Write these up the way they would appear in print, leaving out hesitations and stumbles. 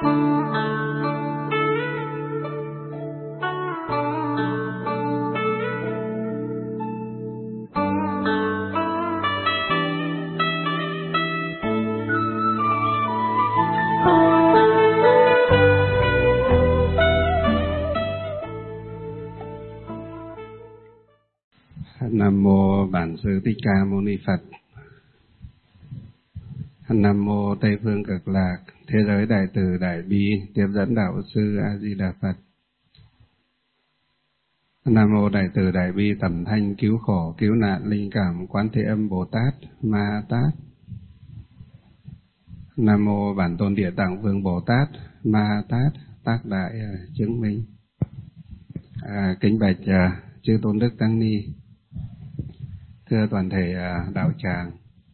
Nam mô Bản Sư Thích Ca Mâu Ni Phật. Nam mô Tây Phương Cực Lạc, Thế giới Đại Từ Đại Bi, Tiếp dẫn Đạo Sư A Di Đà Phật. Nam mô Đại Từ Đại Bi Tầm Thanh Cứu Khổ Cứu Nạn Linh Cảm Quán Thế Âm Bồ Tát Ma Tát. Nam mô Bản Tôn Địa Tạng Vương Bồ Tát Ma Tát Tác Đại Chứng Minh. Kính bạch chư tôn đức tăng ni, thưa toàn thể đạo tràng.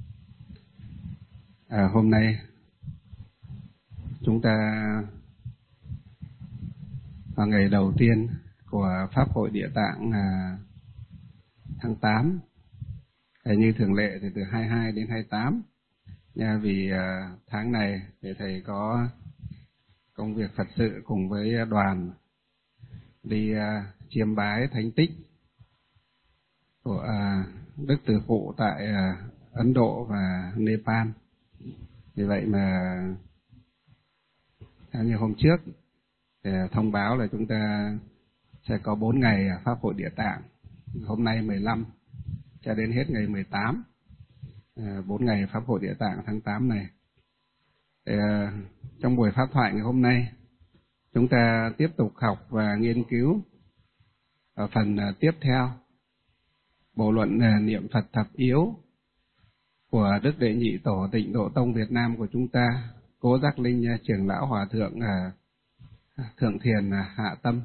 Hôm nay chúng ta vào ngày đầu tiên của Pháp hội Địa Tạng tháng 8. Như thường lệ thì từ 22 đến 28. Vì tháng này thì thầy có công việc Phật sự cùng với đoàn đi chiêm bái thánh tích của Đức Từ Phụ tại Ấn Độ và Nepal. Vì vậy mà như hôm trước thì thông báo là chúng ta sẽ có 4 ngày Pháp hội Địa Tạng. Hôm nay 15 cho đến hết ngày 18. 4 ngày Pháp hội Địa Tạng tháng 8 này. Trong buổi pháp thoại ngày hôm nay, chúng ta tiếp tục học và nghiên cứu ở phần tiếp theo bộ luận niệm Phật thập yếu của Đức Đệ Nhị Tổ Tịnh Độ Tông Việt Nam của chúng ta, Cố Giác Linh trưởng lão hòa thượng Thượng Thiền Hạ Tâm.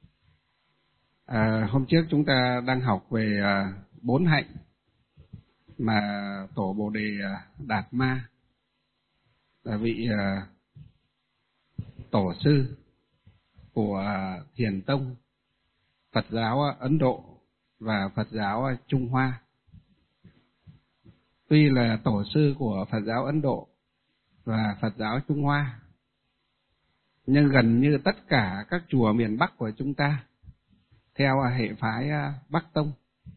Hôm trước chúng ta đang học về 4 hạnh mà Tổ Bồ Đề Đạt Ma là vị tổ sư của Thiền Tông, Phật giáo Ấn Độ và Phật giáo Trung Hoa. Tuy là tổ sư của Phật giáo Ấn Độ và Phật giáo Trung Hoa, nhưng gần như tất cả các chùa miền Bắc của chúng ta theo hệ phái Bắc Tông,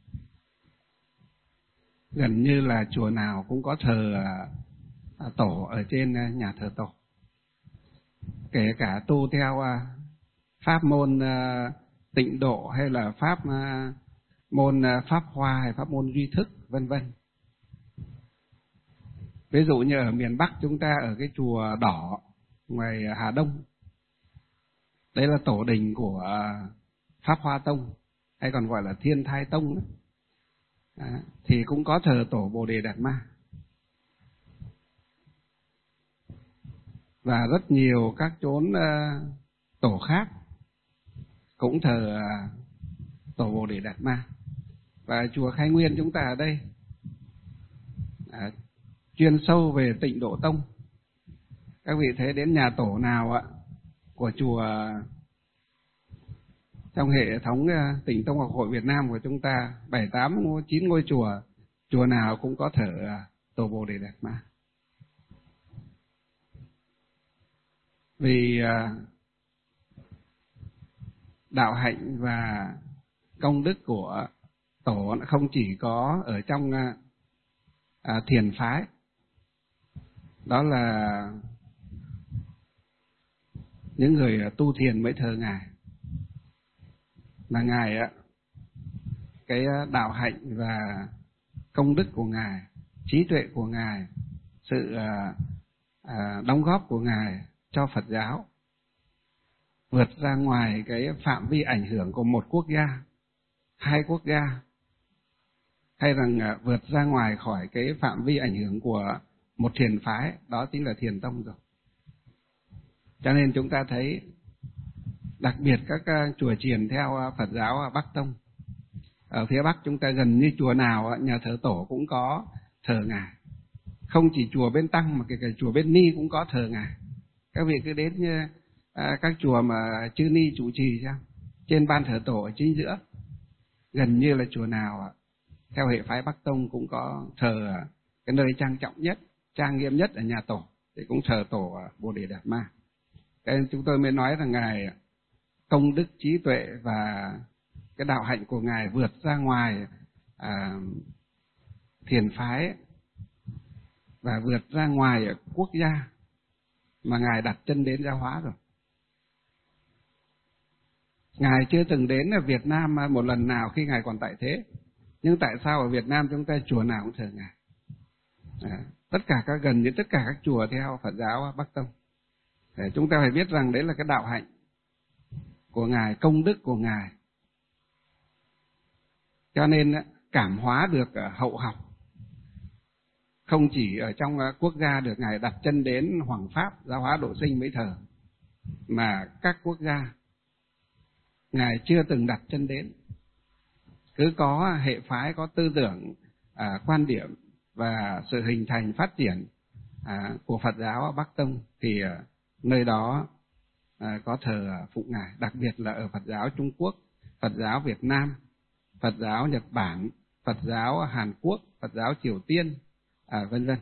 gần như là chùa nào cũng có thờ tổ ở trên nhà thờ tổ. Kể cả tu theo pháp môn Tịnh Độ hay là pháp môn Pháp Hoa hay pháp môn Duy Thức, vân vân. Ví dụ như ở miền Bắc chúng ta ở cái chùa Đỏ ngoài Hà Đông, đây là tổ đình của Pháp Hoa Tông hay còn gọi là Thiên Thai Tông đó. Thì cũng có thờ tổ Bồ Đề Đạt Ma. Và rất nhiều các chốn tổ khác cũng thờ tổ Bồ Đề Đạt Ma. Và chùa Khai Nguyên chúng ta ở đây chuyên sâu về Tịnh Độ Tông. Các vị thấy đến nhà tổ nào của chùa trong hệ thống Tịnh Tông Học hội Việt Nam của chúng ta, 7, 8, 9 ngôi chùa nào cũng có thờ tổ Bồ Đề Đạt Ma. Vì đạo hạnh và công đức của tổ không chỉ có ở trong thiền phái, đó là những người tu thiền mới thờ Ngài, mà Ngài cái đạo hạnh và công đức của Ngài, trí tuệ của Ngài, sự đóng góp của Ngài cho Phật giáo vượt ra ngoài cái phạm vi ảnh hưởng của một quốc gia, 2 quốc gia, hay rằng vượt ra ngoài khỏi cái phạm vi ảnh hưởng của một thiền phái, đó chính là Thiền Tông rồi. Cho nên chúng ta thấy đặc biệt các chùa chiền theo Phật giáo Bắc Tông, ở phía Bắc chúng ta gần như chùa nào nhà thờ tổ cũng có thờ Ngài. Không chỉ chùa bên Tăng mà kể cả chùa bên Ni cũng có thờ Ngài. Các vị cứ đến các chùa mà chư Ni chủ trì xem, trên ban thờ tổ ở chính giữa, gần như là chùa nào theo hệ phái Bắc Tông cũng có thờ cái nơi trang trọng nhất, trang nghiêm nhất ở nhà tổ, thì cũng thờ tổ Bồ Đề Đạt Ma. Cái chúng tôi mới nói rằng Ngài công đức trí tuệ và cái đạo hạnh của Ngài vượt ra ngoài thiền phái và vượt ra ngoài quốc gia mà Ngài đặt chân đến giáo hóa rồi. Ngài chưa từng đến ở Việt Nam một lần nào khi Ngài còn tại thế. Nhưng tại sao ở Việt Nam chúng ta chùa nào cũng thờ Ngài? Tất cả gần như tất cả các chùa theo Phật giáo Bắc Tông. Để chúng ta phải biết rằng đấy là cái đạo hạnh của Ngài, công đức của Ngài. Cho nên cảm hóa được hậu học. Không chỉ ở trong quốc gia được Ngài đặt chân đến Hoàng Pháp, giáo hóa độ sinh mới thờ, mà các quốc gia Ngài chưa từng đặt chân đến. Cứ có hệ phái, có tư tưởng, quan điểm và sự hình thành phát triển của Phật giáo Bắc Tông thì nơi đó có thờ phụng Ngài, đặc biệt là ở Phật giáo Trung Quốc, Phật giáo Việt Nam, Phật giáo Nhật Bản, Phật giáo Hàn Quốc, Phật giáo Triều Tiên, vân vân.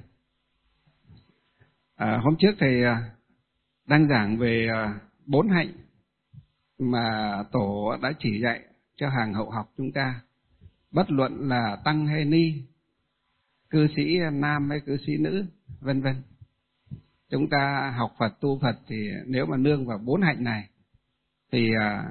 Hôm trước thầy đang giảng về 4 hạnh mà Tổ đã chỉ dạy cho hàng hậu học chúng ta, bất luận là tăng hay ni, cư sĩ nam hay cư sĩ nữ, vân vân. Chúng ta học Phật, tu Phật thì nếu mà nương vào 4 hạnh này thì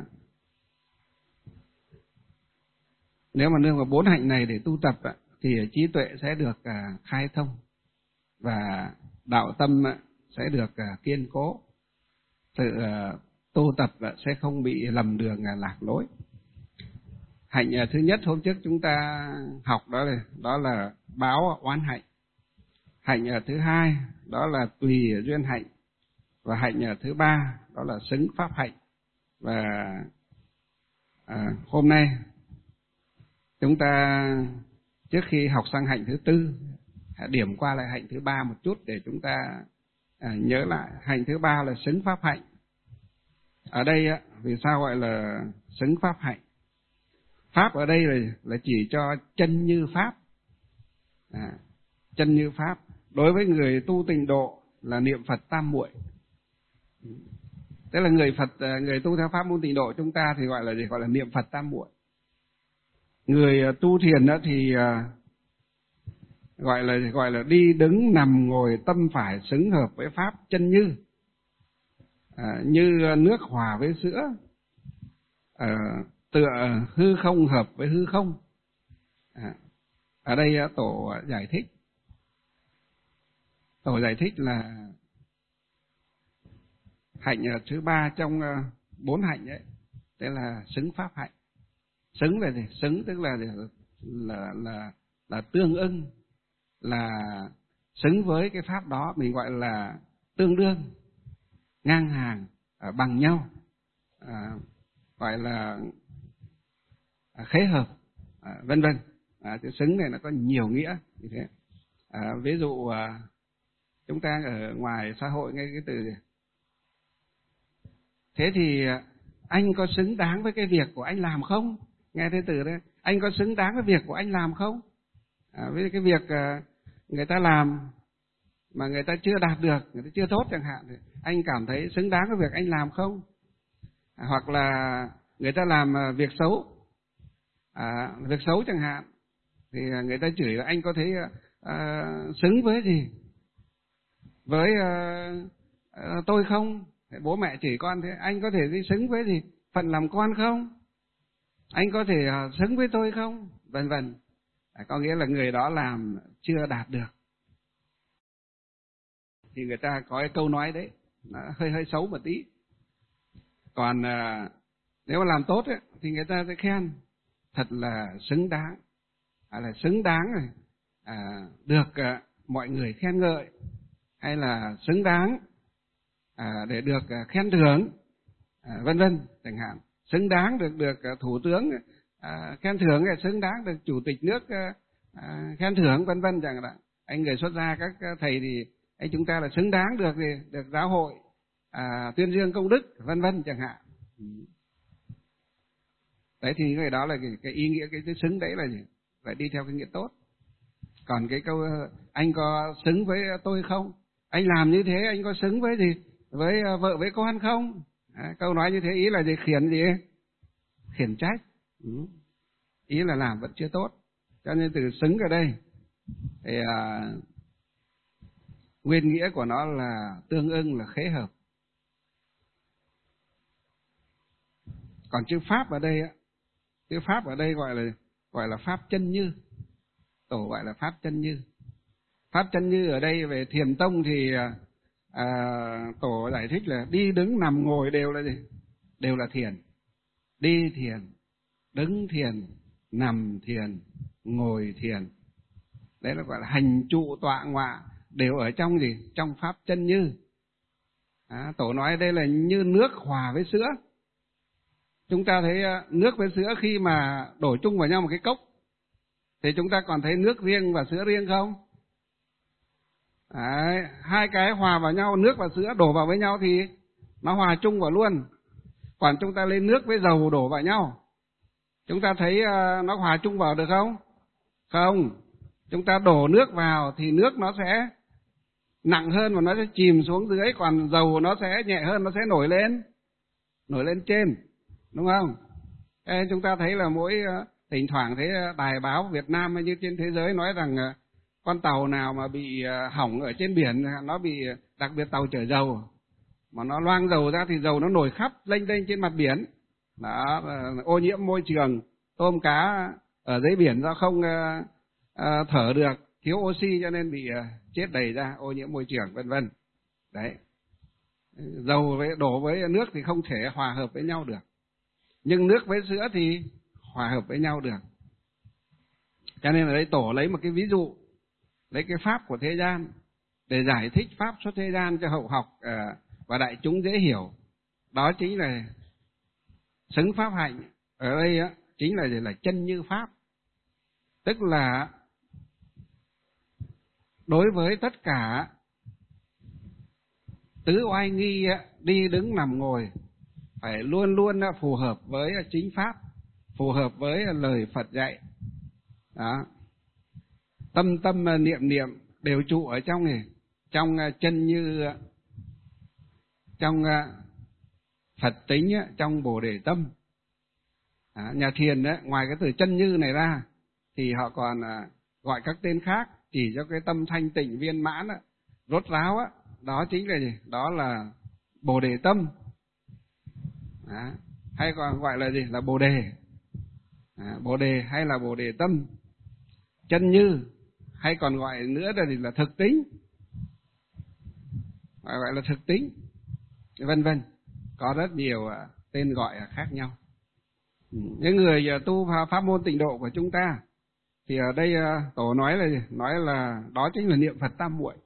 nếu mà nương vào 4 hạnh này để tu tập thì trí tuệ sẽ được khai thông và đạo tâm sẽ được kiên cố. Sự tu tập sẽ không bị lầm đường lạc lối. Hạnh thứ nhất hôm trước chúng ta học đó là báo oán hạnh. Hạnh thứ hai đó là tùy duyên hạnh, và hạnh thứ ba đó là xứng pháp hạnh. Và hôm nay chúng ta trước khi học sang hạnh thứ tư, điểm qua lại hạnh thứ ba một chút để chúng ta nhớ lại. Hạnh thứ ba là xứng pháp hạnh. Ở đây vì sao gọi là xứng pháp hạnh? Pháp ở đây là chỉ cho chân như pháp. Chân như pháp đối với người tu tịnh độ là niệm Phật tam muội. Tức là người tu theo pháp môn tịnh độ chúng ta thì gọi là gì? Gọi là niệm Phật tam muội. Người tu thiền đó thì gọi là đi đứng nằm ngồi tâm phải xứng hợp với pháp chân như, như nước hòa với sữa, tựa hư không hợp với hư không. Ở đây Tổ giải thích là hạnh thứ ba trong 4 hạnh ấy, thế là xứng pháp hạnh. Xứng là gì? Xứng tức là tương ưng, là xứng với cái pháp đó, mình gọi là tương đương, ngang hàng, bằng nhau, gọi là khế hợp, vân vân. Chữ xứng này nó có nhiều nghĩa như thế. Ví dụ chúng ta ở ngoài xã hội nghe cái từ gì? Thế thì anh có xứng đáng với cái việc của anh làm không? Nghe thấy từ đấy, anh có xứng đáng với việc của anh làm không? Với cái việc người ta làm mà người ta chưa đạt được, người ta chưa tốt chẳng hạn, thì anh cảm thấy xứng đáng với việc anh làm không? Hoặc là người ta làm việc xấu chẳng hạn, thì người ta chửi là anh có thấy xứng với gì? Với tôi không? Bố mẹ chửi con thế, anh có thể xứng với gì? Phận làm con không? Anh có thể xứng với tôi không? Vân vân. Có nghĩa là người đó làm chưa đạt được. Thì người ta có cái câu nói đấy, nó hơi xấu một tí. Còn nếu mà làm tốt ấy, thì người ta sẽ khen thật là xứng đáng, là xứng đáng rồi, được mọi người khen ngợi, hay là xứng đáng để được khen thưởng, vân vân chẳng hạn. Xứng đáng được thủ tướng khen thưởng, xứng đáng được chủ tịch nước khen thưởng, vân vân chẳng hạn. Anh người xuất gia, các thầy thì chúng ta là xứng đáng được giáo hội tuyên dương công đức, vân vân chẳng hạn. Đấy thì cái đó là cái ý nghĩa, cái xứng đấy là gì? Phải đi theo cái nghĩa tốt. Còn cái câu anh có xứng với tôi không? Anh làm như thế anh có xứng với gì? với vợ với con không? Câu nói như thế ý là gì? Khiển gì? Khiển trách. Ý là làm vẫn chưa tốt. Cho nên từ xứng ở đây thì nguyên nghĩa của nó là tương ưng, là khế hợp. Còn chữ pháp ở đây, chữ pháp ở đây gọi là pháp chân như. Tổ gọi là pháp chân như. Pháp chân như ở đây về Thiền tông thì Tổ giải thích là đi đứng nằm ngồi đều là gì? Đều là thiền. Đi thiền, đứng thiền, nằm thiền, ngồi thiền. Đấy là gọi là hành trụ tọa ngọa đều ở trong gì? Trong pháp chân như. Tổ nói đây là như nước hòa với sữa. Chúng ta thấy nước với sữa khi mà đổ chung vào nhau một cái cốc thì chúng ta còn thấy nước riêng và sữa riêng không? Đấy, hai cái hòa vào nhau, nước và sữa đổ vào với nhau thì nó hòa chung vào luôn. Còn chúng ta lấy nước với dầu đổ vào nhau, chúng ta thấy nó hòa chung vào được không? Không. Chúng ta đổ nước vào thì nước nó sẽ nặng hơn và nó sẽ chìm xuống dưới, còn dầu nó sẽ nhẹ hơn, nó sẽ nổi lên trên, đúng không? Thế chúng ta thấy là thỉnh thoảng thấy đài báo Việt Nam hay như trên thế giới nói rằng con tàu nào mà bị hỏng ở trên biển, nó bị, đặc biệt tàu chở dầu, mà nó loang dầu ra thì dầu nó nổi khắp lênh đênh trên mặt biển. Đó, ô nhiễm môi trường, tôm cá ở dưới biển do không thở được, thiếu oxy cho nên bị chết đầy ra, ô nhiễm môi trường vân vân. Đấy. Dầu đổ với nước thì không thể hòa hợp với nhau được. Nhưng nước với sữa thì hòa hợp với nhau được. Cho nên ở đây Tổ lấy một cái ví dụ, lấy cái pháp của thế gian để giải thích pháp xuất thế gian cho hậu học và đại chúng dễ hiểu. Đó chính là xứng pháp hạnh. Ở đây chính là chân như pháp. Tức là đối với tất cả tứ oai nghi, đi đứng nằm ngồi, phải luôn luôn phù hợp với chính pháp, phù hợp với lời Phật dạy. Đó. Tâm tâm niệm niệm đều trụ ở trong chân như, trong Phật tính, trong Bồ Đề tâm. Nhà thiền ngoài cái từ chân như này ra thì họ còn gọi các tên khác chỉ cho cái tâm thanh tịnh viên mãn, rốt ráo đó chính là gì? Đó là Bồ Đề tâm. Hay còn gọi là gì? Là Bồ Đề. Bồ Đề hay là Bồ Đề tâm. Chân như hay còn gọi nữa là thực tính, gọi là thực tính, vân vân. Có rất nhiều tên gọi khác nhau. Những người tu pháp môn tịnh độ của chúng ta thì ở đây Tổ nói là đó chính là niệm Phật tam muội.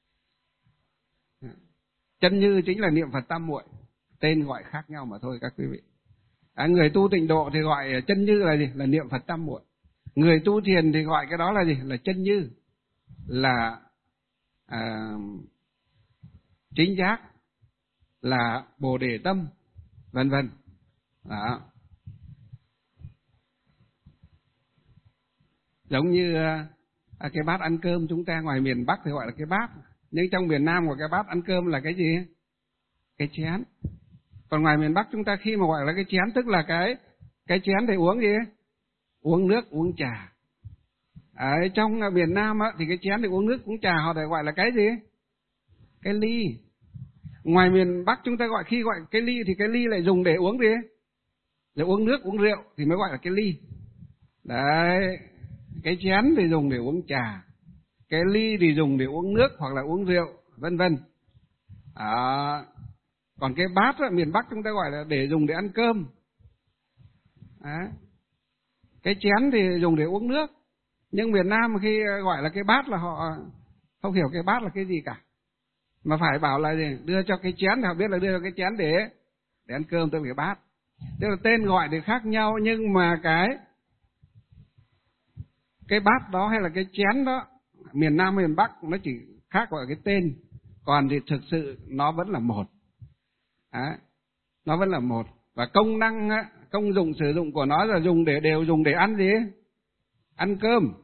Chân như chính là niệm Phật tam muội, tên gọi khác nhau mà thôi các quý vị. Người tu tịnh độ thì gọi chân như là gì? Là niệm Phật tam muội. Người tu thiền thì gọi cái đó là gì? Là chân như, là chính giác, là Bồ Đề tâm, vân vân. Đó. Giống như cái bát ăn cơm chúng ta ngoài miền Bắc thì gọi là cái bát, nhưng trong miền Nam của cái bát ăn cơm là cái gì? Cái chén. Còn ngoài miền Bắc chúng ta khi mà gọi là cái chén tức là cái chén thì uống gì? Uống nước, uống trà. Ở trong miền Nam thì cái chén thì uống nước, uống trà họ lại gọi là cái gì? Cái ly. Ngoài miền Bắc chúng ta khi gọi cái ly thì cái ly lại dùng để uống gì? Để uống nước, uống rượu thì mới gọi là cái ly. Đấy. Cái chén thì dùng để uống trà, cái ly thì dùng để uống nước hoặc là uống rượu, vân vân. Còn cái bát miền Bắc chúng ta gọi là để dùng để ăn cơm. Cái chén thì dùng để uống nước. Nhưng miền Nam khi gọi là cái bát là họ không hiểu cái bát là cái gì cả, mà phải bảo là gì? Đưa cho cái chén thì họ biết là đưa cho cái chén để ăn cơm, tức là cái bát. Tức là tên gọi thì khác nhau, nhưng mà cái bát đó hay là cái chén đó, miền Nam miền Bắc nó chỉ khác gọi cái tên, còn thì thực sự nó vẫn là một. Nó vẫn là một. Và công năng, công dụng sử dụng của nó là đều dùng để ăn gì? Ăn cơm.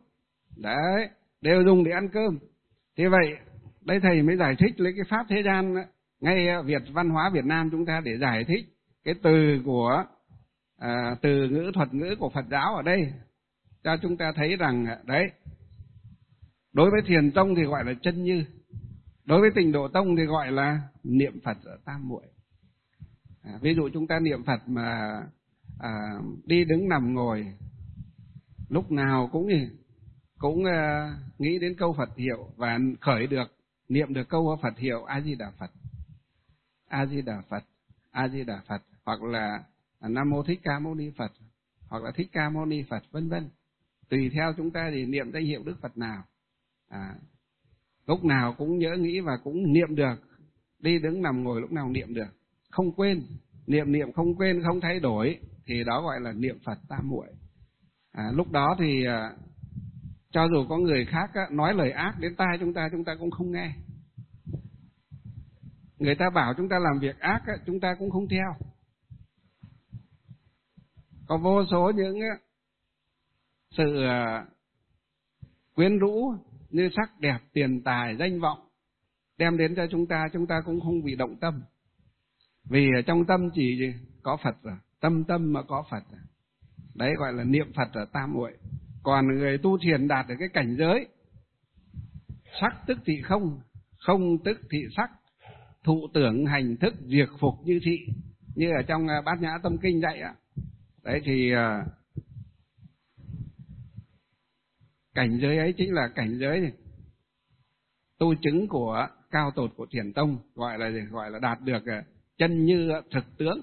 Đấy, đều dùng để ăn cơm. Thế vậy, đây thầy mới giải thích lấy cái pháp thế gian ngay văn hóa Việt Nam chúng ta để giải thích cái từ của từ ngữ thuật ngữ của Phật giáo ở đây, cho chúng ta thấy rằng đấy, đối với Thiền tông thì gọi là chân như, đối với Tịnh Độ tông thì gọi là niệm Phật ở tam muội. Ví dụ chúng ta niệm Phật mà đi đứng nằm ngồi lúc nào cũng nghĩ đến câu Phật hiệu và khởi được niệm được câu Phật hiệu A Di Đà Phật, A Di Đà Phật, A Di Đà Phật, hoặc là Nam Mô Thích Ca Mâu Ni Phật, hoặc là Thích Ca Mâu Ni Phật, vân vân. Tùy theo chúng ta thì niệm danh hiệu Đức Phật nào, lúc nào cũng nhớ nghĩ và cũng niệm được, đi đứng nằm ngồi lúc nào niệm được, không quên, niệm không quên, không thay đổi, thì đó gọi là niệm Phật tam muội. Lúc đó thì cho dù có người khác nói lời ác đến tai chúng ta cũng không nghe. Người ta bảo chúng ta làm việc ác chúng ta cũng không theo. Có vô số những sự quyến rũ như sắc đẹp, tiền tài, danh vọng đem đến cho chúng ta cũng không bị động tâm. Vì trong tâm chỉ có Phật rồi, tâm mà có Phật rồi. Đấy gọi là niệm Phật ở tam muội. Còn người tu thiền đạt được cái cảnh giới sắc tức thị không, không tức thị sắc, thụ tưởng hành thức diệt phục như thị, như ở trong Bát Nhã Tâm Kinh dạy ạ. Đấy thì cảnh giới ấy chính là cảnh giới tu chứng của cao tột của Thiền tông, gọi là đạt được chân như thực tướng.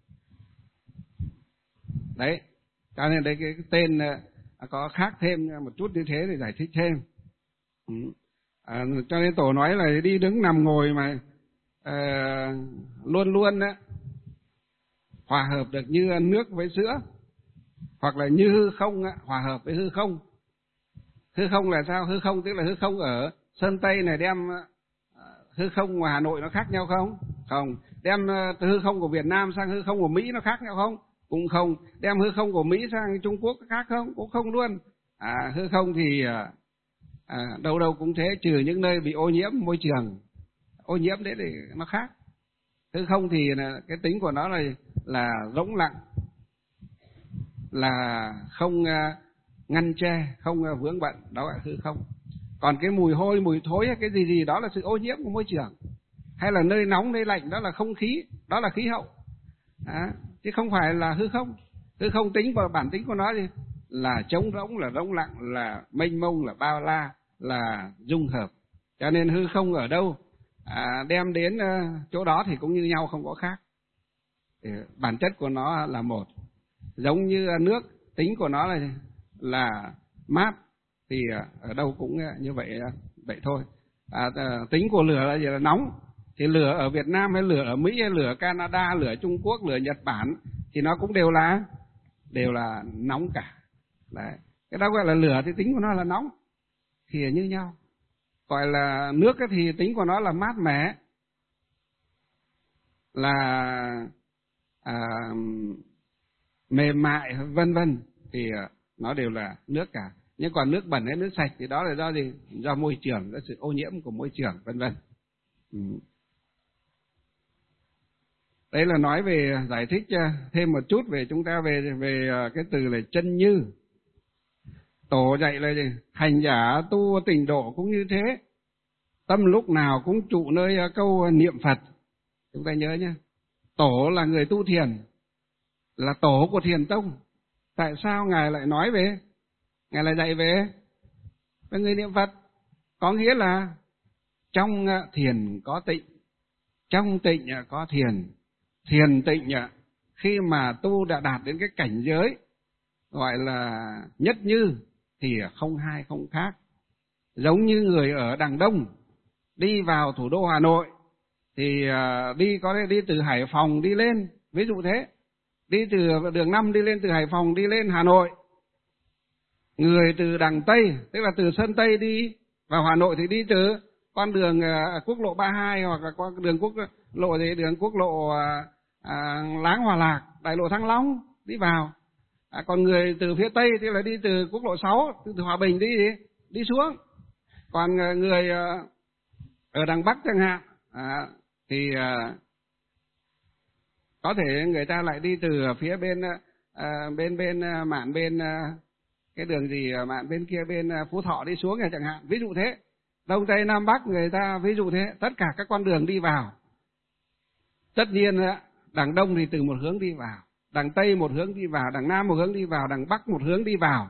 Đấy, cho nên đây cái tên có khác thêm một chút như thế để giải thích thêm. Cho nên tổ nói là đi đứng nằm ngồi mà luôn luôn hòa hợp được như nước với sữa, hoặc là như hư không hòa hợp với hư không. Hư không là sao? Hư không tức là hư không ở Sơn Tây này đem hư không ngoài Hà Nội nó khác nhau không? Không. Đem từ hư không của Việt Nam sang hư không của Mỹ nó khác nhau không? Cũng không. Đem hư không của Mỹ sang Trung Quốc khác không? Cũng không luôn. Hư không thì đâu đâu cũng thế, trừ những nơi bị ô nhiễm môi trường. Ô nhiễm đấy thì nó khác. Hư không thì cái tính của nó là rỗng lặng, là không ngăn che, không vướng bận, đó gọi là hư không. Còn cái mùi hôi, mùi thối hay cái gì đó là sự ô nhiễm của môi trường. Hay là nơi nóng, nơi lạnh đó là không khí, đó là khí hậu. Chứ không phải là hư không. Hư không tính vào bản tính của nó thì là trống rỗng, là rỗng lặng, là mênh mông, là bao la, là dung hợp. Cho nên hư không ở đâu đem đến chỗ đó thì cũng như nhau, không có khác. Bản chất của nó là một. Giống như nước, tính của nó là mát, thì ở đâu cũng như vậy thôi. Tính của lửa là gì? Là nóng. Thì lửa ở Việt Nam hay lửa ở Mỹ hay lửa ở Canada, lửa ở Trung Quốc, lửa ở Nhật Bản thì nó cũng đều là nóng cả. Đấy. Cái đó gọi là lửa thì tính của nó là nóng, thì như nhau. Gọi là nước thì tính của nó là mát mẻ, là mềm mại, vân vân, thì nó đều là nước cả. Nhưng còn nước bẩn hay nước sạch thì đó là do gì? Do môi trường, do sự ô nhiễm của môi trường, vân vân. Đây là nói về giải thích thêm một chút về chúng ta về cái từ là chân như. Tổ dạy là gì? Hành giả tu tịnh độ cũng như thế, tâm lúc nào cũng trụ nơi câu niệm Phật. Chúng ta nhớ nhé. Tổ là người tu thiền, là tổ của Thiền tông. Tại sao Ngài lại nói về, Ngài lại dạy về người niệm Phật? Có nghĩa là trong thiền có tịnh, trong tịnh có thiền. Thiền tịnh khi mà tu đã đạt đến cái cảnh giới gọi là nhất như thì không hai không khác. Giống như người ở đằng Đông đi vào thủ đô Hà Nội thì đi từ Hải Phòng đi lên, ví dụ thế, đi từ đường 5 đi lên từ Hải Phòng đi lên Hà Nội. Người từ đằng Tây, tức là từ Sơn Tây đi vào Hà Nội thì đi từ con đường quốc lộ 32 hoặc là con đường quốc lộ Láng Hòa Lạc, đại lộ Thăng Long đi vào. Còn người từ phía Tây thì là đi từ quốc lộ 6, từ Hòa Bình đi xuống. Còn người ở đằng Bắc chẳng hạn, thì có thể người ta lại đi từ phía bên mạn bên cái đường gì mạn bên kia bên Phú Thọ đi xuống này chẳng hạn, ví dụ thế. Đông Tây Nam Bắc người ta ví dụ thế, tất cả các con đường đi vào. Tất nhiên đằng Đông thì từ một hướng đi vào, đằng Tây một hướng đi vào, đằng Nam một hướng đi vào, đằng Bắc một hướng đi vào.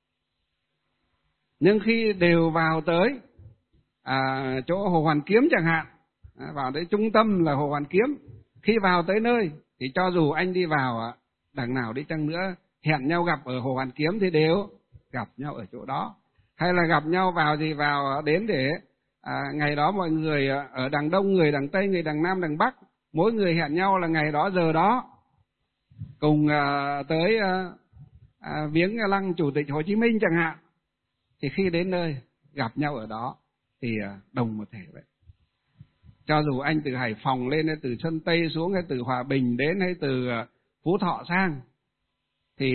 Nhưng khi đều vào tới chỗ Hồ Hoàn Kiếm chẳng hạn, vào tới trung tâm là Hồ Hoàn Kiếm, khi vào tới nơi thì cho dù anh đi vào đằng nào đi chăng nữa, hẹn nhau gặp ở Hồ Hoàn Kiếm thì đều gặp nhau ở chỗ đó. Hay là gặp nhau vào thì vào đến để ngày đó mọi người ở đằng Đông, người đằng Tây, người đằng Nam, đằng Bắc, mỗi người hẹn nhau là ngày đó giờ đó cùng tới viếng lăng Chủ tịch Hồ Chí Minh chẳng hạn. Thì khi đến nơi gặp nhau ở đó thì đồng một thể vậy. Cho dù anh từ Hải Phòng lên, hay từ Sơn Tây xuống, hay từ Hòa Bình đến, hay từ Phú Thọ sang, thì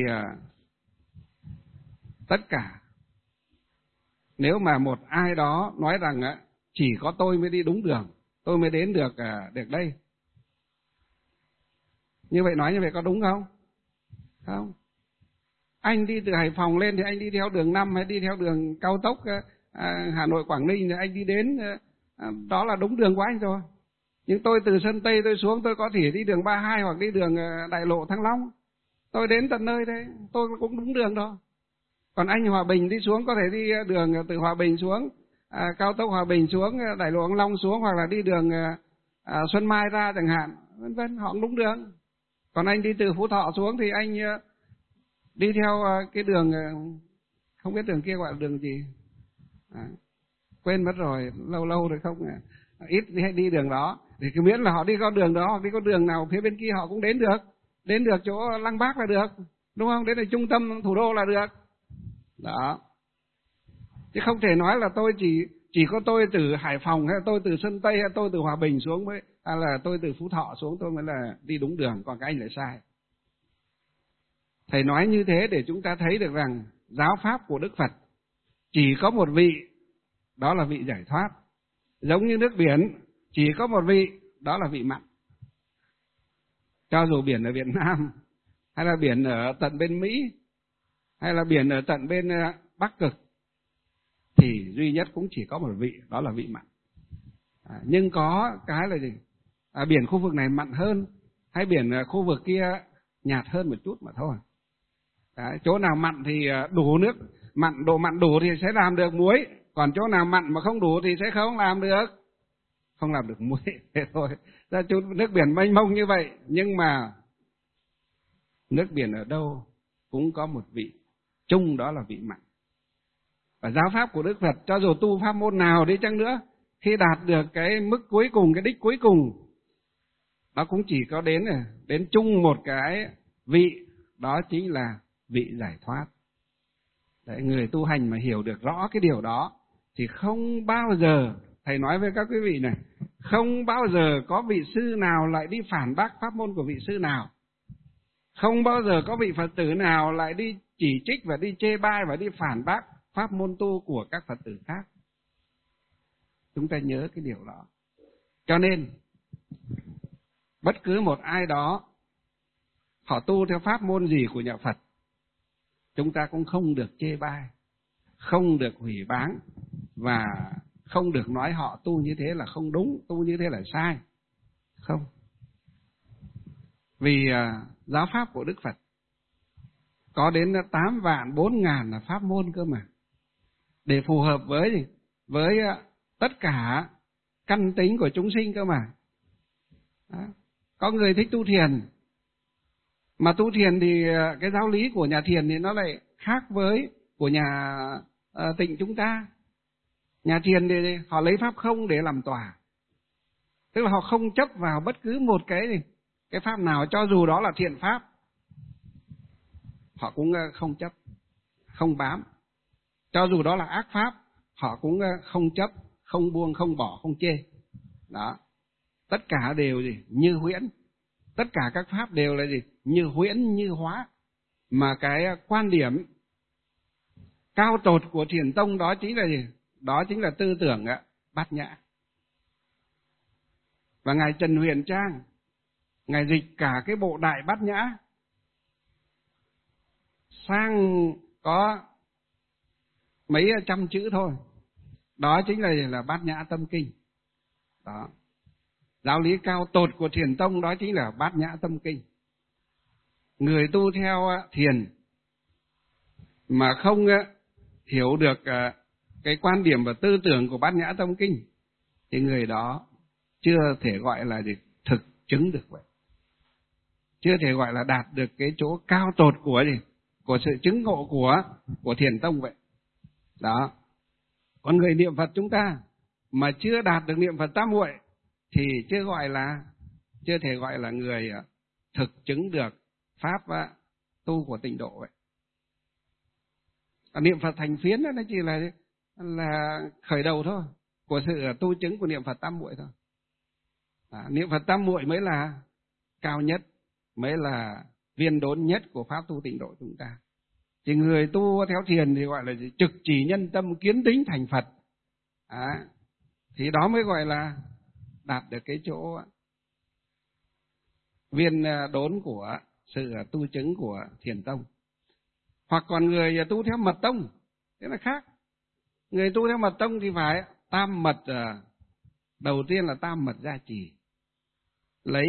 tất cả, nếu mà một ai đó nói rằng chỉ có tôi mới đi đúng đường, tôi mới đến được đây, như vậy nói như vậy có đúng không? Không. Anh đi từ Hải Phòng lên thì anh đi theo đường 5 hay đi theo đường cao tốc Hà Nội Quảng Ninh thì anh đi đến đó là đúng đường của anh rồi. Nhưng tôi từ Sơn Tây tôi xuống, tôi có thể đi đường 32 hoặc đi đường đại lộ Thăng Long, tôi đến tận nơi đấy, tôi cũng đúng đường thôi. Còn anh Hòa Bình đi xuống có thể đi đường từ Hòa Bình xuống cao tốc Hòa Bình xuống đại lộ Thăng Long xuống, hoặc là đi đường Xuân Mai ra chẳng hạn, vân vân, họ cũng đúng đường. Còn anh đi từ Phú Thọ xuống thì anh đi theo cái đường, không biết đường kia gọi là đường gì, quên mất rồi, lâu rồi không, ít đi đường đó. Thì cứ miễn là họ đi con đường đó, hoặc đi con đường nào phía bên kia họ cũng đến được chỗ Lăng Bác là được, đúng không? Đến là trung tâm thủ đô là được. Đó. Chứ không thể nói là tôi chỉ có tôi từ Hải Phòng, hay tôi từ Sơn Tây, hay tôi từ Hòa Bình xuống mới, hay là tôi từ Phú Thọ xuống tôi mới là đi đúng đường, còn các anh lại sai. Thầy nói như thế để chúng ta thấy được rằng giáo pháp của Đức Phật chỉ có một vị, đó là vị giải thoát. Giống như nước biển, chỉ có một vị, đó là vị mặn. Cho dù biển ở Việt Nam, hay là biển ở tận bên Mỹ, hay là biển ở tận bên Bắc Cực, thì duy nhất cũng chỉ có một vị, đó là vị mặn. Nhưng có cái là gì? Biển khu vực này mặn hơn, hay biển khu vực kia nhạt hơn một chút mà thôi. Đấy, chỗ nào mặn thì đủ nước, độ mặn đủ thì sẽ làm được muối, còn chỗ nào mặn mà không đủ thì sẽ không làm được muối. Thế thôi. Nước biển mênh mông như vậy, nhưng mà nước biển ở đâu cũng có một vị chung, đó là vị mặn. Và giáo pháp của Đức Phật, cho dù tu pháp môn nào đi chăng nữa, khi đạt được cái mức cuối cùng, cái đích cuối cùng, nó cũng chỉ có đến chung một cái vị, đó chính là vị giải thoát. Đấy, người tu hành mà hiểu được rõ cái điều đó thì không bao giờ, thầy nói với các quý vị này, không bao giờ có vị sư nào lại đi phản bác pháp môn của vị sư nào. Không bao giờ có vị Phật tử nào lại đi chỉ trích và đi chê bai và đi phản bác pháp môn tu của các Phật tử khác. Chúng ta nhớ cái điều đó. Cho nên bất cứ một ai đó họ tu theo pháp môn gì của nhà Phật, chúng ta cũng không được chê bai, không được hủy báng, và không được nói họ tu như thế là không đúng, tu như thế là sai. Không. Vì giáo pháp của Đức Phật có đến 8.400.000 là pháp môn cơ mà, để phù hợp với tất cả căn tính của chúng sinh cơ mà. Đó. Có người thích tu thiền, mà tu thiền thì cái giáo lý của nhà thiền thì nó lại khác với của nhà tịnh chúng ta. Nhà thiền thì họ lấy pháp không để làm tòa, tức là họ không chấp vào bất cứ một cái pháp nào, cho dù đó là thiện pháp, họ cũng không chấp, không bám. Cho dù đó là ác pháp, họ cũng không chấp, không buông, không bỏ, không chê. Đó. Tất cả đều như huyễn. Tất cả các pháp đều là như huyễn, như hóa. Mà cái quan điểm cao tột của Thiền tông đó chính là Đó chính là tư tưởng Bát Nhã. Và ngài Trần Huyền Trang, ngài dịch cả cái bộ Đại Bát Nhã sang có mấy trăm chữ thôi. Đó chính là Bát Nhã Tâm Kinh. Đó. Giáo lý cao tột của Thiền tông đó chính là Bát Nhã Tâm Kinh. Người tu theo thiền mà không hiểu được cái quan điểm và tư tưởng của Bát Nhã Tâm Kinh thì người đó chưa thể gọi là thực chứng được vậy. Chưa thể gọi là đạt được cái chỗ cao tột của sự chứng ngộ của Thiền tông vậy. Đó. Còn người niệm Phật chúng ta mà chưa đạt được niệm Phật tam muội thì chưa thể gọi là người thực chứng được pháp tu của tịnh độ vậy. Niệm Phật thành phiến đó, nó chỉ là khởi đầu thôi của sự tu chứng của niệm Phật tam muội thôi. Niệm Phật tam muội mới là cao nhất, mới là viên đốn nhất của pháp tu tịnh độ chúng ta. Thì người tu theo thiền thì gọi là trực chỉ nhân tâm kiến tính thành Phật. Thì đó mới gọi là đạt được cái chỗ viên đốn của sự tu chứng của Thiền tông. Hoặc còn người tu theo mật tông, thế là khác. Người tu theo mật tông thì phải tam mật, đầu tiên là tam mật gia trì. Lấy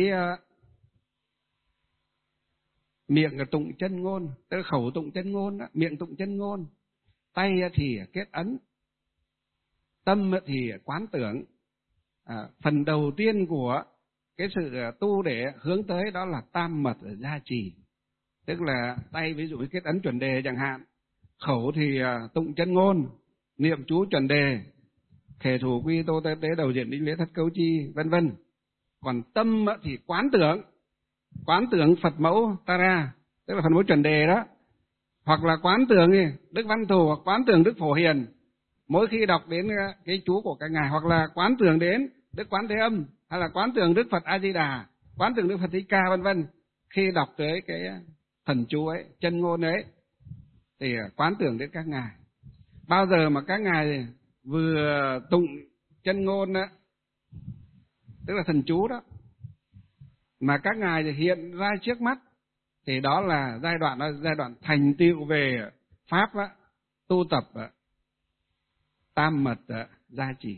miệng tụng chân ngôn, tức là khẩu tụng chân ngôn đó, miệng tụng chân ngôn, tay thì kết ấn, tâm thì quán tưởng. Phần đầu tiên của cái sự tu để hướng tới đó là tam mật gia trì, tức là tay ví dụ như kết ấn chuẩn đề chẳng hạn, khẩu thì tụng chân ngôn, niệm chú chuẩn đề, khề thủ quy tô tế đầu diện đính lễ thất câu chi, vân vân. Còn tâm thì quán tưởng Phật mẫu Tara, tức là Phật mẫu chuẩn đề đó, hoặc là quán tưởng Đức Văn Thù, hoặc quán tưởng Đức Phổ Hiền mỗi khi đọc đến cái chú của các ngài, hoặc là quán tưởng đến Đức Quán Thế Âm, hay là quán tưởng Đức Phật A Di Đà, quán tưởng Đức Phật Thích Ca, vân vân. Khi đọc tới cái thần chú ấy, chân ngôn ấy, thì quán tưởng đến các ngài. Bao giờ mà các ngài vừa tụng chân ngôn đó, tức là thần chú đó, mà các ngài thì hiện ra trước mắt, thì đó là giai đoạn thành tựu về pháp tu tập tam mật gia trì.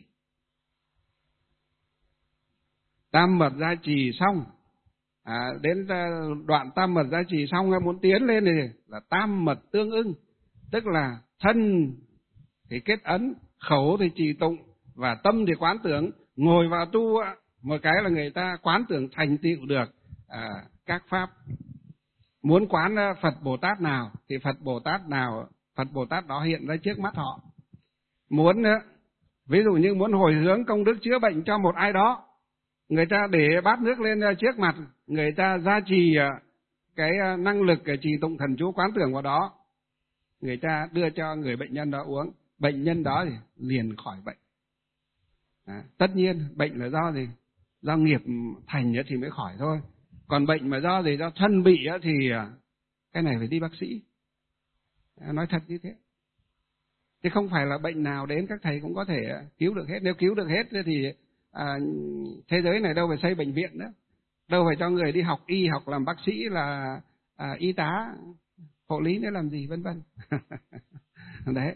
Tam mật gia trì xong, đến đoạn tam mật gia trì xong, muốn tiến lên thì là tam mật tương ưng, tức là thân thì kết ấn, khẩu thì trì tụng, và tâm thì quán tưởng. Ngồi vào tu một cái là người ta quán tưởng thành tựu được các pháp. Muốn quán Phật Bồ Tát nào thì Phật Bồ Tát đó hiện ra trước mắt họ. Muốn ví dụ như muốn hồi hướng công đức chữa bệnh cho một ai đó, người ta để bát nước lên trước mặt, người ta gia trì cái năng lực trì tụng thần chú quán tưởng vào đó, người ta đưa cho người bệnh nhân đó uống, bệnh nhân đó thì liền khỏi bệnh. Tất nhiên bệnh là do gì? Do nghiệp thành thì mới khỏi thôi. Còn bệnh mà do thân bị thì cái này phải đi bác sĩ. Nói thật như thế. Chứ không phải là bệnh nào đến các thầy cũng có thể cứu được hết. Nếu cứu được hết thì thế giới này đâu phải xây bệnh viện nữa, đâu phải cho người đi học y, học làm bác sĩ, là y tá, hộ lý nữa làm gì, vân vân. Đấy.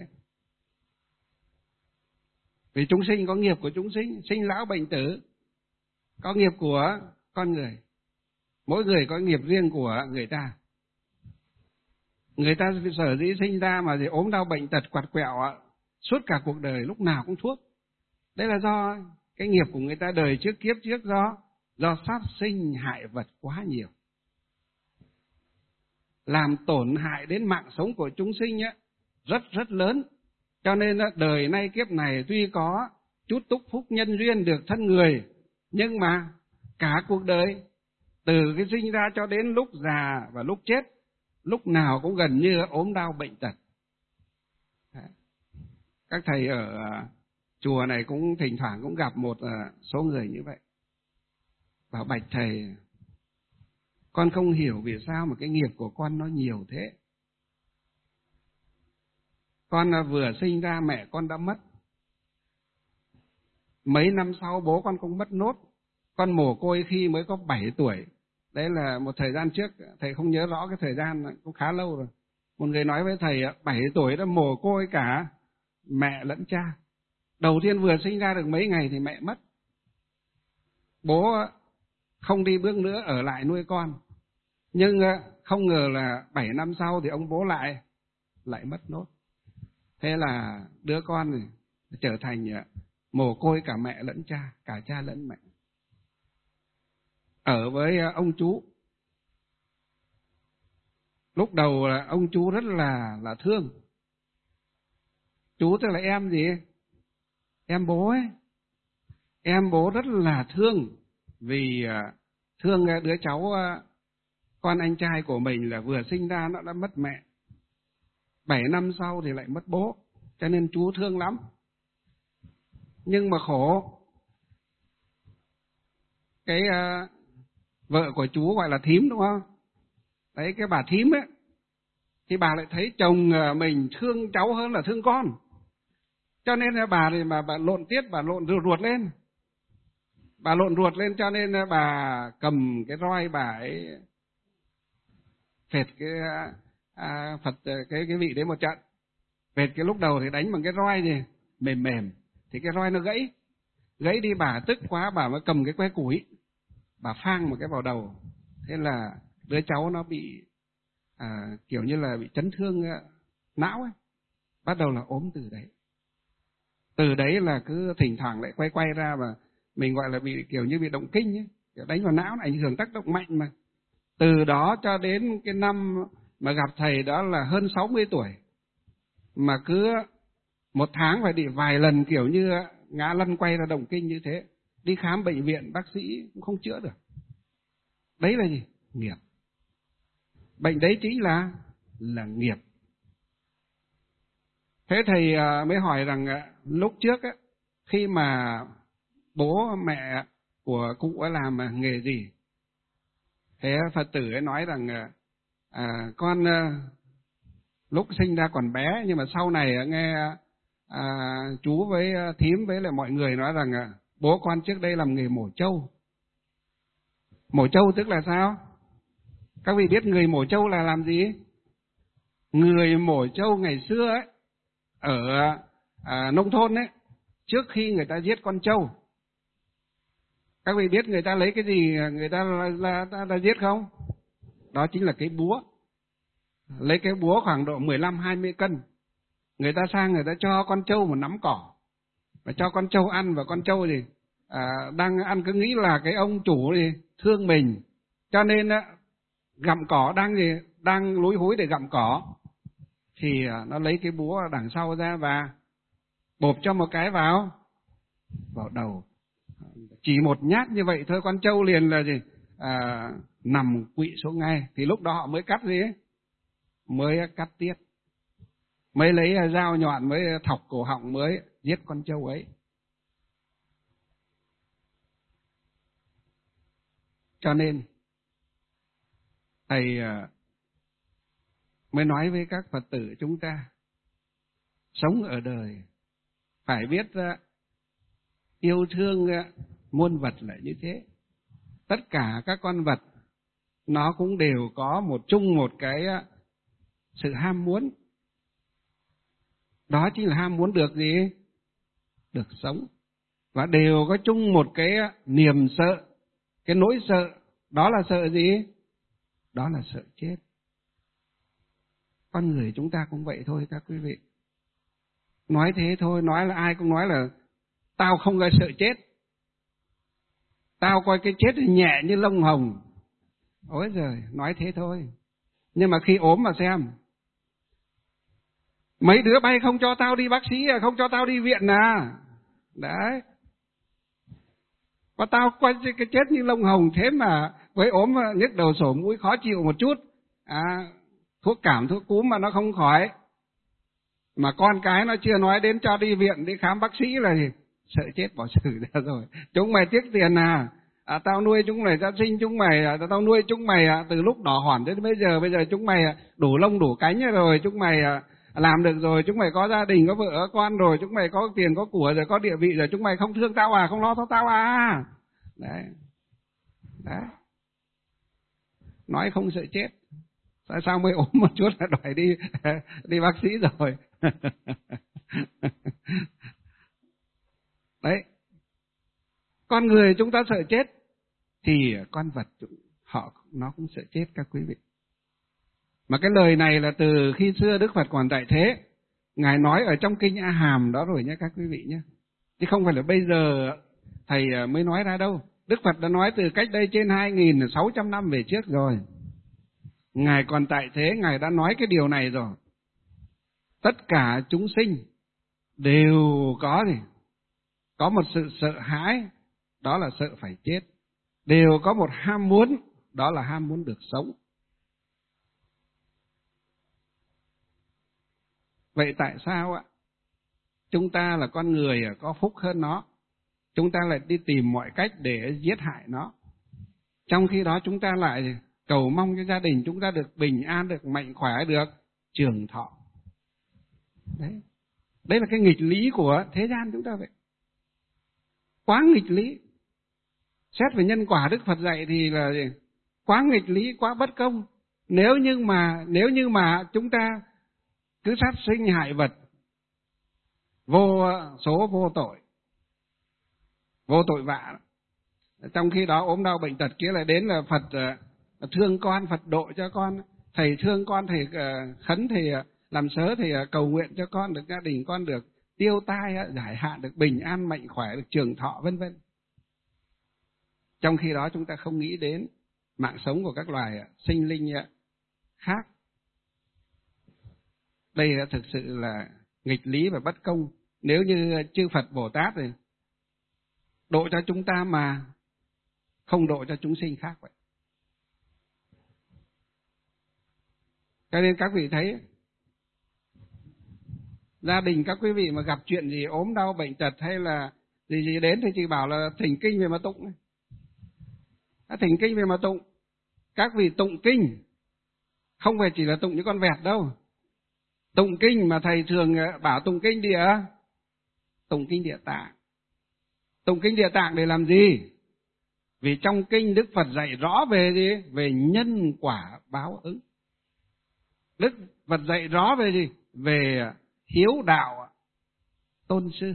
Vì chúng sinh có nghiệp của chúng sinh, sinh lão bệnh tử, có nghiệp của con người. Mỗi người có nghiệp riêng của người ta. Người ta sở dĩ sinh ra mà ốm đau bệnh tật quặt quẹo suốt cả cuộc đời, lúc nào cũng thuốc. Đấy là do cái nghiệp của người ta đời trước, kiếp trước, do sát sinh hại vật quá nhiều, làm tổn hại đến mạng sống của chúng sinh rất lớn. Cho nên đời nay kiếp này tuy có chút túc phúc nhân duyên được thân người, nhưng mà cả cuộc đời, từ cái sinh ra cho đến lúc già và lúc chết, lúc nào cũng gần như ốm đau bệnh tật. Các thầy ở chùa này cũng thỉnh thoảng cũng gặp một số người như vậy. Bảo bạch thầy, con không hiểu vì sao mà cái nghiệp của con nó nhiều thế. Con vừa sinh ra mẹ con đã mất, mấy năm sau bố con cũng mất nốt, con mồ côi khi mới có 7 tuổi. Đấy là một thời gian trước, thầy không nhớ rõ cái thời gian, cũng khá lâu rồi. Một người nói với thầy 7 tuổi đã mồ côi cả mẹ lẫn cha. Đầu tiên vừa sinh ra được mấy ngày thì mẹ mất. Bố không đi bước nữa ở lại nuôi con. Nhưng không ngờ là 7 năm sau thì ông bố lại mất nốt. Thế là đứa con này trở thành mồ côi cả mẹ lẫn cha, cả cha lẫn mẹ. Ở với ông chú. Lúc đầu là ông chú rất là thương. Chú tức là em gì? Em bố ấy. Em bố rất là thương. Vì thương đứa cháu con anh trai của mình là vừa sinh ra nó đã mất mẹ. 7 năm sau thì lại mất bố. Cho nên chú thương lắm. Nhưng mà khổ. Cái vợ của chú gọi là thím đúng không? Đấy, cái bà thím ấy. Thì bà lại thấy chồng mình thương cháu hơn là thương con. Cho nên là bà thì bà lộn tiết, bà lộn ruột lên. Bà lộn ruột lên cho nên bà cầm cái roi bà ấy phệt cái Phật cái vị đấy một trận. Phệt cái lúc đầu thì đánh bằng cái roi gì mềm mềm, thì cái roi nó gãy đi, bà tức quá bà mới cầm cái que củi, bà phang một cái vào đầu. Thế là đứa cháu nó bị kiểu như là bị chấn thương não ấy, bắt đầu là ốm từ đấy. Từ đấy là cứ thỉnh thoảng lại quay ra, và mình gọi là bị kiểu như bị động kinh ấy, kiểu đánh vào não, ảnh hưởng tác động mạnh mà. Từ đó cho đến cái năm mà gặp thầy đó là hơn 60 tuổi, mà cứ một tháng phải đi vài lần kiểu như ngã lăn quay ra động kinh như thế. Đi khám bệnh viện bác sĩ cũng không chữa được. Đấy là gì? Nghiệp. Bệnh đấy chính là nghiệp. Thế thầy mới hỏi rằng lúc trước ấy, khi mà bố mẹ của cụ ấy làm nghề gì? Thế Phật tử ấy nói rằng con lúc sinh ra còn bé, nhưng mà sau này nghe chú với thím với lại mọi người nói rằng bố con trước đây làm nghề mổ trâu. Mổ trâu tức là sao? Các vị biết người mổ trâu là làm gì? Người mổ trâu ngày xưa ấy, ở nông thôn ấy, trước khi người ta giết con trâu, các vị biết người ta lấy cái gì người ta là giết không? Đó chính là cái búa. Lấy cái búa khoảng độ 15-20 cân. Người ta sang người ta cho con trâu một nắm cỏ, và cho con trâu ăn, và con trâu thì đang ăn cứ nghĩ là cái ông chủ thì thương mình, cho nên gặm cỏ, đang lúi húi để gặm cỏ, thì nó lấy cái búa đằng sau ra và bộp cho một cái vào đầu. Chỉ một nhát như vậy thôi, con trâu liền là gì? Nằm quỵ xuống ngay. Thì lúc đó họ mới cắt gì ấy? Mới cắt tiết, mới lấy dao nhọn, mới thọc cổ họng, mới giết con trâu ấy. Cho nên thầy mới nói với các Phật tử chúng ta, sống ở đời phải biết yêu thương muôn vật là như thế. Tất cả các con vật nó cũng đều có một cái sự ham muốn. Đó chính là ham muốn được gì? Được sống. Và đều có chung một cái niềm sợ, cái nỗi sợ. Đó là sợ gì? Đó là sợ chết. Con người chúng ta cũng vậy thôi các quý vị. Nói thế thôi, nói là ai cũng nói là tao không có sợ chết. Tao coi cái chết thì nhẹ như lông hồng. Ôi giời, nói thế thôi. Nhưng mà khi ốm mà xem, mấy đứa bay không cho tao đi bác sĩ, không cho tao đi viện à. Đấy. Và tao coi cái chết như lông hồng, thế mà với ốm nhức đầu sổ mũi khó chịu một chút, thuốc cảm, thuốc cúm mà nó không khỏi. Mà con cái nó chưa nói đến cho đi viện, đi khám bác sĩ là gì? Sợ chết bỏ xử ra rồi. Chúng mày tiếc tiền à? Tao nuôi chúng mày ra sinh chúng mày, tao nuôi chúng mày từ lúc đỏ hỏn đến bây giờ chúng mày đủ lông đủ cánh rồi, chúng mày làm được rồi, chúng mày có gia đình, có vợ, có con rồi, chúng mày có tiền, có của rồi, có địa vị rồi, chúng mày không thương tao à, không lo cho tao à? Đấy. Đấy. Nói không sợ chết. Sao mới ốm một chút là đòi đi bác sĩ rồi. Đấy. Con người chúng ta sợ chết thì con vật nó cũng sợ chết các quý vị. Mà cái lời này là từ khi xưa Đức Phật còn tại thế, Ngài nói ở trong kinh A Hàm đó rồi nhé các quý vị nhé. Chứ không phải là bây giờ Thầy mới nói ra đâu. Đức Phật đã nói từ cách đây trên 2.600 năm về trước rồi. Ngài còn tại thế, Ngài đã nói cái điều này rồi. Tất cả chúng sinh đều có một sự sợ hãi, đó là sợ phải chết. Đều có một ham muốn, đó là ham muốn được sống. Vậy tại sao ạ? Chúng ta là con người có phúc hơn nó, chúng ta lại đi tìm mọi cách để giết hại nó. Trong khi đó chúng ta lại cầu mong cho gia đình chúng ta được bình an, được mạnh khỏe, được trường thọ. Đấy là cái nghịch lý của thế gian chúng ta vậy. Quá nghịch lý. Xét về nhân quả Đức Phật dạy thì là quá nghịch lý, quá bất công. Nếu như mà chúng ta cứ sát sinh hại vật, vô số vô tội vạ. Trong khi đó ốm đau bệnh tật kia lại đến là Phật thương con, Phật độ cho con. Thầy thương con, thầy khấn, thầy làm sớ, thầy cầu nguyện cho con được, gia đình con được tiêu tai, giải hạn, được bình an, mạnh khỏe, được trường thọ, vân vân. Trong khi đó chúng ta không nghĩ đến mạng sống của các loài sinh linh khác. Đây là thực sự là nghịch lý và bất công. Nếu như chư Phật Bồ Tát thì độ cho chúng ta mà không độ cho chúng sinh khác vậy. Cho nên các vị thấy, gia đình các quý vị mà gặp chuyện gì ốm đau bệnh tật hay là gì đến thì chỉ bảo là thỉnh kinh về mà tụng. Thỉnh kinh về mà tụng. Các vị tụng kinh không phải chỉ là tụng những con vẹt đâu. Tụng kinh mà thầy thường bảo tụng kinh địa tạng. Tụng kinh địa tạng để làm gì? Vì trong kinh Đức Phật dạy rõ về gì? Về nhân quả báo ứng. Đức Phật dạy rõ về gì? Về hiếu đạo tôn sư.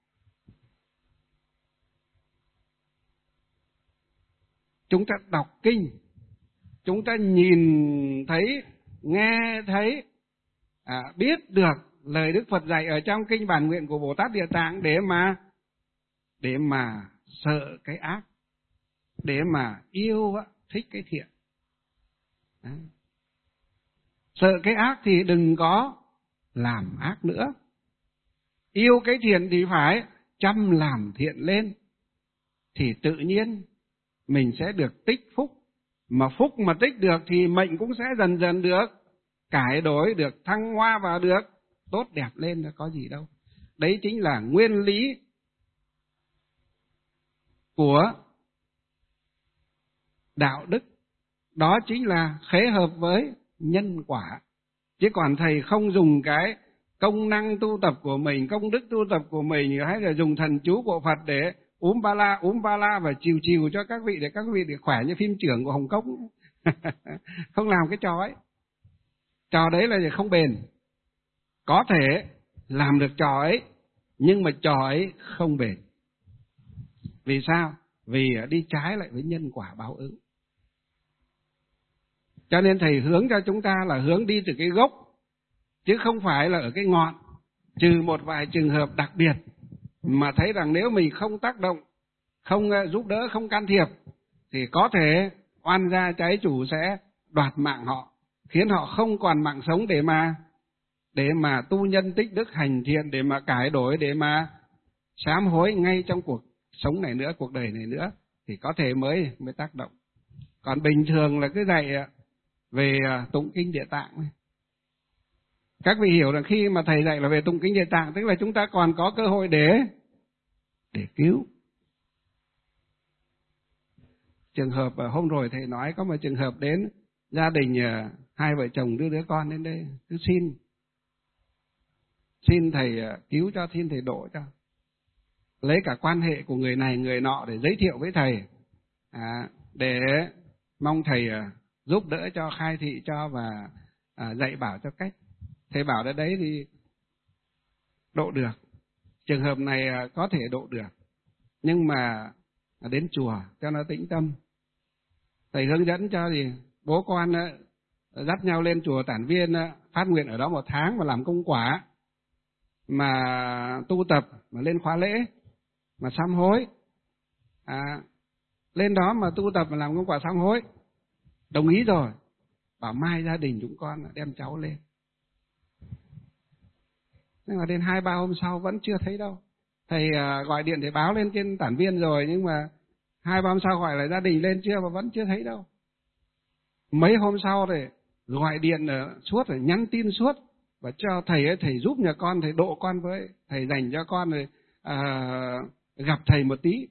Chúng ta đọc kinh, chúng ta nhìn thấy, nghe thấy, biết được lời Đức Phật dạy ở trong kinh Bản Nguyện của Bồ Tát Địa Tạng để mà sợ cái ác, để mà yêu thích cái thiện. Đấy. Sợ cái ác thì đừng có làm ác nữa. Yêu cái thiện thì phải chăm làm thiện lên, thì tự nhiên mình sẽ được tích phúc. Mà phúc mà tích được thì mệnh cũng sẽ dần dần được cải đổi, được thăng hoa và được tốt đẹp lên, có gì đâu. Đấy chính là nguyên lý của đạo đức. Đó chính là khế hợp với nhân quả. Chứ còn thầy không dùng cái công năng tu tập của mình, công đức tu tập của mình, hay là dùng thần chú của Phật để úm ba la và chiều cho các vị để các vị được khỏe như phim trưởng của Hồng Kông. Không làm cái trò ấy. Trò đấy là không bền. Có thể làm được trò ấy, nhưng mà trò ấy không bền. Vì sao? Vì đi trái lại với nhân quả báo ứng. Cho nên thầy hướng cho chúng ta là hướng đi từ cái gốc, chứ không phải là ở cái ngọn. Trừ một vài trường hợp đặc biệt mà thấy rằng nếu mình không tác động, không giúp đỡ, không can thiệp, thì có thể oan gia trái chủ sẽ đoạt mạng họ, khiến họ không còn mạng sống để mà tu nhân tích đức hành thiện, để mà cải đổi, để mà sám hối ngay trong cuộc sống này nữa, cuộc đời này nữa, thì có thể mới tác động. Còn bình thường là cứ dạy về tụng kinh Địa Tạng này. Các vị hiểu rằng khi mà thầy dạy là về tụng kinh Địa Tạng, tức là chúng ta còn có cơ hội để cứu. Trường hợp hôm rồi thầy nói có một trường hợp đến gia đình hai vợ chồng đưa đứa con đến đây, cứ xin thầy cứu cho, xin thầy độ cho. lấy cả quan hệ của người này người nọ để giới thiệu với thầy, để mong thầy giúp đỡ cho, khai thị cho và dạy bảo cho cách. Thầy bảo đến đấy thì độ được, trường hợp này có thể độ được, nhưng mà đến chùa cho nó tĩnh tâm. Thầy hướng dẫn cho thì bố con dắt nhau lên chùa Tản Viên, phát nguyện ở đó 1 tháng và làm công quả, mà tu tập, mà lên khóa lễ, mà sám hối. Lên đó mà tu tập mà làm công quả sám hối. Đồng ý rồi, bảo mai gia đình chúng con đem cháu lên. Nhưng mà đến 2-3 hôm sau vẫn chưa thấy đâu. Thầy gọi điện để báo lên trên Tản Viên rồi, nhưng mà 2-3 hôm sau gọi lại gia đình lên chưa mà vẫn chưa thấy đâu. Mấy hôm sau rồi gọi điện suốt, rồi nhắn tin suốt, và cho thầy ấy, thầy giúp nhà con, thầy độ con với, thầy dành cho con rồi gặp thầy một tí.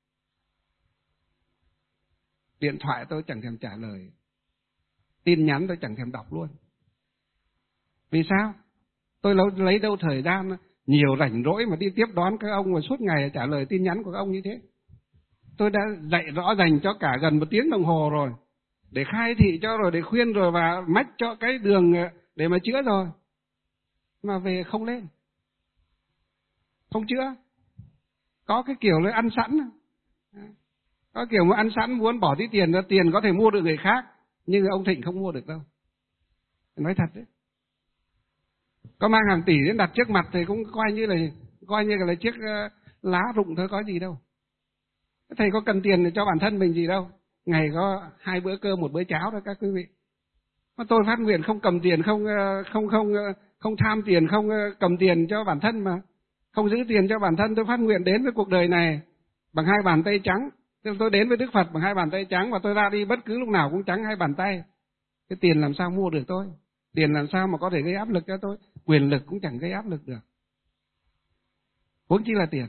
Điện thoại tôi chẳng thèm trả lời, tin nhắn tôi chẳng thèm đọc luôn. Vì sao? Tôi lấy đâu thời gian nhiều rảnh rỗi mà đi tiếp đón các ông và suốt ngày trả lời tin nhắn của các ông như thế. Tôi đã dạy rõ dành cho cả gần 1 tiếng đồng hồ rồi, để khai thị cho rồi, để khuyên rồi, và mách cho cái đường để mà chữa rồi. Mà về không lên, không chữa. Có cái kiểu là ăn sẵn, có kiểu mà ăn sẵn muốn bỏ tí tiền ra, tiền có thể mua được người khác, nhưng ông Thịnh không mua được đâu. Nói thật đấy. Có mang hàng tỷ đến đặt trước mặt thì cũng coi như là chiếc lá rụng thôi, có gì đâu. Thầy có cần tiền để cho bản thân mình gì đâu. Ngày có 2 bữa cơm 1 bữa cháo thôi các quý vị. Mà tôi phát nguyện không cầm tiền, không tham tiền, không cầm tiền cho bản thân, mà không giữ tiền cho bản thân. Tôi phát nguyện đến với cuộc đời này bằng 2 bàn tay trắng. Tôi đến với Đức Phật bằng 2 bàn tay trắng, và tôi ra đi bất cứ lúc nào cũng trắng 2 bàn tay. Cái tiền làm sao mua được tôi? Tiền làm sao mà có thể gây áp lực cho tôi? Quyền lực cũng chẳng gây áp lực được, huống chi là tiền.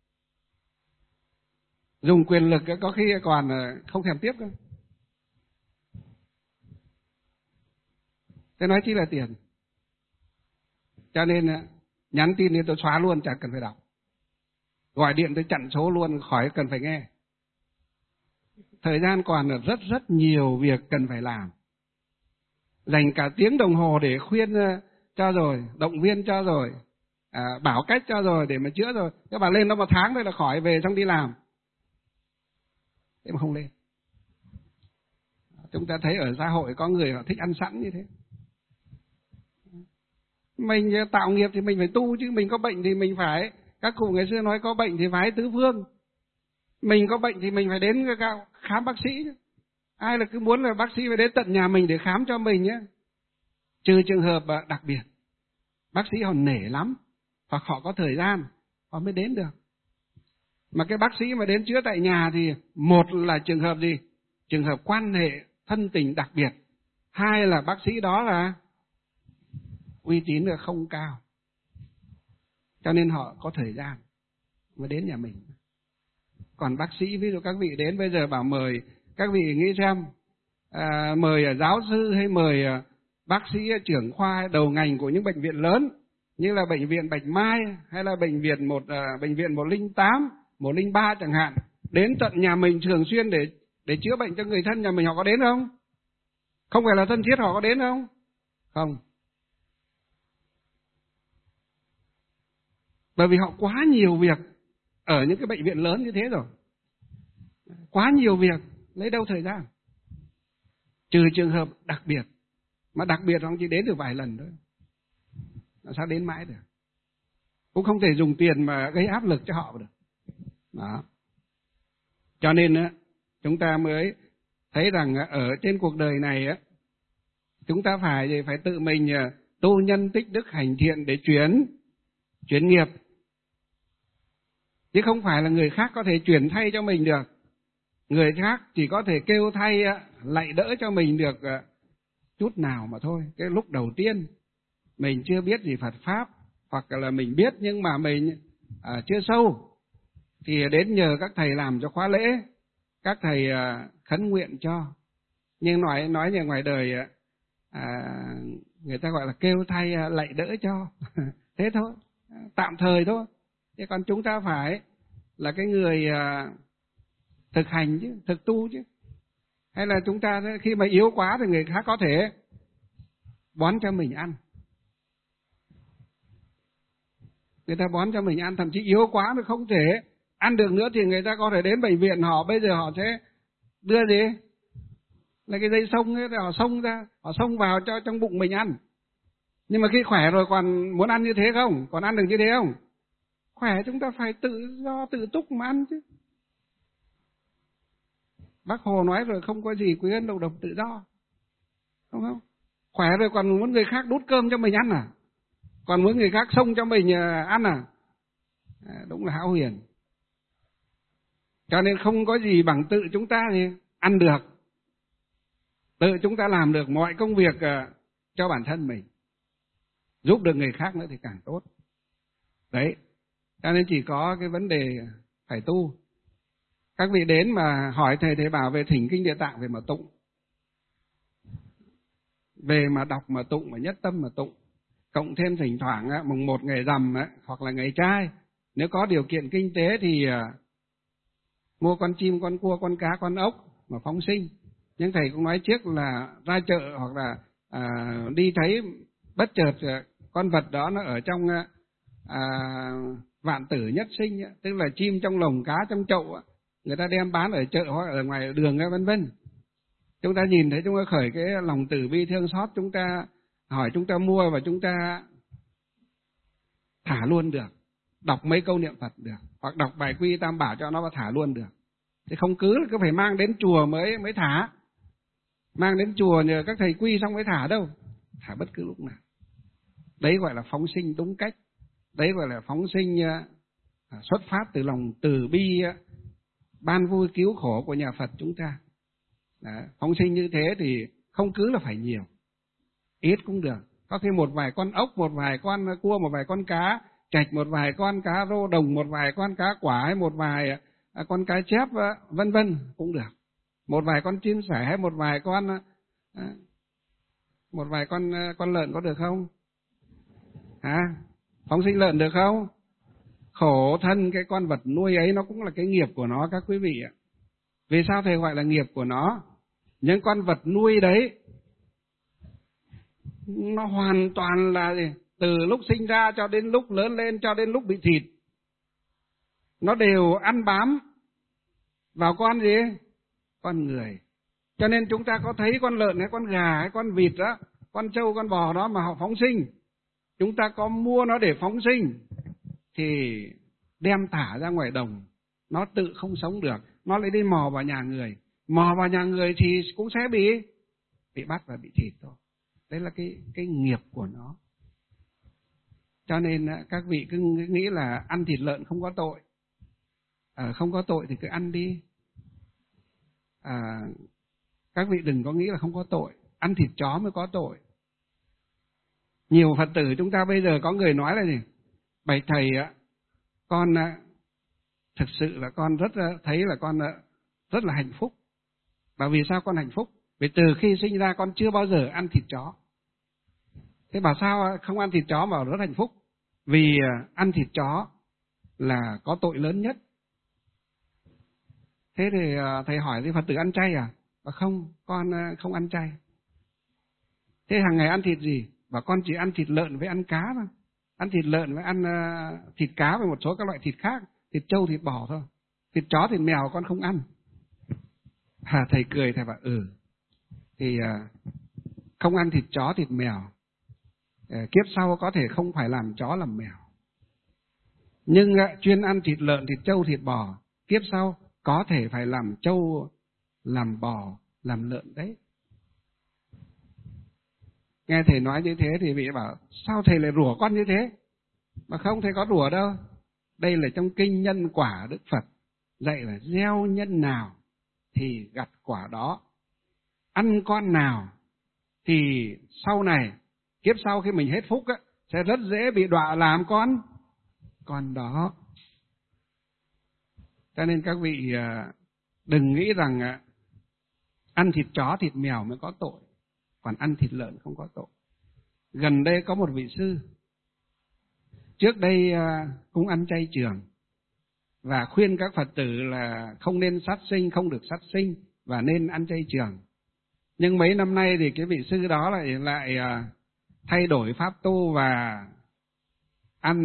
Dùng quyền lực có khi còn không thèm tiếp cơ. Thế nói chi là tiền. Cho nên nhắn tin nên tôi xóa luôn, chẳng cần phải đọc. Gọi điện tôi chặn số luôn, khỏi cần phải nghe. Thời gian còn rất nhiều việc cần phải làm. Dành cả tiếng đồng hồ để khuyên cho rồi, động viên cho rồi, bảo cách cho rồi, để mà chữa rồi. Các bạn lên đó 1 tháng thôi là khỏi, về xong đi làm. Thế mà không lên. Chúng ta thấy ở xã hội có người họ thích ăn sẵn như thế. Mình tạo nghiệp thì mình phải tu chứ, mình có bệnh thì mình phải, các cụ ngày xưa nói có bệnh thì phải tứ phương. Mình có bệnh thì mình phải đến khám bác sĩ chứ. Ai là cứ muốn là bác sĩ phải đến tận nhà mình để khám cho mình nhé. Trừ trường hợp đặc biệt, bác sĩ họ nể lắm, hoặc họ có thời gian, họ mới đến được. Mà cái bác sĩ mà đến chữa tại nhà thì một là trường hợp gì? Trường hợp quan hệ thân tình đặc biệt. 2 là bác sĩ đó là uy tín là không cao, cho nên họ có thời gian mới đến nhà mình. Còn bác sĩ, ví dụ các vị đến bây giờ bảo mời, các vị nghĩ xem, mời giáo sư hay mời bác sĩ trưởng khoa đầu ngành của những bệnh viện lớn như là bệnh viện Bạch Mai hay là bệnh viện 108, 103 chẳng hạn, đến tận nhà mình thường xuyên để chữa bệnh cho người thân nhà mình, họ có đến không? Không phải là thân thiết, họ có đến không? Không. Bởi vì họ quá nhiều việc ở những cái bệnh viện lớn như thế rồi. Quá nhiều việc, lấy đâu thời gian. Trừ trường hợp đặc biệt, mà đặc biệt họ chỉ đến được vài lần thôi, làm sao đến mãi được. Cũng không thể dùng tiền mà gây áp lực cho họ được. Đó. Cho nên chúng ta mới thấy rằng ở trên cuộc đời này chúng ta phải tự mình tu nhân tích đức hành thiện để chuyển nghiệp, chứ không phải là người khác có thể chuyển thay cho mình được. Người khác chỉ có thể kêu thay, lạy đỡ cho mình được chút nào mà thôi. Cái lúc đầu tiên mình chưa biết gì Phật Pháp, hoặc là mình biết nhưng mà mình chưa sâu, thì đến nhờ các thầy làm cho khóa lễ, các thầy khấn nguyện cho. Nhưng nói như ngoài đời người ta gọi là kêu thay lạy đỡ cho. Thế thôi, tạm thời thôi. Thế còn chúng ta phải là cái người thực hành chứ, thực tu chứ. Hay là chúng ta khi mà yếu quá thì người khác có thể bón cho mình ăn. Người ta bón cho mình ăn, thậm chí yếu quá nó không thể ăn được nữa thì người ta có thể đến bệnh viện, bây giờ họ sẽ đưa gì? Là cái dây xông ấy, họ xông ra, họ xông vào cho trong bụng mình ăn. Nhưng mà khi khỏe rồi còn muốn ăn như thế không? Còn ăn được như thế không? Khỏe chúng ta phải tự do, tự túc mà ăn chứ. Bác Hồ nói rồi, không có gì quý hơn độc lập tự do. Đúng không? Khỏe rồi còn muốn người khác đút cơm cho mình ăn à? Còn muốn người khác xông cho mình ăn à? Đúng là hão huyền. Cho nên không có gì bằng tự chúng ta thì ăn được. Tự chúng ta làm được mọi công việc cho bản thân mình. Giúp được người khác nữa thì càng tốt. Đấy. Cho nên chỉ có cái vấn đề phải tu. Các vị đến mà hỏi thầy bảo về thỉnh kinh Địa Tạng về mà tụng. Về mà đọc mà tụng, mà nhất tâm mà tụng. Cộng thêm thỉnh thoảng mùng 1 ngày rằm hoặc là ngày trai. Nếu có điều kiện kinh tế thì mua con chim, con cua, con cá, con ốc mà phóng sinh. Nhưng thầy cũng nói trước là ra chợ hoặc là đi thấy bất chợt con vật đó nó ở trong vạn tử nhất sinh, tức là chim trong lồng, cá trong chậu, người ta đem bán ở chợ hoặc ở ngoài đường vân vân. Chúng ta nhìn thấy chúng ta khởi cái lòng từ bi thương xót, chúng ta hỏi, chúng ta mua và chúng ta thả luôn được. Đọc mấy câu niệm Phật được, hoặc đọc bài quy Tam Bảo cho nó và thả luôn được. Thì không cứ phải mang đến chùa mới thả. Mang đến chùa nhờ các thầy quy xong mới thả đâu. Thả bất cứ lúc nào. Đấy gọi là phóng sinh đúng cách. Đấy gọi là phóng sinh xuất phát từ lòng từ bi, ban vui cứu khổ của nhà Phật chúng ta. Đấy, phóng sinh như thế thì không cứ là phải nhiều, ít cũng được. Có khi một vài con ốc, một vài con cua, một vài con cá trạch, một vài con cá rô đồng, một vài con cá quả, hay một vài con cá chép vân vân cũng được. Một vài con chim sẻ hay một vài con lợn có được không? Phóng sinh lợn được không? Khổ thân cái con vật nuôi ấy, nó cũng là cái nghiệp của nó các quý vị ạ. Vì sao thầy gọi là nghiệp của nó? Những con vật nuôi đấy nó hoàn toàn là gì? Từ lúc sinh ra cho đến lúc lớn lên, cho đến lúc bị thịt, nó đều ăn bám vào con gì? Con người. Cho nên chúng ta có thấy con lợn hay con gà hay con vịt đó, con trâu, con bò đó mà họ phóng sinh, chúng ta có mua nó để phóng sinh thì đem thả ra ngoài đồng, nó tự không sống được, nó lại đi mò vào nhà người. Mò vào nhà người thì cũng sẽ bị bắt và bị thịt thôi. Đấy là cái nghiệp của nó. Cho nên các vị cứ nghĩ là ăn thịt lợn không có tội. Không có tội thì cứ ăn đi. Các vị đừng có nghĩ là không có tội. Ăn thịt chó mới có tội. Nhiều Phật tử chúng ta bây giờ có người nói là gì? Bạch thầy ạ, con thực sự là con thấy là con rất là hạnh phúc. Và vì sao con hạnh phúc? Vì từ khi sinh ra con chưa bao giờ ăn thịt chó. Thế bảo sao không ăn thịt chó mà rất hạnh phúc? Vì ăn thịt chó là có tội lớn nhất. Thế thì thầy hỏi thì Phật tử ăn chay à? Và không, con không ăn chay. Thế hàng ngày ăn thịt gì? Và con chỉ ăn thịt lợn với ăn cá thôi. Ăn thịt lợn với ăn thịt cá với một số các loại thịt khác. Thịt trâu, thịt bò thôi. Thịt chó, thịt mèo con không ăn. Thầy cười, thầy bảo thì không ăn thịt chó, thịt mèo, kiếp sau có thể không phải làm chó làm mèo. Nhưng chuyên ăn thịt lợn, thịt trâu, thịt bò, kiếp sau có thể phải làm trâu, làm bò, làm lợn đấy. Nghe thầy nói như thế thì vị bảo sao thầy lại rủa con như thế? Mà không, thầy có rủa đâu. Đây là trong kinh Nhân Quả Đức Phật dạy là gieo nhân nào thì gặt quả đó. Ăn con nào thì sau này, kiếp sau khi mình hết phúc sẽ rất dễ bị đọa làm con đó. Cho nên các vị đừng nghĩ rằng ăn thịt chó, thịt mèo mới có tội, còn ăn thịt lợn không có tội. Gần đây có một vị sư, trước đây cũng ăn chay trường, và khuyên các Phật tử là không nên sát sinh, không được sát sinh và nên ăn chay trường. Nhưng mấy năm nay thì cái vị sư đó lại thay đổi pháp tu và ăn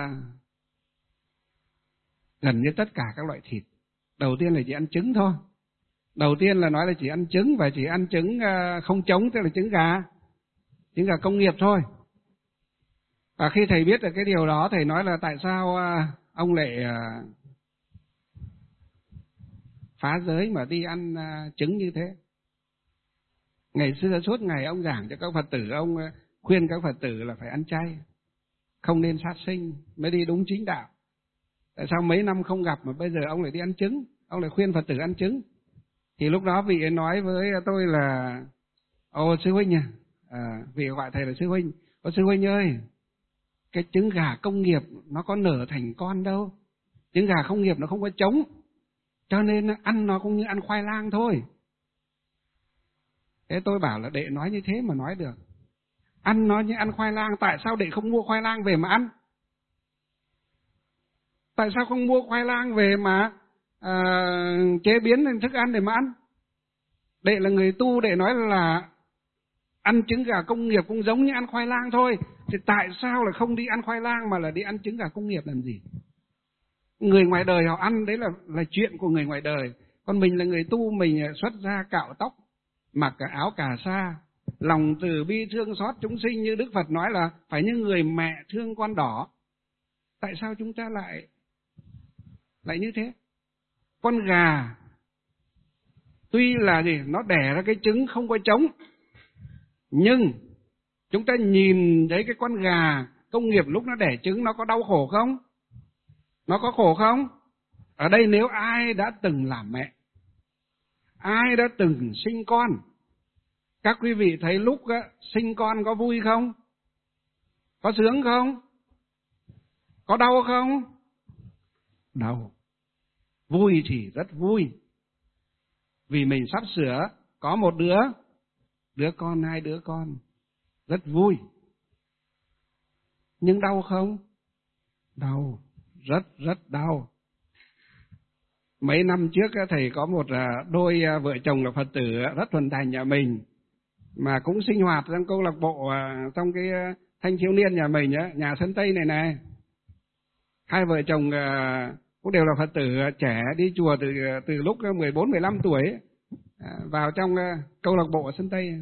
gần như tất cả các loại thịt. Đầu tiên là chỉ ăn trứng thôi. Đầu tiên là nói là chỉ ăn trứng, và chỉ ăn trứng không trống, tức là trứng gà công nghiệp thôi. Và khi thầy biết được cái điều đó, thầy nói là tại sao ông lại phá giới mà đi ăn trứng như thế. Ngày xưa suốt ngày ông giảng cho các Phật tử, ông khuyên các Phật tử là phải ăn chay, không nên sát sinh mới đi đúng chính đạo. Tại sao mấy năm không gặp mà bây giờ ông lại đi ăn trứng, ông lại khuyên Phật tử ăn trứng? Thì lúc đó vị ấy nói với tôi là: Ồ sư huynh vị gọi thầy là sư huynh. Ô sư huynh ơi, cái trứng gà công nghiệp nó có nở thành con đâu. Trứng gà công nghiệp nó không có trống, cho nên ăn nó cũng như ăn khoai lang thôi. Thế tôi bảo là đệ nói như thế mà nói được. Ăn nó như ăn khoai lang, tại sao đệ không mua khoai lang về mà ăn? Tại sao không mua khoai lang về mà chế biến thành thức ăn để mà ăn? Đệ là người tu, đệ nói là ăn trứng gà công nghiệp cũng giống như ăn khoai lang thôi. Thì tại sao là không đi ăn khoai lang mà là đi ăn trứng gà công nghiệp làm gì? Người ngoài đời họ ăn đấy là chuyện của người ngoài đời. Còn mình là người tu, mình xuất gia cạo tóc, mặc cả áo cà sa, lòng từ bi thương xót chúng sinh, như Đức Phật nói là phải như người mẹ thương con đỏ. Tại sao chúng ta lại như thế? Con gà tuy là nó đẻ ra cái trứng không có trống, nhưng chúng ta nhìn thấy cái con gà công nghiệp lúc nó đẻ trứng nó có đau khổ không? Nó có khổ không? Ở đây nếu ai đã từng làm mẹ, ai đã từng sinh con, các quý vị thấy lúc sinh con có vui không? Có sướng không? Có đau không? Đau. Vui thì rất vui, vì mình sắp sửa có một đứa con, 2 đứa con, rất vui. Nhưng đau không? Đau, rất đau. Mấy năm trước thầy có một đôi vợ chồng là Phật tử rất thuần thành nhà mình, mà cũng sinh hoạt trong câu lạc bộ, trong cái thanh thiếu niên nhà mình, nhà Sơn Tây này. Hai vợ chồng cũng đều là Phật tử trẻ, đi chùa từ lúc 14-15 tuổi, vào trong câu lạc bộ ở Sơn Tây.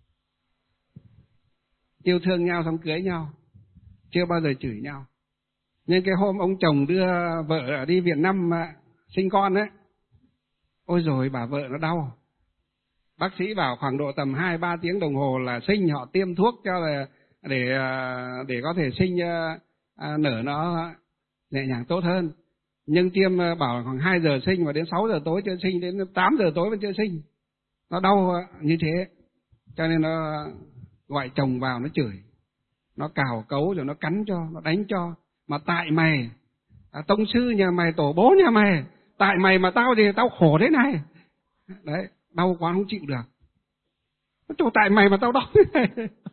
Yêu thương nhau xong cưới nhau, chưa bao giờ chửi nhau. Nhưng cái hôm ông chồng đưa vợ đi Việt Nam sinh con ấy, ôi rồi bà vợ nó đau. Bác sĩ bảo khoảng độ tầm 2-3 tiếng đồng hồ là sinh, họ tiêm thuốc cho là để có thể sinh nở nó nhẹ nhàng tốt hơn. Nhưng tiêm bảo khoảng 2 giờ sinh, mà đến 6 giờ tối chưa sinh, đến 8 giờ tối vẫn chưa sinh. Nó đau như thế, cho nên nó gọi chồng vào nó chửi, nó cào cấu rồi nó cắn cho, nó đánh cho. Mà tại mày, tông sư nhà mày, tổ bố nhà mày, tại mày mà tao thì tao khổ thế này. Đấy, đau quá không chịu được. Chỗ tại mày mà tao đau thế này.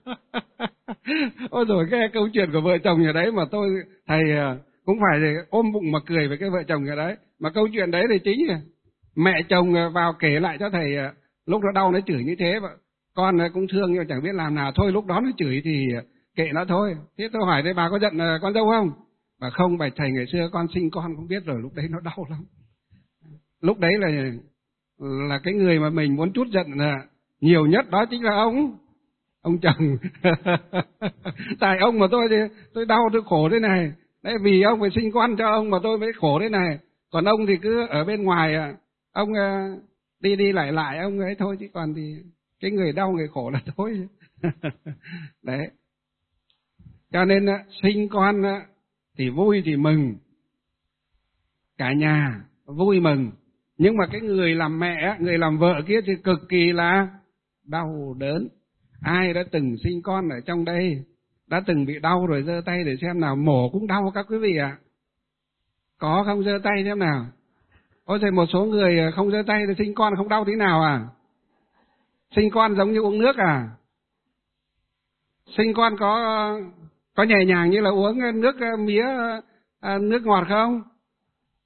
Ôi rồi cái câu chuyện của vợ chồng nhà đấy mà thầy cũng phải ôm bụng mà cười với cái vợ chồng nhà đấy. Mà câu chuyện đấy thì chính là mẹ chồng vào kể lại cho thầy lúc nó đau nó chửi như thế. Con cũng thương nhưng chẳng biết làm nào, thôi lúc đó nó chửi thì kệ nó thôi. Thế tôi hỏi đây, bà có giận con dâu không? Bà không, bạch thầy ngày xưa con sinh con không biết rồi, lúc đấy nó đau lắm. Lúc đấy là cái người mà mình muốn trút giận nhiều nhất đó chính là ông chồng. Tại ông mà tôi đau, tôi khổ thế này. Đấy, vì ông phải sinh con cho ông mà tôi mới khổ thế này. Còn ông thì cứ ở bên ngoài, ông đi lại ông ấy thôi, chứ còn thì cái người đau người khổ là thôi. Đấy. Cho nên sinh con thì vui thì mừng, cả nhà vui mừng. Nhưng mà cái người làm mẹ, người làm vợ kia thì cực kỳ là đau đớn. Ai đã từng sinh con ở trong đây, đã từng bị đau rồi giơ tay để xem nào. Mổ cũng đau các quý vị ạ. Có không, giơ tay xem nào. Ôi trời, một số người không giơ tay thì sinh con không đau tí nào à? Sinh con giống như uống nước à? Sinh con có nhẹ nhàng như là uống nước mía, nước ngọt không?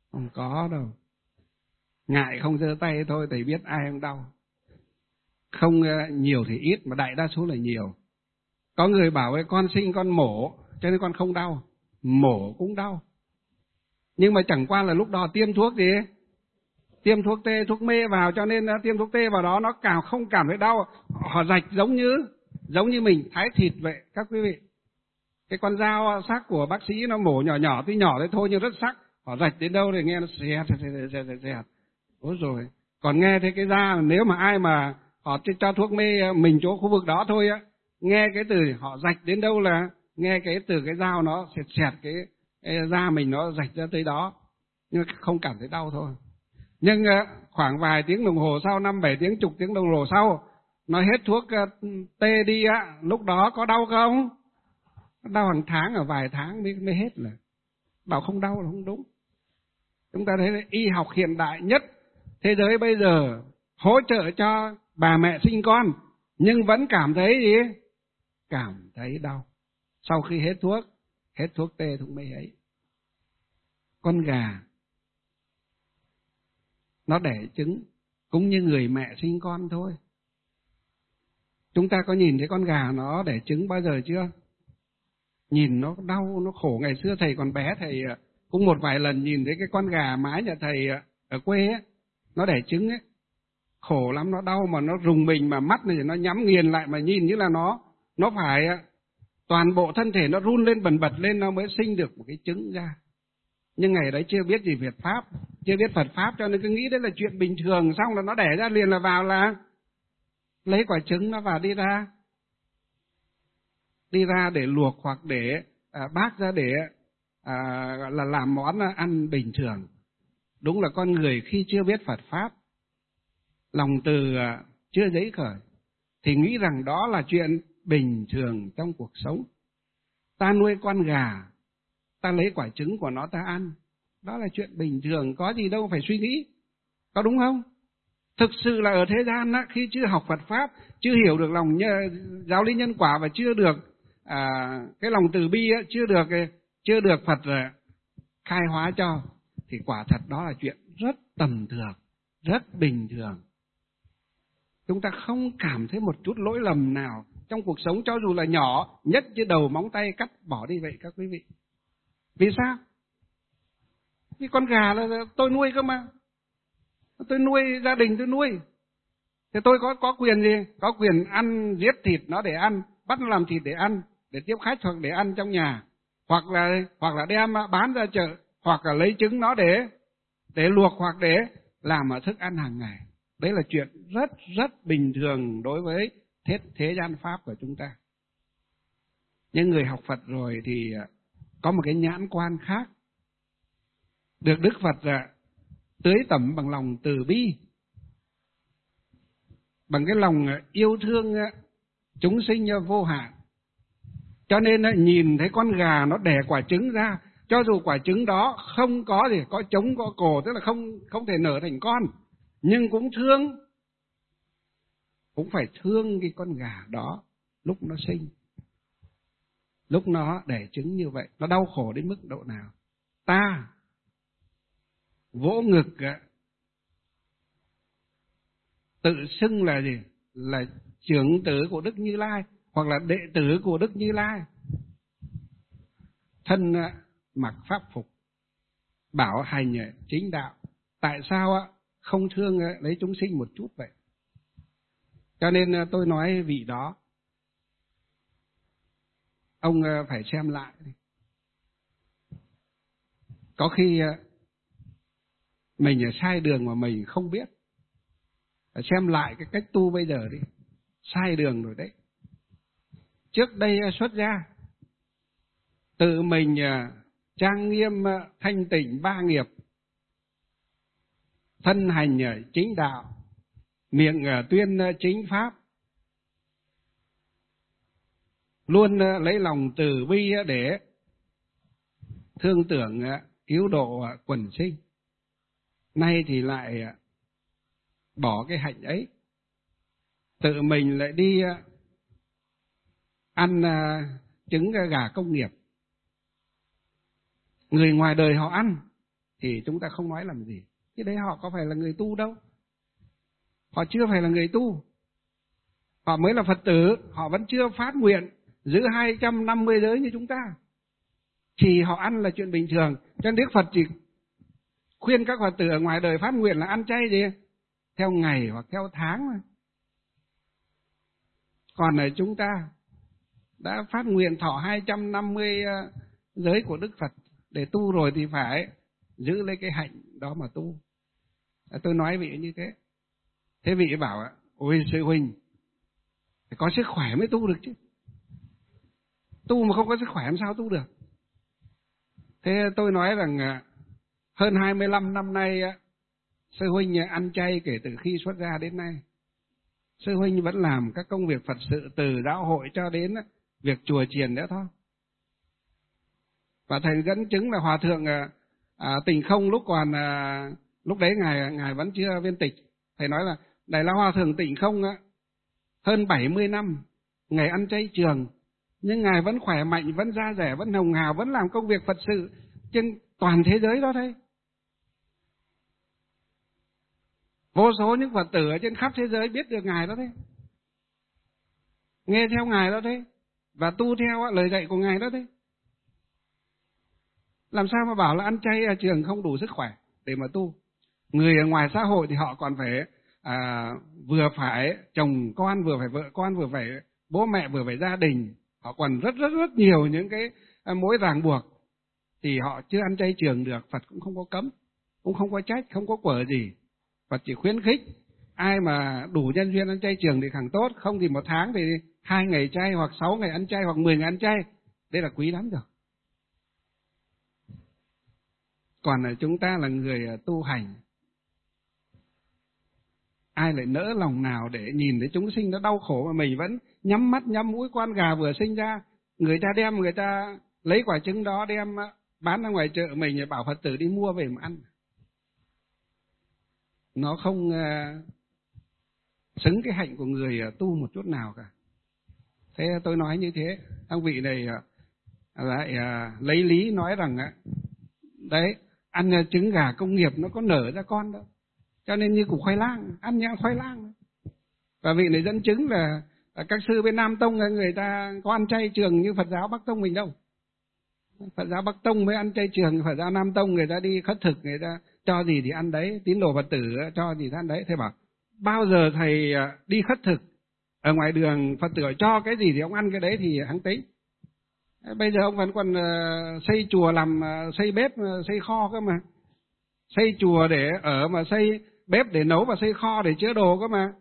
Không có đâu. Ngại không giơ tay thôi, thầy biết ai không đau. Không nhiều thì ít, mà đại đa số là nhiều. Có người bảo với con sinh con mổ, cho nên con không đau. Mổ cũng đau. Nhưng mà chẳng qua là lúc đó tiêm thuốc gì ấy. Tiêm thuốc tê, thuốc mê vào, cho nên tiêm thuốc tê vào đó nó không cảm thấy đau. Họ rạch giống như mình thái thịt vậy các quý vị. Cái con dao sắc của bác sĩ nó mổ nhỏ nhỏ, tuy nhỏ đấy thôi nhưng rất sắc. Họ rạch đến đâu thì nghe nó xẹt. Ôi rồi. Còn nghe thấy cái da, nếu mà ai mà họ cho thuốc mê mình chỗ khu vực đó thôi á, nghe cái từ họ rạch đến đâu là nghe cái từ cái dao nó xẹt cái da mình nó rạch ra tới đó, nhưng mà không cảm thấy đau thôi. Nhưng khoảng vài tiếng đồng hồ sau, 5-7 tiếng, chục tiếng đồng hồ sau, nó hết thuốc tê đi á, lúc đó có đau không? Đau hàng tháng, ở vài tháng mới hết. Là bảo không đau là không đúng. Chúng ta thấy là y học hiện đại nhất thế giới bây giờ hỗ trợ cho bà mẹ sinh con, nhưng vẫn cảm thấy gì? Cảm thấy đau sau khi hết thuốc tê, thuốc mê ấy. Con gà nó đẻ trứng cũng như người mẹ sinh con thôi. Chúng ta có nhìn thấy con gà nó đẻ trứng bao giờ chưa? Nhìn nó đau, nó khổ. Ngày xưa thầy còn bé, thầy cũng một vài lần nhìn thấy cái con gà mái nhà thầy ở quê ấy, nó đẻ trứng ấy, khổ lắm, nó đau mà nó rùng mình, mà mắt này nó nhắm nghiền lại, mà nhìn như là nó phải toàn bộ thân thể nó run lên bần bật lên nó mới sinh được một cái trứng ra. Nhưng ngày đấy chưa biết gì Việt Pháp, chưa biết Phật Pháp, cho nên cứ nghĩ đấy là chuyện bình thường, xong là nó đẻ ra liền là vào là lấy quả trứng nó vào đi ra để luộc hoặc để bác ra để gọi là làm món ăn bình thường. Đúng là con người khi chưa biết Phật Pháp, lòng từ chưa dấy khởi, thì nghĩ rằng đó là chuyện bình thường trong cuộc sống. Ta nuôi con gà, ta lấy quả trứng của nó ta ăn, đó là chuyện bình thường, có gì đâu phải suy nghĩ, có đúng không? Thực sự là ở thế gian á, khi chưa học Phật Pháp, chưa hiểu được lòng giáo lý nhân quả, và chưa được cái lòng từ bi á, chưa được Phật khai hóa cho, thì quả thật đó là chuyện rất tầm thường, rất bình thường. Chúng ta không cảm thấy một chút lỗi lầm nào trong cuộc sống, cho dù là nhỏ nhất như đầu móng tay cắt bỏ đi vậy các quý vị. Vì sao? Vì con gà là tôi nuôi cơ mà. Tôi nuôi, gia đình tôi nuôi. Thì tôi có quyền gì? Có quyền ăn, giết thịt nó để ăn, bắt nó làm thịt để ăn, để tiếp khách, hoặc để ăn trong nhà, hoặc là đem bán ra chợ, hoặc là lấy trứng nó để luộc, hoặc để làm thức ăn hàng ngày. Đấy là chuyện rất rất bình thường đối với thế gian Pháp của chúng ta. Nhưng người học Phật rồi thì có một cái nhãn quan khác, được Đức Phật tưới tẩm bằng lòng từ bi, bằng cái lòng yêu thương chúng sinh vô hạn. Cho nên nhìn thấy con gà nó đẻ quả trứng ra, cho dù quả trứng đó không có gì, có trống có cổ, tức là không thể nở thành con, nhưng cũng phải thương cái con gà đó lúc nó sinh, lúc nó đẻ trứng như vậy, nó đau khổ đến mức độ nào. Ta vỗ ngực tự xưng là gì? Là trưởng tử của Đức Như Lai, hoặc là đệ tử của Đức Như Lai, thân mặc pháp phục, bảo hành chính đạo. Tại sao không thương lấy chúng sinh một chút vậy? Cho nên tôi nói vị đó, ông phải xem lại. Có khi mình sai đường mà mình không biết. Xem lại cái cách tu bây giờ đi, sai đường rồi đấy. Trước đây xuất gia, tự mình trang nghiêm thanh tịnh ba nghiệp, thân hành chính đạo, miệng tuyên chính pháp, luôn lấy lòng từ bi để thương tưởng cứu độ quần sinh. Nay thì lại bỏ cái hạnh ấy, tự mình lại đi ăn trứng gà công nghiệp. Người ngoài đời họ ăn, thì chúng ta không nói làm gì. Chứ đấy họ có phải là người tu đâu. Họ chưa phải là người tu. Họ mới là Phật tử, họ vẫn chưa phát nguyện giữ 250 giới như chúng ta. Chỉ họ ăn là chuyện bình thường. Cho nên Đức Phật chỉ khuyên các Phật tử ở ngoài đời phát nguyện là ăn chay gì? Theo ngày hoặc theo tháng mà. Còn ở chúng ta đã phát nguyện thọ 250 giới của Đức Phật để tu rồi thì phải giữ lấy cái hạnh đó mà tu. Tôi nói vị như thế. Thế vị bảo ôi sư huynh, phải có sức khỏe mới tu được chứ. Tu mà không có sức khỏe làm sao tu được. Thế tôi nói rằng hơn 25 năm nay sư huynh ăn chay kể từ khi xuất gia đến nay. Sư huynh vẫn làm các công việc Phật sự từ giáo hội cho đến việc chùa chiền nữa thôi. Và thầy dẫn chứng là Hòa thượng Tịnh Không lúc đấy ngài vẫn chưa viên tịch. Thầy nói là Đại La Hòa thượng Tịnh Không hơn 70 năm ngài ăn chay trường, nhưng ngài vẫn khỏe mạnh, vẫn da dẻ, vẫn hồng hào, vẫn làm công việc Phật sự trên toàn thế giới đó thôi. Vô số những Phật tử ở trên khắp thế giới biết được ngài đó thế, nghe theo ngài đó thế, và tu theo lời dạy của ngài đó thế. Làm sao mà bảo là ăn chay ở trường không đủ sức khỏe để mà tu. Người ở ngoài xã hội thì họ còn phải vừa phải chồng con, vừa phải vợ con, vừa phải bố mẹ, vừa phải gia đình. Họ còn rất nhiều những cái mối ràng buộc. Thì họ chưa ăn chay trường được. Phật cũng không có cấm, cũng không có trách, không có quở gì. Phật chỉ khuyến khích ai mà đủ nhân duyên ăn chay trường thì càng tốt. Không thì một tháng thì 2 ngày chay, hoặc 6 ngày ăn chay, hoặc 10 ngày ăn chay. Đây là quý lắm rồi. Còn chúng ta là người tu hành, ai lại nỡ lòng nào để nhìn thấy chúng sinh nó đau khổ mà mình vẫn nhắm mắt nhắm mũi. Con gà vừa sinh ra, người ta lấy quả trứng đó đem bán ra ngoài chợ, mình bảo Phật tử đi mua về mà ăn. Nó không xứng cái hạnh của người tu một chút nào cả. Thế tôi nói như thế. Ông vị này lại lấy lý nói rằng đấy, ăn trứng gà công nghiệp nó có nở ra con đâu, cho nên như củ khoai lang, ăn nhang khoai lang. Và vị này dẫn chứng là các sư bên Nam Tông người ta có ăn chay trường như Phật giáo Bắc Tông mình đâu. Phật giáo Bắc Tông mới ăn chay trường, Phật giáo Nam Tông người ta đi khất thực, người ta cho gì thì ăn đấy, tín đồ Phật tử cho gì thì ăn đấy. Thầy bảo bao giờ thầy đi khất thực ở ngoài đường, Phật tử cho cái gì thì ông ăn cái đấy thì hắn tính. Bây giờ ông vẫn còn xây chùa làm, xây bếp, xây kho cơ mà. Xây chùa để ở mà xây bếp để nấu, và xây kho để chứa đồ cơ mà.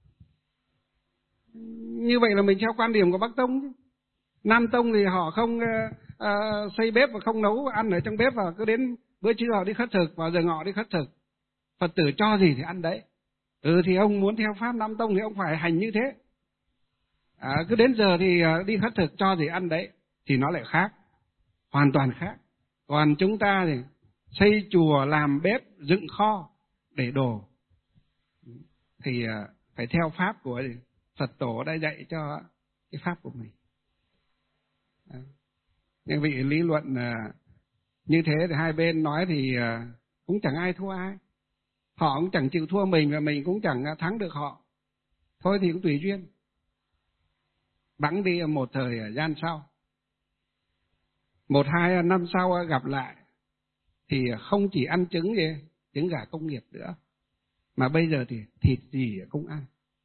Như vậy là mình theo quan điểm của Bắc Tông chứ. Nam Tông thì họ không xây bếp và không nấu ăn ở trong bếp, và cứ đến bữa trưa họ đi khất thực, vào giờ ngọ đi khất thực. Phật tử cho gì thì ăn đấy. Thì ông muốn theo pháp Nam Tông thì ông phải hành như thế. Cứ đến giờ thì đi khất thực, cho gì ăn đấy. Thì nó lại khác, hoàn toàn khác. Còn chúng ta thì xây chùa, làm bếp, dựng kho để đồ, thì phải theo pháp của Phật tổ đã dạy cho cái pháp của mình. Nhưng vị lý luận như thế thì hai bên nói thì cũng chẳng ai thua ai. Họ cũng chẳng chịu thua mình, và mình cũng chẳng thắng được họ. Thôi thì cũng tùy duyên, bẵng đi một thời gian sau. 1-2 năm sau gặp lại thì không chỉ ăn trứng gà công nghiệp nữa, mà bây giờ thì thịt gì cũng ăn.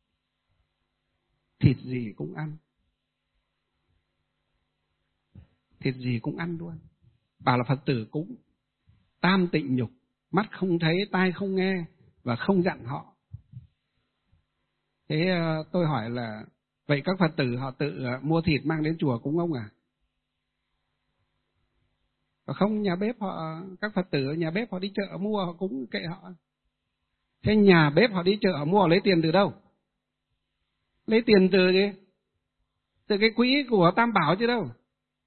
Thịt gì cũng ăn. Thịt gì cũng ăn luôn. Bảo là Phật tử cũng tam tịnh nhục, mắt không thấy, tai không nghe, và không dặn họ. Thế tôi hỏi là vậy các Phật tử họ tự mua thịt mang đến chùa cúng ông à? Và không, nhà bếp họ, các Phật tử ở nhà bếp họ đi chợ mua, họ cúng kệ họ. Thế nhà bếp họ đi chợ họ mua, họ lấy tiền từ đâu? Lấy tiền từ gì? Từ cái quỹ của Tam Bảo chứ đâu.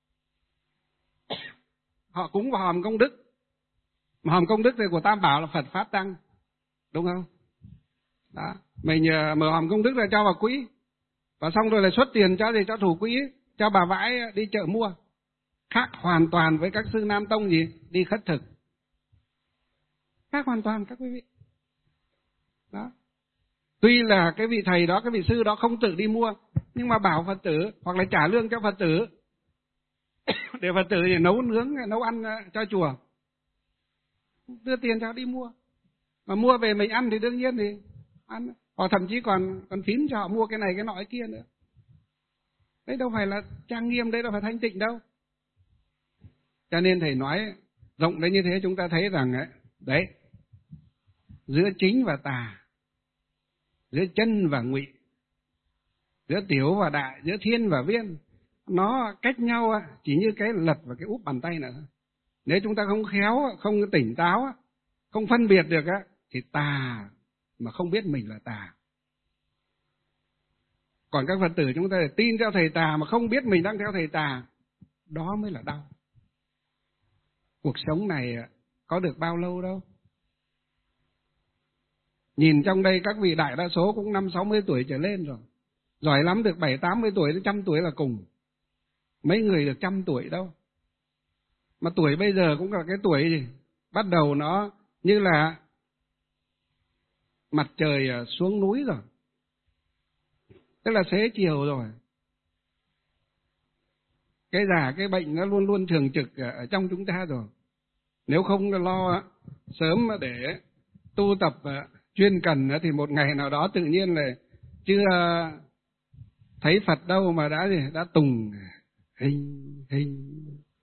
Họ cúng vào hòm công đức. Mà hòm công đức thì của Tam Bảo là Phật Pháp Tăng, đúng không? Đó. Mình mở hòm công đức là cho vào quỹ, và xong rồi là xuất tiền cho gì, cho thủ quỹ, cho bà vãi đi chợ mua. Khác hoàn toàn với các sư Nam Tông gì đi khất thực. Khác hoàn toàn các quý vị. Đó. Tuy là cái vị thầy đó, cái vị sư đó không tự đi mua, nhưng mà bảo Phật tử hoặc là trả lương cho Phật tử để Phật tử thì nấu nướng, nấu ăn cho chùa, đưa tiền cho đi mua. Mà mua về mình ăn thì đương nhiên thì ăn, hoặc thậm chí còn phím cho họ mua cái này cái nọ cái kia nữa. Đấy đâu phải là trang nghiêm, đấy đâu phải thanh tịnh đâu. Cho nên thầy nói rộng đến như thế, chúng ta thấy rằng đấy, giữa chính và tà, giữa chân và ngụy, giữa tiểu và đại, giữa thiên và viên, nó cách nhau chỉ như cái lật và cái úp bàn tay nữa. Nếu chúng ta không khéo, không tỉnh táo, không phân biệt được thì tà mà không biết mình là tà. Còn các Phật tử chúng ta tin theo thầy tà mà không biết mình đang theo thầy tà, đó mới là đau. Cuộc sống này có được bao lâu đâu. Nhìn trong đây các vị đại đa số cũng 50-60 tuổi trở lên rồi. Giỏi lắm được 70-80 tuổi đến 100 tuổi là cùng. Mấy người được 100 tuổi đâu. Mà tuổi bây giờ cũng là cái tuổi gì? Bắt đầu nó như là mặt trời xuống núi rồi. Tức là xế chiều rồi. Cái già, cái bệnh nó luôn luôn thường trực ở trong chúng ta rồi. Nếu không lo sớm để tu tập chuyên cần thì một ngày nào đó tự nhiên là chưa thấy Phật đâu mà đã tùng hình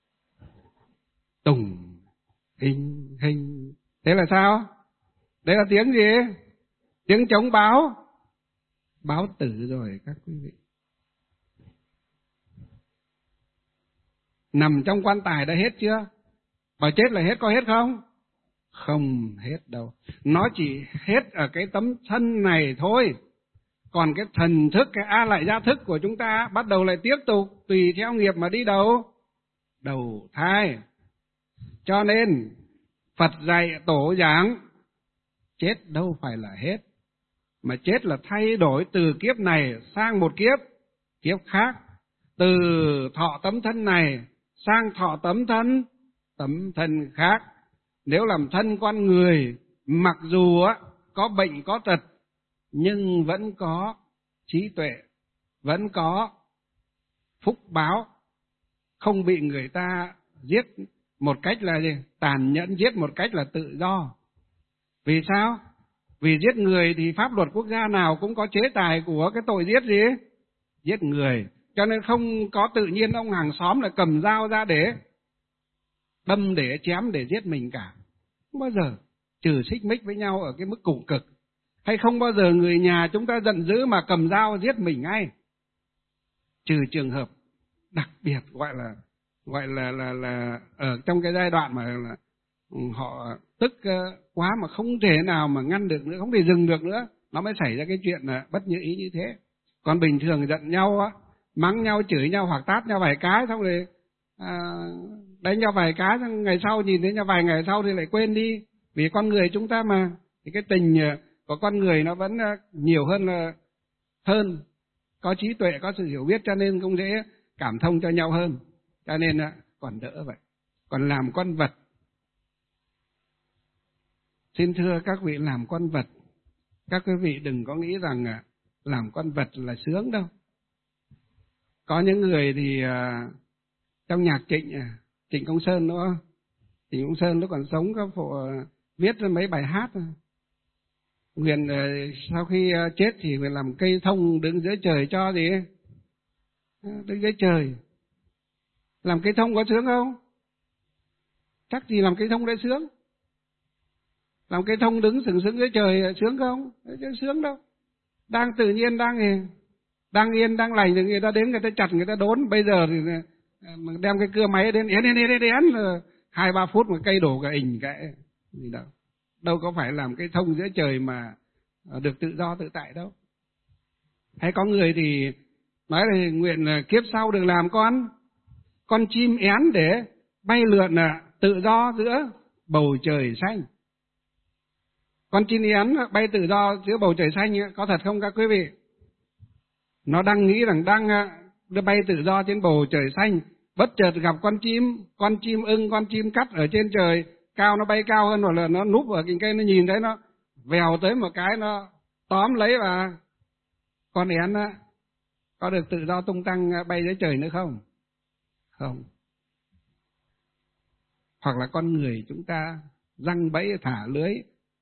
tùng hình. Thế là sao? Đấy là tiếng gì? Tiếng trống báo tử rồi các quý vị. Nằm trong quan tài đã hết chưa? Và chết là hết, có hết không? Không hết đâu. Nó chỉ hết ở cái tấm thân này thôi. Còn cái thần thức, cái a lại gia thức của chúng ta bắt đầu lại tiếp tục tùy theo nghiệp mà đi đầu thai. Cho nên Phật dạy, tổ giảng, chết đâu phải là hết, mà chết là thay đổi từ kiếp này sang một kiếp khác, từ thọ tấm thân này sang thọ tấm thân khác. Nếu làm thân con người, mặc dù có bệnh có tật, nhưng vẫn có trí tuệ, vẫn có phúc báo, không bị người ta giết một cách là gì? Tàn nhẫn, giết một cách là tự do. Vì sao? Vì giết người thì pháp luật quốc gia nào cũng có chế tài của cái tội giết gì? Giết người. Cho nên không có tự nhiên ông hàng xóm lại cầm dao ra để đâm, để chém, để giết mình cả. Không bao giờ. Trừ xích mích với nhau ở cái mức cùng cực. Hay không bao giờ người nhà chúng ta giận dữ mà cầm dao giết mình ngay. Trừ trường hợp đặc biệt gọi là ở trong cái giai đoạn mà là họ tức quá mà không thể nào mà ngăn được nữa, không thể dừng được nữa, nó mới xảy ra cái chuyện là bất như ý như thế. Còn bình thường giận nhau mắng nhau, chửi nhau hoặc tát nhau vài cái, xong rồi đánh nhau vài cái, xong ngày sau nhìn thấy nhau vài ngày sau thì lại quên đi. Vì con người chúng ta mà, thì cái tình của con người nó vẫn nhiều hơn có trí tuệ, có sự hiểu biết, cho nên cũng dễ cảm thông cho nhau hơn. Cho nên còn đỡ vậy. Còn làm con vật, xin thưa các vị, làm con vật, các quý vị đừng có nghĩ rằng làm con vật là sướng đâu. Có những người thì trong nhạc Trịnh Công Sơn đúng không? Trịnh Công Sơn lúc còn sống có phụ viết ra mấy bài hát. Nguyện sau khi chết thì nguyện làm cây thông đứng dưới trời cho gì? Đứng dưới trời. Làm cây thông có sướng không? Chắc gì làm cây thông đấy sướng. Làm cây thông đứng sừng sững dưới trời sướng không? Chứ sướng đâu. Đang tự nhiên, đang yên, đang lành thì người ta đến, người ta chặt, người ta đốn. Bây giờ thì đem cái cưa máy đến, yến 2-3 phút mà cây đổ cả ình cái gì đâu. Đâu có phải làm cây thông giữa trời mà được tự do tự tại đâu. Hay có người thì nói là nguyện kiếp sau được làm con chim én để bay lượn tự do giữa bầu trời xanh. Con chim én bay tự do giữa bầu trời xanh có thật không các quý vị? Nó đang nghĩ rằng đang bay tự do trên bầu trời xanh, bất chợt gặp con chim ưng, con chim cắt ở trên trời, cao nó bay cao hơn, hoặc là nó núp ở cành cây, nó nhìn thấy nó vèo tới một cái nó tóm lấy, và con én á có được tự do tung tăng bay dưới trời nữa không? Không. Hoặc là con người chúng ta giăng bẫy thả lưới,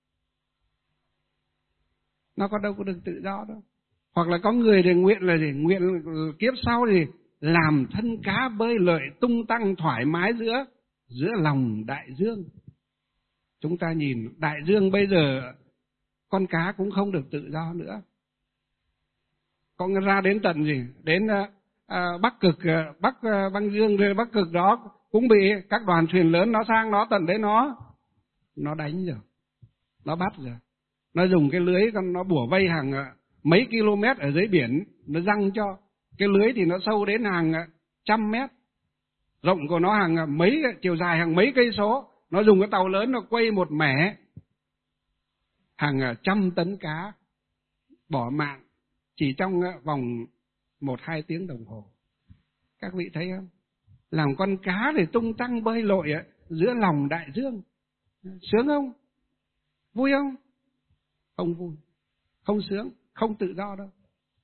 nó có đâu có được tự do đâu. Hoặc là có người thì nguyện là gì? Nguyện kiếp sau thì làm thân cá bơi lội tung tăng thoải mái giữa lòng đại dương. Chúng ta nhìn đại dương bây giờ con cá cũng không được tự do nữa. Con ra đến tận gì? Đến Bắc Cực, Bắc băng dương, Bắc Cực đó cũng bị các đoàn thuyền lớn nó sang, nó tận đấy nó đánh rồi, nó bắt rồi. Nó dùng cái lưới, nó bủa vây hàng mấy km ở dưới biển, nó giăng cho. Cái lưới thì nó sâu đến hàng trăm mét, rộng của nó hàng mấy, chiều dài hàng mấy cây số. Nó dùng cái tàu lớn nó quay một mẻ, hàng trăm tấn cá bỏ mạng chỉ trong vòng 1-2 tiếng đồng hồ. Các vị thấy không? Làm con cá để tung tăng bơi lội giữa lòng đại dương, sướng không? Vui không? Không vui, không sướng, không tự do đâu.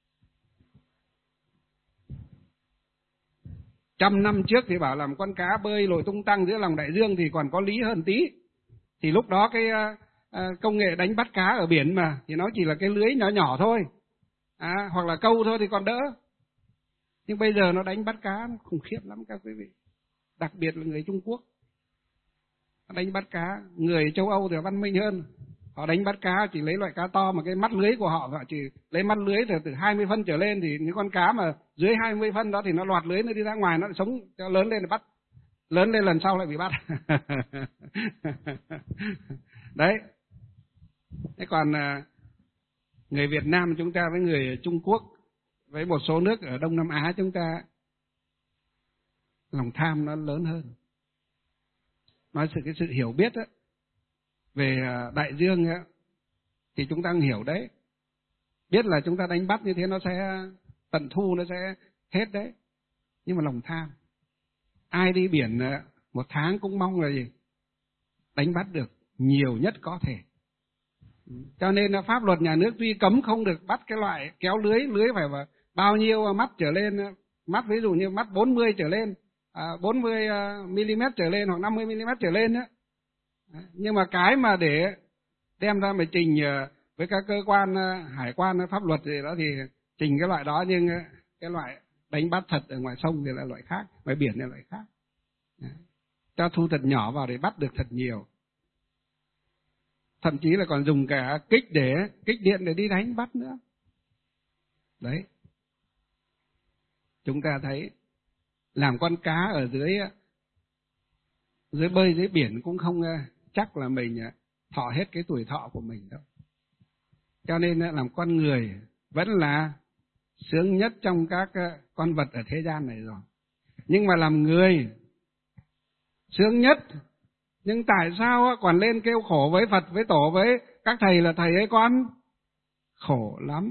100 năm trước thì bảo làm con cá bơi lội tung tăng giữa lòng đại dương thì còn có lý hơn tí. Thì lúc đó cái công nghệ đánh bắt cá ở biển mà, thì nó chỉ là cái lưới nhỏ nhỏ thôi, hoặc là câu thôi thì còn đỡ. Nhưng bây giờ nó đánh bắt cá nó khủng khiếp lắm các quý vị. Đặc biệt là người Trung Quốc đánh bắt cá. Người châu Âu thì văn minh hơn, họ đánh bắt cá chỉ lấy loại cá to, mà cái mắt lưới của họ chỉ lấy mắt lưới từ 20 phân trở lên, thì những con cá mà dưới 20 phân đó thì nó loạt lưới, nó đi ra ngoài, nó sống cho lớn lên để bắt, lớn lên lần sau lại bị bắt. Đấy. Thế còn người Việt Nam chúng ta với người Trung Quốc với một số nước ở Đông Nam Á chúng ta, lòng tham nó lớn hơn. Nói cái sự hiểu biết á, về đại dương á, thì chúng ta hiểu đấy. Biết là chúng ta đánh bắt như thế nó sẽ tận thu, nó sẽ hết đấy. Nhưng mà lòng tham, ai đi biển 1 tháng cũng mong là gì? Đánh bắt được nhiều nhất có thể. Cho nên là pháp luật nhà nước tuy cấm không được bắt cái loại kéo lưới phải bao nhiêu mắt trở lên, mắt ví dụ như mắt 40 trở lên, 40 mm trở lên hoặc 50 mm trở lên á. Nhưng mà cái mà để đem ra mà trình với các cơ quan hải quan pháp luật gì đó thì trình cái loại đó, nhưng cái loại đánh bắt thật ở ngoài sông thì là loại khác, ngoài biển là loại khác. Cho thu thật nhỏ vào để bắt được thật nhiều. Thậm chí là còn dùng cả kích điện để đi đánh bắt nữa. Đấy. Chúng ta thấy làm con cá ở dưới bơi dưới biển cũng không chắc là mình thọ hết cái tuổi thọ của mình đâu. Cho nên làm con người vẫn là sướng nhất trong các con vật ở thế gian này rồi. Nhưng mà làm người sướng nhất, nhưng tại sao còn lên kêu khổ với Phật, với Tổ, với các thầy là thầy ấy con? Khổ lắm.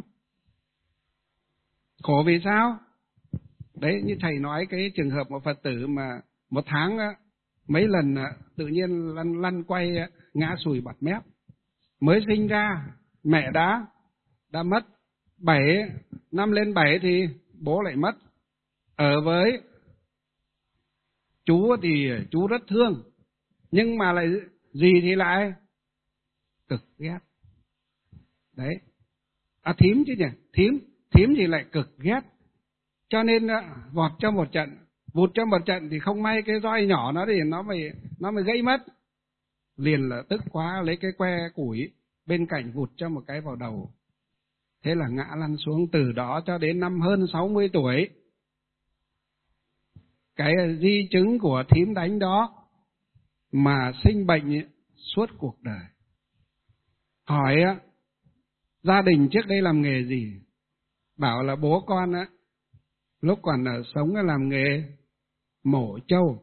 Khổ vì sao? Đấy, như thầy nói cái trường hợp một Phật tử mà 1 tháng mấy lần tự nhiên lăn quay ngã sùi bọt mép. Mới sinh ra mẹ đã mất, 7 lên 7 thì bố lại mất. Ở với chú thì chú rất thương, nhưng mà lại gì thì lại cực ghét. Đấy. Thím chứ nhỉ, thím thì lại cực ghét. Cho nên vọt cho một trận, vụt cho một trận thì không may cái roi nhỏ nó thì nó mới gãy mất. Liền là tức quá, lấy cái que củi bên cạnh vụt cho một cái vào đầu. Thế là ngã lăn xuống. Từ đó cho đến năm hơn 60 tuổi, cái di chứng của thím đánh đó mà sinh bệnh suốt cuộc đời. Hỏi gia đình trước đây làm nghề gì? Bảo là bố con lúc còn sống làm nghề mổ trâu.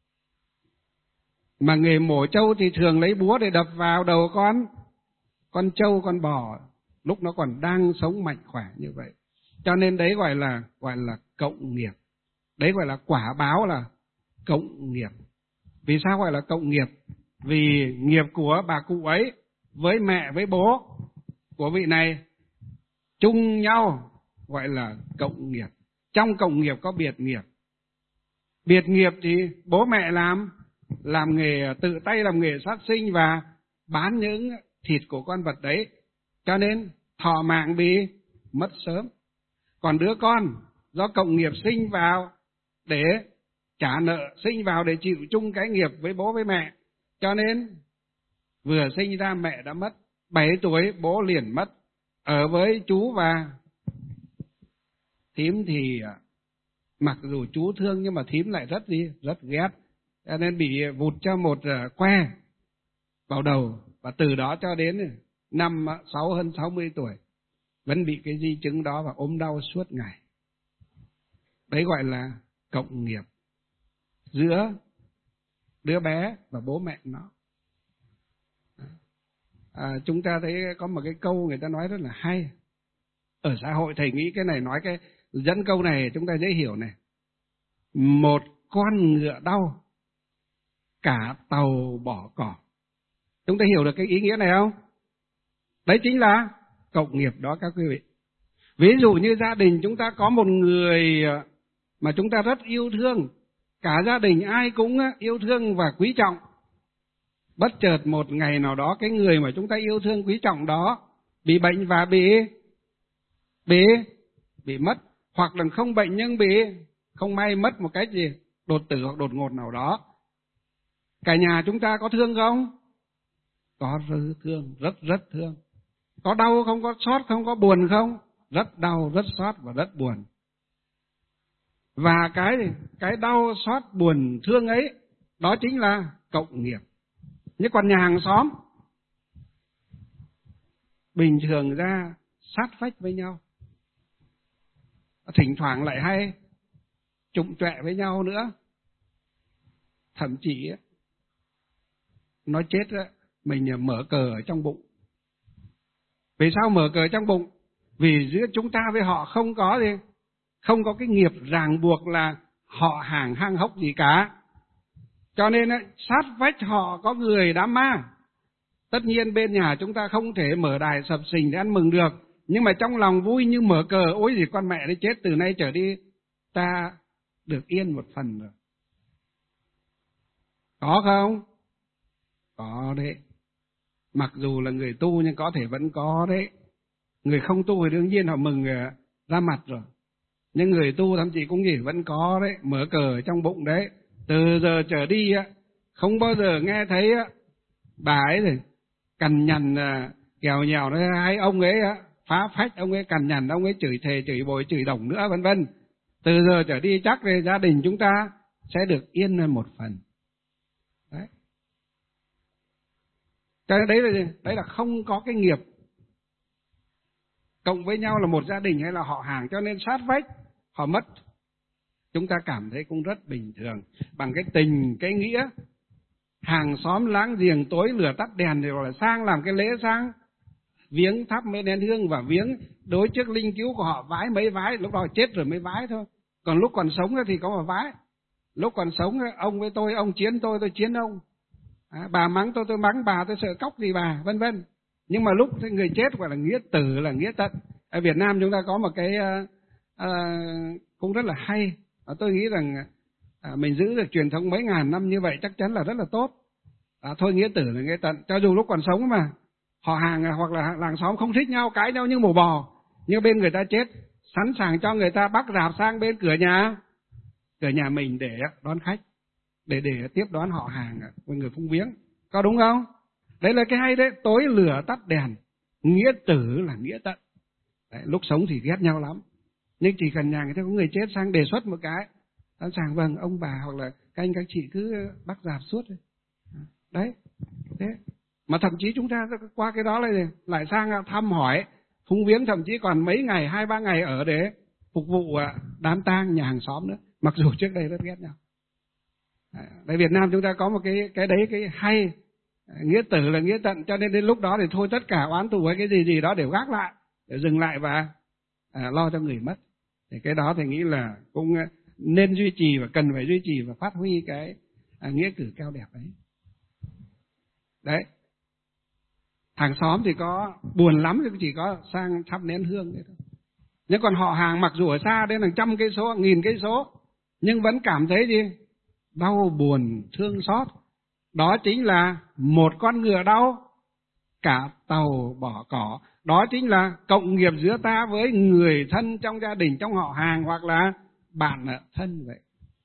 Mà nghề mổ trâu thì thường lấy búa để đập vào đầu con trâu, con bò lúc nó còn đang sống mạnh khỏe như vậy. Cho nên đấy gọi là cộng nghiệp. Đấy gọi là quả báo là cộng nghiệp. Vì sao gọi là cộng nghiệp? vì nghiệp của bà cụ ấy với mẹ với bố của vị này chung nhau gọi là cộng nghiệp. Trong cộng nghiệp có biệt nghiệp. Biệt nghiệp thì bố mẹ làm nghề tự tay làm nghề sát sinh và bán những thịt của con vật đấy, cho nên thọ mạng bị mất sớm. Còn đứa con do cộng nghiệp sinh vào để trả nợ, sinh vào để chịu chung cái nghiệp với bố với mẹ, cho nên vừa sinh ra mẹ đã mất, 7 tuổi bố liền mất. Ở với chú và thím thì mặc dù chú thương nhưng mà thím lại rất ghét, cho nên bị vụt cho một que vào đầu, và từ đó cho đến năm hơn 60 tuổi vẫn bị cái di chứng đó và ốm đau suốt ngày. Đấy gọi là cộng nghiệp giữa đứa bé và bố mẹ nó. Chúng ta thấy có một cái câu người ta nói rất là hay ở xã hội. Thầy nghĩ cái này nói cái dẫn câu này chúng ta dễ hiểu này: một con ngựa đau, cả tàu bỏ cỏ. Chúng ta hiểu được cái ý nghĩa này không? Đấy chính là cộng nghiệp đó các quý vị. Ví dụ như gia đình chúng ta có một người mà chúng ta rất yêu thương, cả gia đình ai cũng yêu thương và quý trọng. Bất chợt một ngày nào đó cái người mà chúng ta yêu thương quý trọng đó bị bệnh và bị mất, hoặc là không bệnh nhưng bị không may mất một cách gì đột tử hoặc đột ngột nào đó. Cả nhà chúng ta có thương không? Có thương, rất thương. Có đau không? Có xót không? Có buồn không? Rất đau, rất xót và rất buồn. Và cái đau xót buồn thương ấy, đó chính là cộng nghiệp. Nhưng còn nhà hàng xóm bình thường ra sát vách với nhau, thỉnh thoảng lại hay trụng trọe với nhau nữa. Thậm chí nó chết mình mở cờ ở trong bụng. Vì sao mở cờ trong bụng? Vì giữa chúng ta với họ không có cái nghiệp ràng buộc là họ hàng hang hốc gì cả. Cho nên sát vách họ có người đám ma. Tất nhiên bên nhà chúng ta không thể mở đài sập sình để ăn mừng được, nhưng mà trong lòng vui như mở cờ: ôi gì con mẹ nó chết, từ nay trở đi ta được yên một phần rồi. Có không? Có đấy. Mặc dù là người tu nhưng có thể vẫn có đấy. Người không tu thì đương nhiên họ mừng ra mặt rồi. Nhưng người tu thậm chí cũng vẫn có đấy, mở cờ trong bụng đấy. Từ giờ trở đi không bao giờ nghe thấy bà ấy thì cằn nhằn kèo nhèo nói hay ông ấy phá phách, ông ấy cằn nhằn, ông ấy chửi thề chửi bội chửi đồng nữa vân vân. Từ giờ trở đi chắc là gia đình chúng ta sẽ được yên hơn một phần. Đấy. Cho nên đấy là không có cái nghiệp cộng với nhau là một gia đình hay là họ hàng, cho nên sát vách họ mất chúng ta cảm thấy cũng rất bình thường. Bằng cái tình, cái nghĩa, hàng xóm láng giềng tối lửa tắt đèn thì gọi là sang làm cái lễ sang, viếng thắp mấy nén hương và viếng đối trước linh cứu của họ, vái mấy vái, lúc đó chết rồi mới vái thôi. Còn lúc còn sống thì có mà vái. Lúc còn sống ông với tôi, ông chiến tôi chiến ông. Bà mắng tôi mắng bà, tôi sợ cóc gì bà, vân vân. Nhưng mà lúc người chết gọi là nghĩa tử, là nghĩa tận. Ở Việt Nam chúng ta có một cái cũng rất là hay. Tôi nghĩ rằng mình giữ được truyền thống mấy ngàn năm như vậy chắc chắn là rất là tốt. Thôi nghĩa tử là nghĩa tận. Cho dù lúc còn sống mà họ hàng hoặc là làng xóm không thích nhau, cãi nhau như mổ bò, nhưng bên người ta chết sẵn sàng cho người ta bắt rạp sang bên cửa nhà mình để đón khách, để tiếp đón họ hàng với người phúng viếng. Có đúng không? Đấy là cái hay đấy. Tối lửa tắt đèn, nghĩa tử là nghĩa tận. Đấy, lúc sống thì ghét nhau lắm, nhưng chỉ cần nhà người ta có người chết sang đề xuất một cái, sẵn sàng vâng ông bà hoặc là các anh các chị cứ bắt rạp suốt. Đấy. Thế mà thậm chí chúng ta qua cái đó lại sang thăm hỏi phúng viếng, thậm chí còn mấy ngày 2-3 ngày ở để phục vụ đám tang nhà hàng xóm nữa, mặc dù trước đây rất ghét nhau. Tại Việt Nam chúng ta có một cái đấy, cái hay, nghĩa tử là nghĩa tận, cho nên đến lúc đó thì thôi tất cả oán thù hay cái gì đó đều gác lại, để dừng lại và lo cho người mất. Thì cái đó thì nghĩ là cũng nên duy trì và cần phải duy trì và phát huy cái nghĩa cử cao đẹp ấy. Đấy. Hàng xóm thì có buồn lắm thì chỉ có sang thắp nén hương đấy thôi. Nhưng còn họ hàng mặc dù ở xa đến hàng trăm cây số, nghìn cây số, nhưng vẫn cảm thấy gì? Đau buồn, thương xót. Đó chính là một con ngựa đau, cả tàu bỏ cỏ. Đó chính là cộng nghiệp giữa ta với người thân trong gia đình, trong họ hàng, hoặc là bạn thân vậy.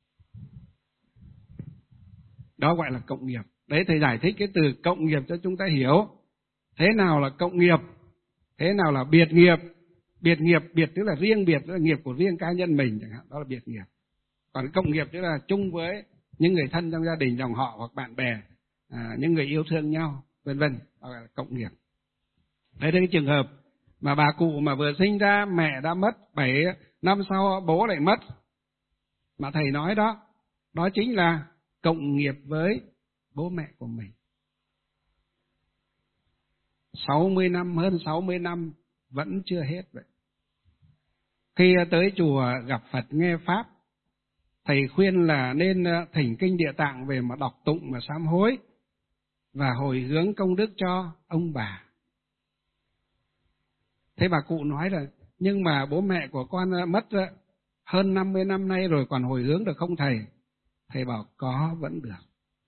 Đó gọi là cộng nghiệp. Đấy, thầy giải thích cái từ cộng nghiệp cho chúng ta hiểu. Thế nào là cộng nghiệp? Thế nào là biệt nghiệp? Biệt nghiệp, biệt tức là riêng biệt, tức là nghiệp của riêng cá nhân mình chẳng hạn, đó là biệt nghiệp. Còn cộng nghiệp tức là chung với những người thân trong gia đình, dòng họ hoặc bạn bè, những người yêu thương nhau, vân vân, đó là cộng nghiệp. Đấy là cái trường hợp mà bà cụ mà vừa sinh ra mẹ đã mất, 7 năm sau bố lại mất. Mà thầy nói đó, đó chính là cộng nghiệp với bố mẹ của mình. 60 năm, hơn 60 năm vẫn chưa hết vậy. Khi tới chùa gặp Phật nghe Pháp, thầy khuyên là nên thỉnh kinh Địa Tạng về mà đọc tụng mà sám hối và hồi hướng công đức cho ông bà. Thế bà cụ nói là, nhưng mà bố mẹ của con mất hơn 50 năm nay rồi, còn hồi hướng được không thầy? Thầy bảo có, vẫn được.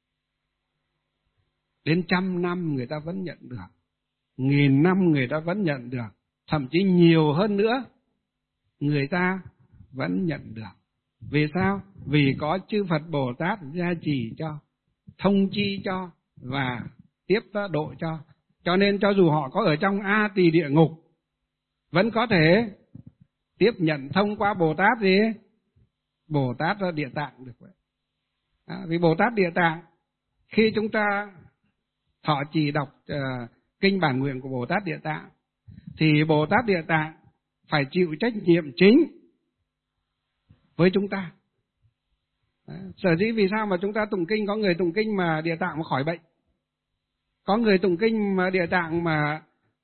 Đến 100 năm người ta vẫn nhận được, 1000 năm người ta vẫn nhận được, thậm chí nhiều hơn nữa người ta vẫn nhận được. Vì sao? Vì có chư Phật Bồ Tát gia trì cho, thông chi cho và tiếp độ cho. Cho nên cho dù họ có ở trong A Tỳ địa ngục, vẫn có thể tiếp nhận thông qua Bồ Tát gì? Bồ Tát Địa Tạng được vậy. Vì Bồ Tát Địa Tạng, khi chúng ta thọ trì đọc kinh bản nguyện của Bồ Tát Địa Tạng, thì Bồ Tát Địa Tạng phải chịu trách nhiệm chính với chúng ta. Sở dĩ vì sao mà chúng ta tụng kinh, có người tụng kinh mà Địa Tạng mà khỏi bệnh, có người tụng kinh mà Địa Tạng mà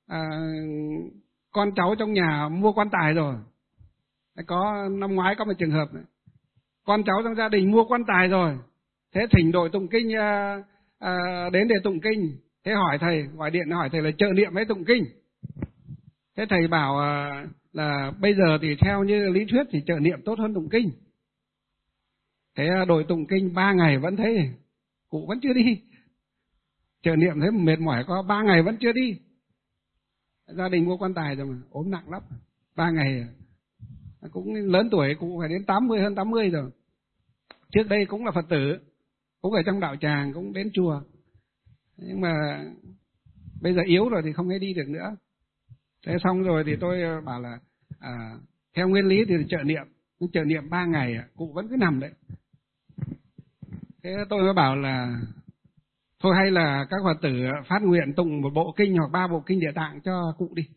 con cháu trong nhà mua quan tài rồi. Có năm ngoái có một trường hợp này, con cháu trong gia đình mua quan tài rồi, thế thỉnh đội tụng kinh đến để tụng kinh. Thế hỏi thầy, gọi điện hỏi thầy là trợ niệm hay tụng kinh. Thế thầy bảo là bây giờ thì theo như lý thuyết thì trợ niệm tốt hơn tụng kinh. Thế đội tụng kinh 3 ngày vẫn thấy cụ vẫn chưa đi. Trợ niệm thấy mệt mỏi có 3 ngày vẫn chưa đi. Gia đình mua quan tài rồi mà, ốm nặng lắm. 3 ngày cũng lớn tuổi, cụ phải đến 80, hơn 80 rồi. Trước đây cũng là Phật tử, cũng ở trong đạo tràng, cũng đến chùa. Nhưng mà bây giờ yếu rồi thì không hay đi được nữa. Thế xong rồi thì tôi bảo là theo nguyên lý thì trợ niệm 3 ngày cụ vẫn cứ nằm đấy. Thế tôi mới bảo là thôi hay là các Phật tử phát nguyện tụng một bộ kinh hoặc 3 bộ kinh Địa Tạng cho cụ đi.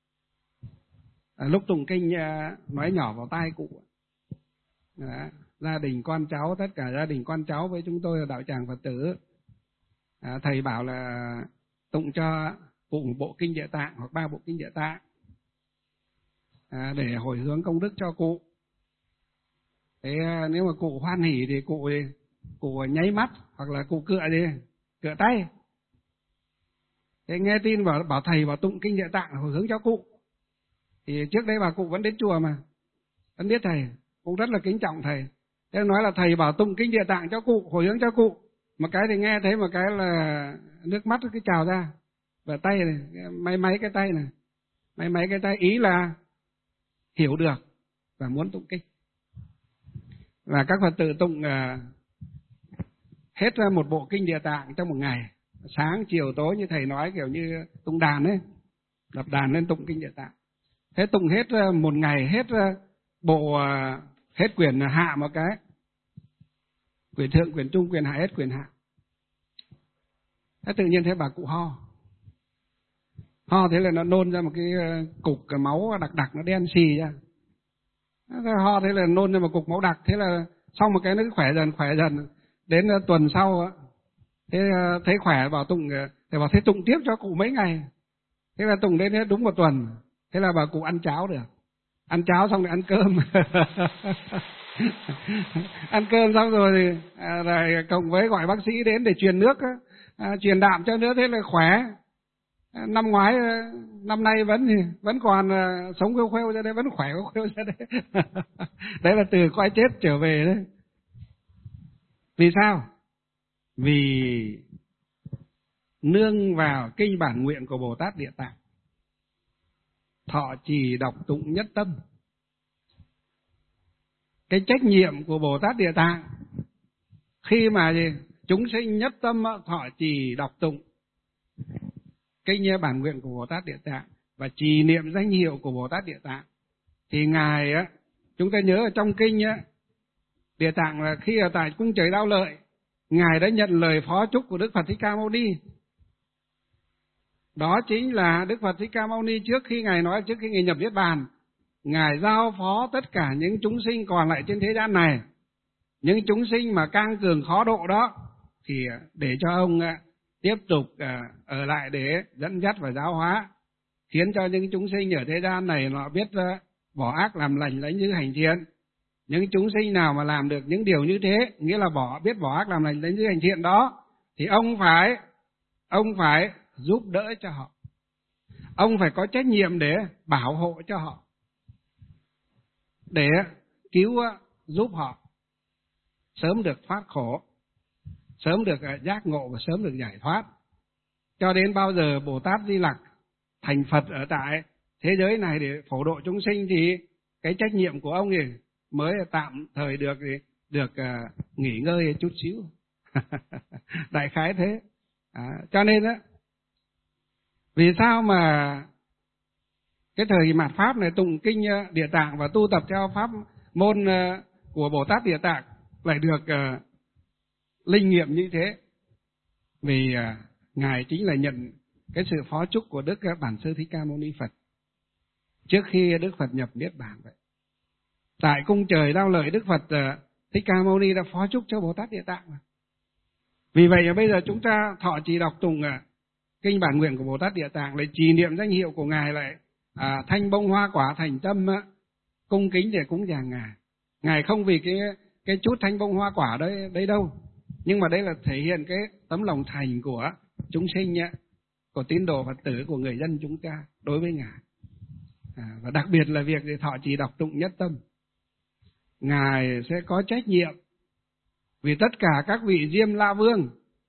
Lúc tụng kinh nói nhỏ vào tai cụ. Đó, gia đình con cháu, tất cả gia đình con cháu với chúng tôi là đạo tràng Phật tử. Thầy bảo là tụng cho cụ một bộ kinh Địa Tạng hoặc 3 bộ kinh Địa Tạng để hồi hướng công đức cho cụ. Thế nếu mà cụ hoan hỉ thì cụ nháy mắt hoặc là cụ cựa tay. Thế nghe tin bảo thầy bảo tụng kinh Địa Tạng hồi hướng cho cụ. Thì trước đây bà cụ vẫn đến chùa mà, vẫn biết thầy, cũng rất là kính trọng thầy. Thế nói là thầy bảo tụng kinh Địa Tạng cho cụ, hồi hướng cho cụ. Một cái thì nghe thấy, một cái là nước mắt cứ trào ra. Và tay này, máy cái tay này, máy cái tay, ý là hiểu được và muốn tụng kinh. Và các Phật tử tụng hết một bộ kinh Địa Tạng trong một ngày, sáng chiều tối như thầy nói, kiểu như tụng đàn ấy, đập đàn lên tụng kinh Địa Tạng. Thế tụng hết một ngày, hết bộ, hết quyển hạ một cái, quyển thượng, quyển trung, quyển hạ, hết quyển hạ. Thế tự nhiên thấy bà cụ ho thế là nó nôn ra một cái cục máu đặc nó đen xì ra. Ho thế là nôn ra một cục máu đặc, thế là sau một cái nó cứ khỏe dần. Đến tuần sau thế thấy khỏe, bảo tụng, thầy bảo thế tụng tiếp cho cụ mấy ngày. Thế là tụng đến đúng 1 tuần. Thế là bà cụ ăn cháo được. Ăn cháo xong rồi ăn cơm. Ăn cơm xong rồi thì cộng với gọi bác sĩ đến để truyền nước. truyền đạm cho nữa, thế là khỏe. Năm nay vẫn còn sống khêu khêu ra đây, vẫn khỏe khêu khêu ra đây. Đấy là từ cõi chết trở về đấy. Vì sao? Vì nương vào kinh bản nguyện của Bồ Tát Địa Tạng, thọ trì đọc tụng nhất tâm. Cái trách nhiệm của Bồ Tát Địa Tạng khi mà chúng sinh nhất tâm thọ trì đọc tụng kinh bản nguyện của Bồ Tát Địa Tạng và trì niệm danh hiệu của Bồ Tát Địa Tạng, thì ngài chúng ta nhớ ở trong kinh Địa Tạng là khi ở tại cung trời Đao Lợi, ngài đã nhận lời phó chúc của Đức Phật Thích Ca Mâu Ni. Đó chính là Đức Phật Thích Ca Mâu Ni trước khi ngài nhập niết bàn, ngài giao phó tất cả những chúng sinh còn lại trên thế gian này, những chúng sinh mà cang cường khó độ đó, thì để cho ông tiếp tục ở lại để dẫn dắt và giáo hóa, khiến cho những chúng sinh ở thế gian này họ biết bỏ ác làm lành, lãnh giữ hành thiện. Những chúng sinh nào mà làm được những điều như thế, nghĩa là biết bỏ ác làm lành, lãnh giữ hành thiện đó, thì ông phải giúp đỡ cho họ. Ông phải có trách nhiệm để bảo hộ cho họ, để cứu giúp họ sớm được thoát khổ, sớm được giác ngộ và sớm được giải thoát. Cho đến bao giờ Bồ Tát Di Lặc thành Phật ở tại thế giới này để phổ độ chúng sinh, thì cái trách nhiệm của ông thì mới tạm thời được nghỉ ngơi chút xíu. Đại khái thế. Cho nên vì sao mà cái thời mạt Pháp này tụng kinh Địa Tạng và tu tập theo pháp môn của Bồ Tát Địa Tạng lại được linh nghiệm như thế? Vì ngài chính là nhận cái sự phó chúc của Đức Bản Sư Thích Ca Mâu Ni Phật trước khi Đức Phật nhập niết bàn vậy. Tại cung trời Đao Lợi, Đức Phật Thích Ca Mâu Ni đã phó chúc cho Bồ Tát Địa Tạng mà. Vì vậy bây giờ chúng ta thọ trì đọc tụng kinh bản nguyện của Bồ Tát Địa Tạng, lại trì niệm danh hiệu của ngài, lại thanh bông hoa quả thành tâm cung kính để cúng dường ngài. Ngài không vì cái chút thanh bông hoa quả đấy đâu, nhưng mà đây là thể hiện cái tấm lòng thành của chúng sinh của tín đồ Phật tử, của người dân chúng ta đối với ngài. Và đặc biệt là việc để thọ trì đọc tụng nhất tâm, ngài sẽ có trách nhiệm vì tất cả các vị Diêm La Vương,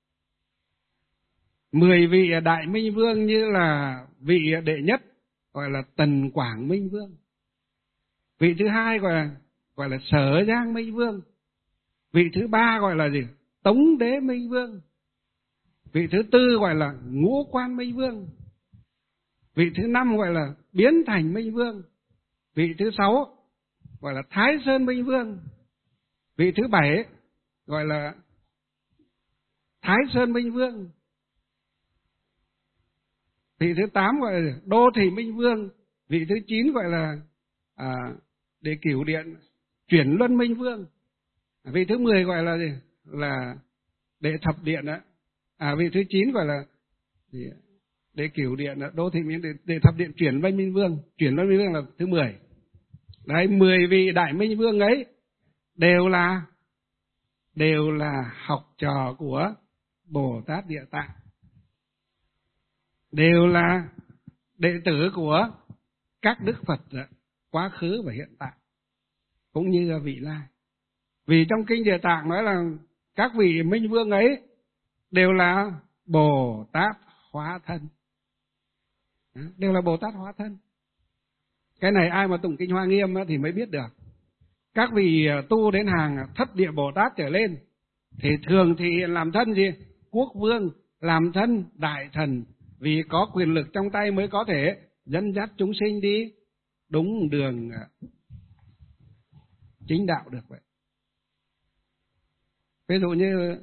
10 vị Đại Minh Vương, như là vị đệ nhất gọi là Tần Quảng Minh Vương, vị thứ hai gọi là Sở Giang Minh Vương, vị thứ ba gọi là Tống Đế Minh Vương, vị thứ tư gọi là Ngũ Quan Minh Vương, vị thứ năm gọi là Biến Thành Minh Vương, vị thứ sáu gọi là Thái Sơn Minh Vương, vị thứ bảy gọi là Thái Sơn Minh Vương, vị thứ 8 gọi là Đô Thị Minh Vương, vị thứ 9 gọi là Đệ Cửu Điện Chuyển Luân Minh Vương, vị thứ 10 gọi là Đệ Thập Điện vị thứ 9 gọi là Đệ Cửu Điện Đô Thị Minh, Đệ Thập Điện Chuyển Luân Minh Vương. Chuyển Luân Minh Vương là thứ 10. Đấy, 10 vị Đại Minh Vương ấy đều là học trò của Bồ Tát Địa Tạng, đều là đệ tử của các đức Phật quá khứ và hiện tại, cũng như vị lai. Vì trong kinh Địa Tạng nói là các vị Minh Vương ấy đều là Bồ Tát hóa thân, đều là Bồ Tát hóa thân. Cái này ai mà tụng kinh Hoa Nghiêm thì mới biết được. Các vị tu đến hàng thất địa Bồ Tát trở lên thì thường thì làm thân gì? Quốc vương, làm thân đại thần, vì có quyền lực trong tay mới có thể dẫn dắt chúng sinh đi đúng đường chính đạo được vậy. Ví dụ như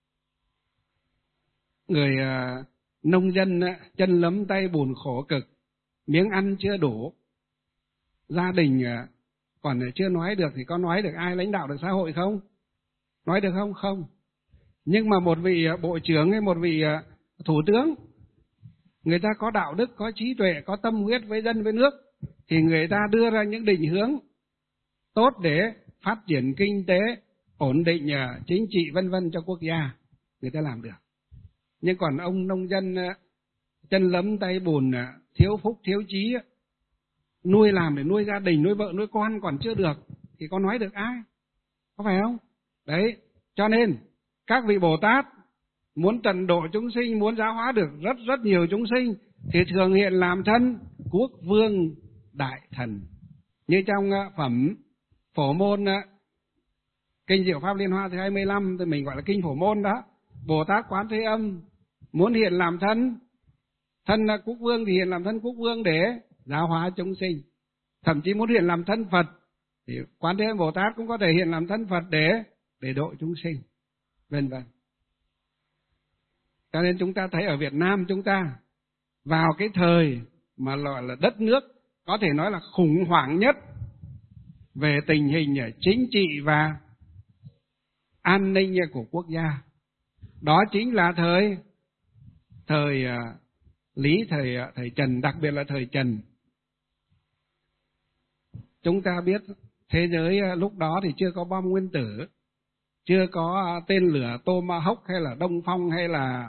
người nông dân chân lấm tay bùn khổ cực, miếng ăn chưa đủ, gia đình còn chưa nói được, thì có nói được ai lãnh đạo được xã hội không? Nói được không? Không. Nhưng mà một vị bộ trưởng hay một vị thủ tướng, người ta có đạo đức, có trí tuệ, có tâm huyết với dân với nước, thì người ta đưa ra những định hướng tốt để phát triển kinh tế, ổn định chính trị vân vân cho quốc gia, người ta làm được. Nhưng còn ông nông dân chân lấm tay bùn, thiếu phúc thiếu chí, nuôi làm để nuôi gia đình, nuôi vợ nuôi con còn chưa được thì có nói được ai, có phải không? Đấy, cho nên các vị Bồ Tát muốn tận độ chúng sinh, muốn giáo hóa được rất nhiều chúng sinh thì thường hiện làm thân quốc vương đại thần. Như trong phẩm Phổ Môn, Kinh Diệu Pháp Liên Hoa thứ 25 thì mình gọi là Kinh Phổ Môn đó. Bồ Tát Quán Thế Âm muốn hiện làm thân quốc vương thì hiện làm thân quốc vương để giáo hóa chúng sinh. Thậm chí muốn hiện làm thân Phật thì Quán Thế Âm Bồ Tát cũng có thể hiện làm thân Phật để độ chúng sinh, vân vân. Cho nên chúng ta thấy ở Việt Nam chúng ta vào cái thời mà gọi là đất nước có thể nói là khủng hoảng nhất về tình hình chính trị và an ninh của quốc gia. Đó chính là thời Lý, thời Trần, đặc biệt là thời Trần. Chúng ta biết thế giới lúc đó thì chưa có bom nguyên tử, chưa có tên lửa Tomahawk hay là Đông Phong hay là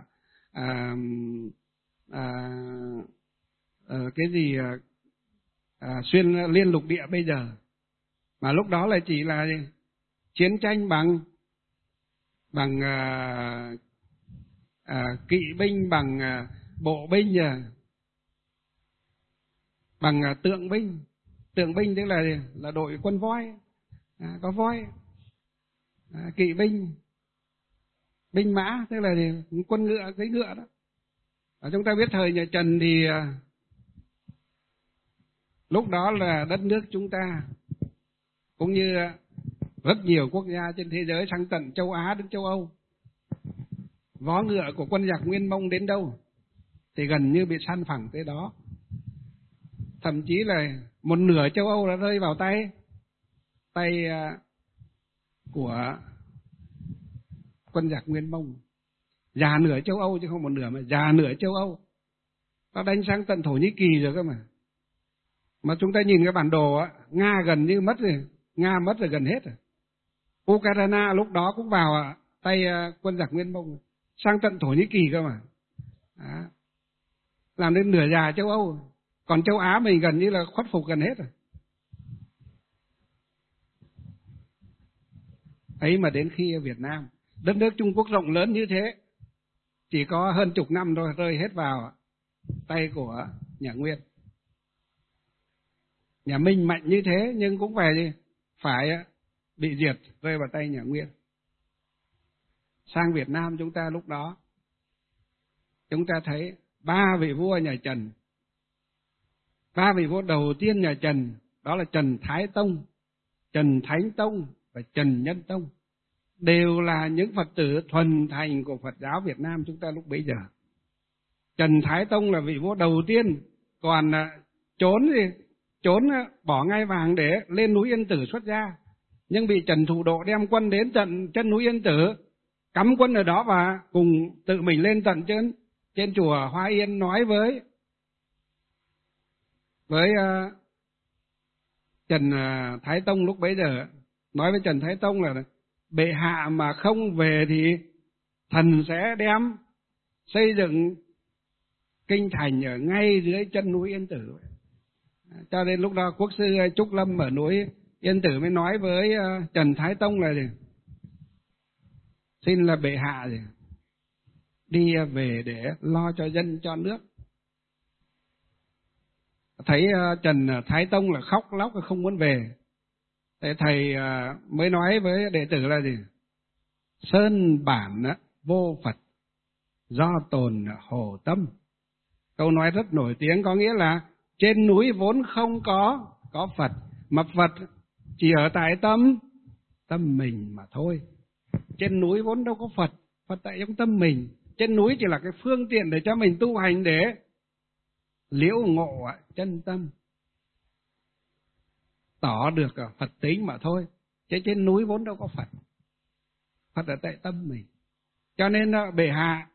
cái gì xuyên liên lục địa bây giờ, mà lúc đó là chỉ là chiến tranh bằng kỵ binh, bằng bộ binh, bằng tượng binh. Tượng binh tức là đội quân voi, có voi, kỵ binh, binh mã tức là quân ngựa, cưỡi ngựa đó. Chúng ta biết thời nhà Trần thì lúc đó là đất nước chúng ta cũng như rất nhiều quốc gia trên thế giới sang tận châu Á đến châu Âu, vó ngựa của quân giặc Nguyên Mông đến đâu thì gần như bị san phẳng tới đó. Thậm chí là một nửa châu Âu đã rơi vào tay của quân giặc Nguyên Mông. Già nửa châu Âu chứ không một nửa, mà già nửa châu Âu. Nó đánh sang tận Thổ Nhĩ Kỳ rồi cơ mà. Mà chúng ta nhìn cái bản đồ á, Nga gần như mất rồi, Nga mất rồi gần hết rồi. Ukraine lúc đó cũng vào tay quân giặc Nguyên Mông, sang tận Thổ Nhĩ Kỳ cơ mà. Đó. Làm đến nửa già châu Âu, còn châu Á mình gần như là khuất phục gần hết rồi. Ấy mà đến khi ở Việt Nam, đất nước Trung Quốc rộng lớn như thế, chỉ có hơn chục năm thôi rơi hết vào tay của nhà Nguyên. Nhà Minh mạnh như thế nhưng cũng phải bị diệt, rơi vào tay nhà Nguyên. Sang Việt Nam chúng ta lúc đó, chúng ta thấy 3 vị vua nhà Trần. 3 vị vua đầu tiên nhà Trần đó là Trần Thái Tông, Trần Thánh Tông và Trần Nhân Tông, đều là những Phật tử thuần thành của Phật giáo Việt Nam chúng ta lúc bấy giờ. Trần Thái Tông là vị vua đầu tiên, còn trốn bỏ ngai vàng để lên núi Yên Tử xuất gia, nhưng bị Trần Thủ Độ đem quân đến tận chân núi Yên Tử, cắm quân ở đó và cùng tự mình lên tận trên chùa Hoa Yên nói với Trần Thái Tông lúc bấy giờ, nói với Trần Thái Tông là bệ hạ mà không về thì thần sẽ đem xây dựng kinh thành ở ngay dưới chân núi Yên Tử. Cho nên lúc đó quốc sư Trúc Lâm ở núi Yên Tử mới nói với Trần Thái Tông là gì? Xin là bệ hạ gì? Đi về để lo cho dân cho nước. Thấy Trần Thái Tông là khóc lóc không muốn về. Thế thầy mới nói với đệ tử là gì? Sơn bản vô Phật, do tồn hồ tâm. Câu nói rất nổi tiếng, có nghĩa là trên núi vốn không có Phật, mà Phật chỉ ở tại tâm mình mà thôi. Trên núi vốn đâu có Phật, Phật tại trong tâm mình. Trên núi chỉ là cái phương tiện để cho mình tu hành để liễu ngộ chân tâm, tỏ được Phật tính mà thôi. Chứ trên núi vốn đâu có Phật, Phật ở tại tâm mình. Cho nên bệ hạ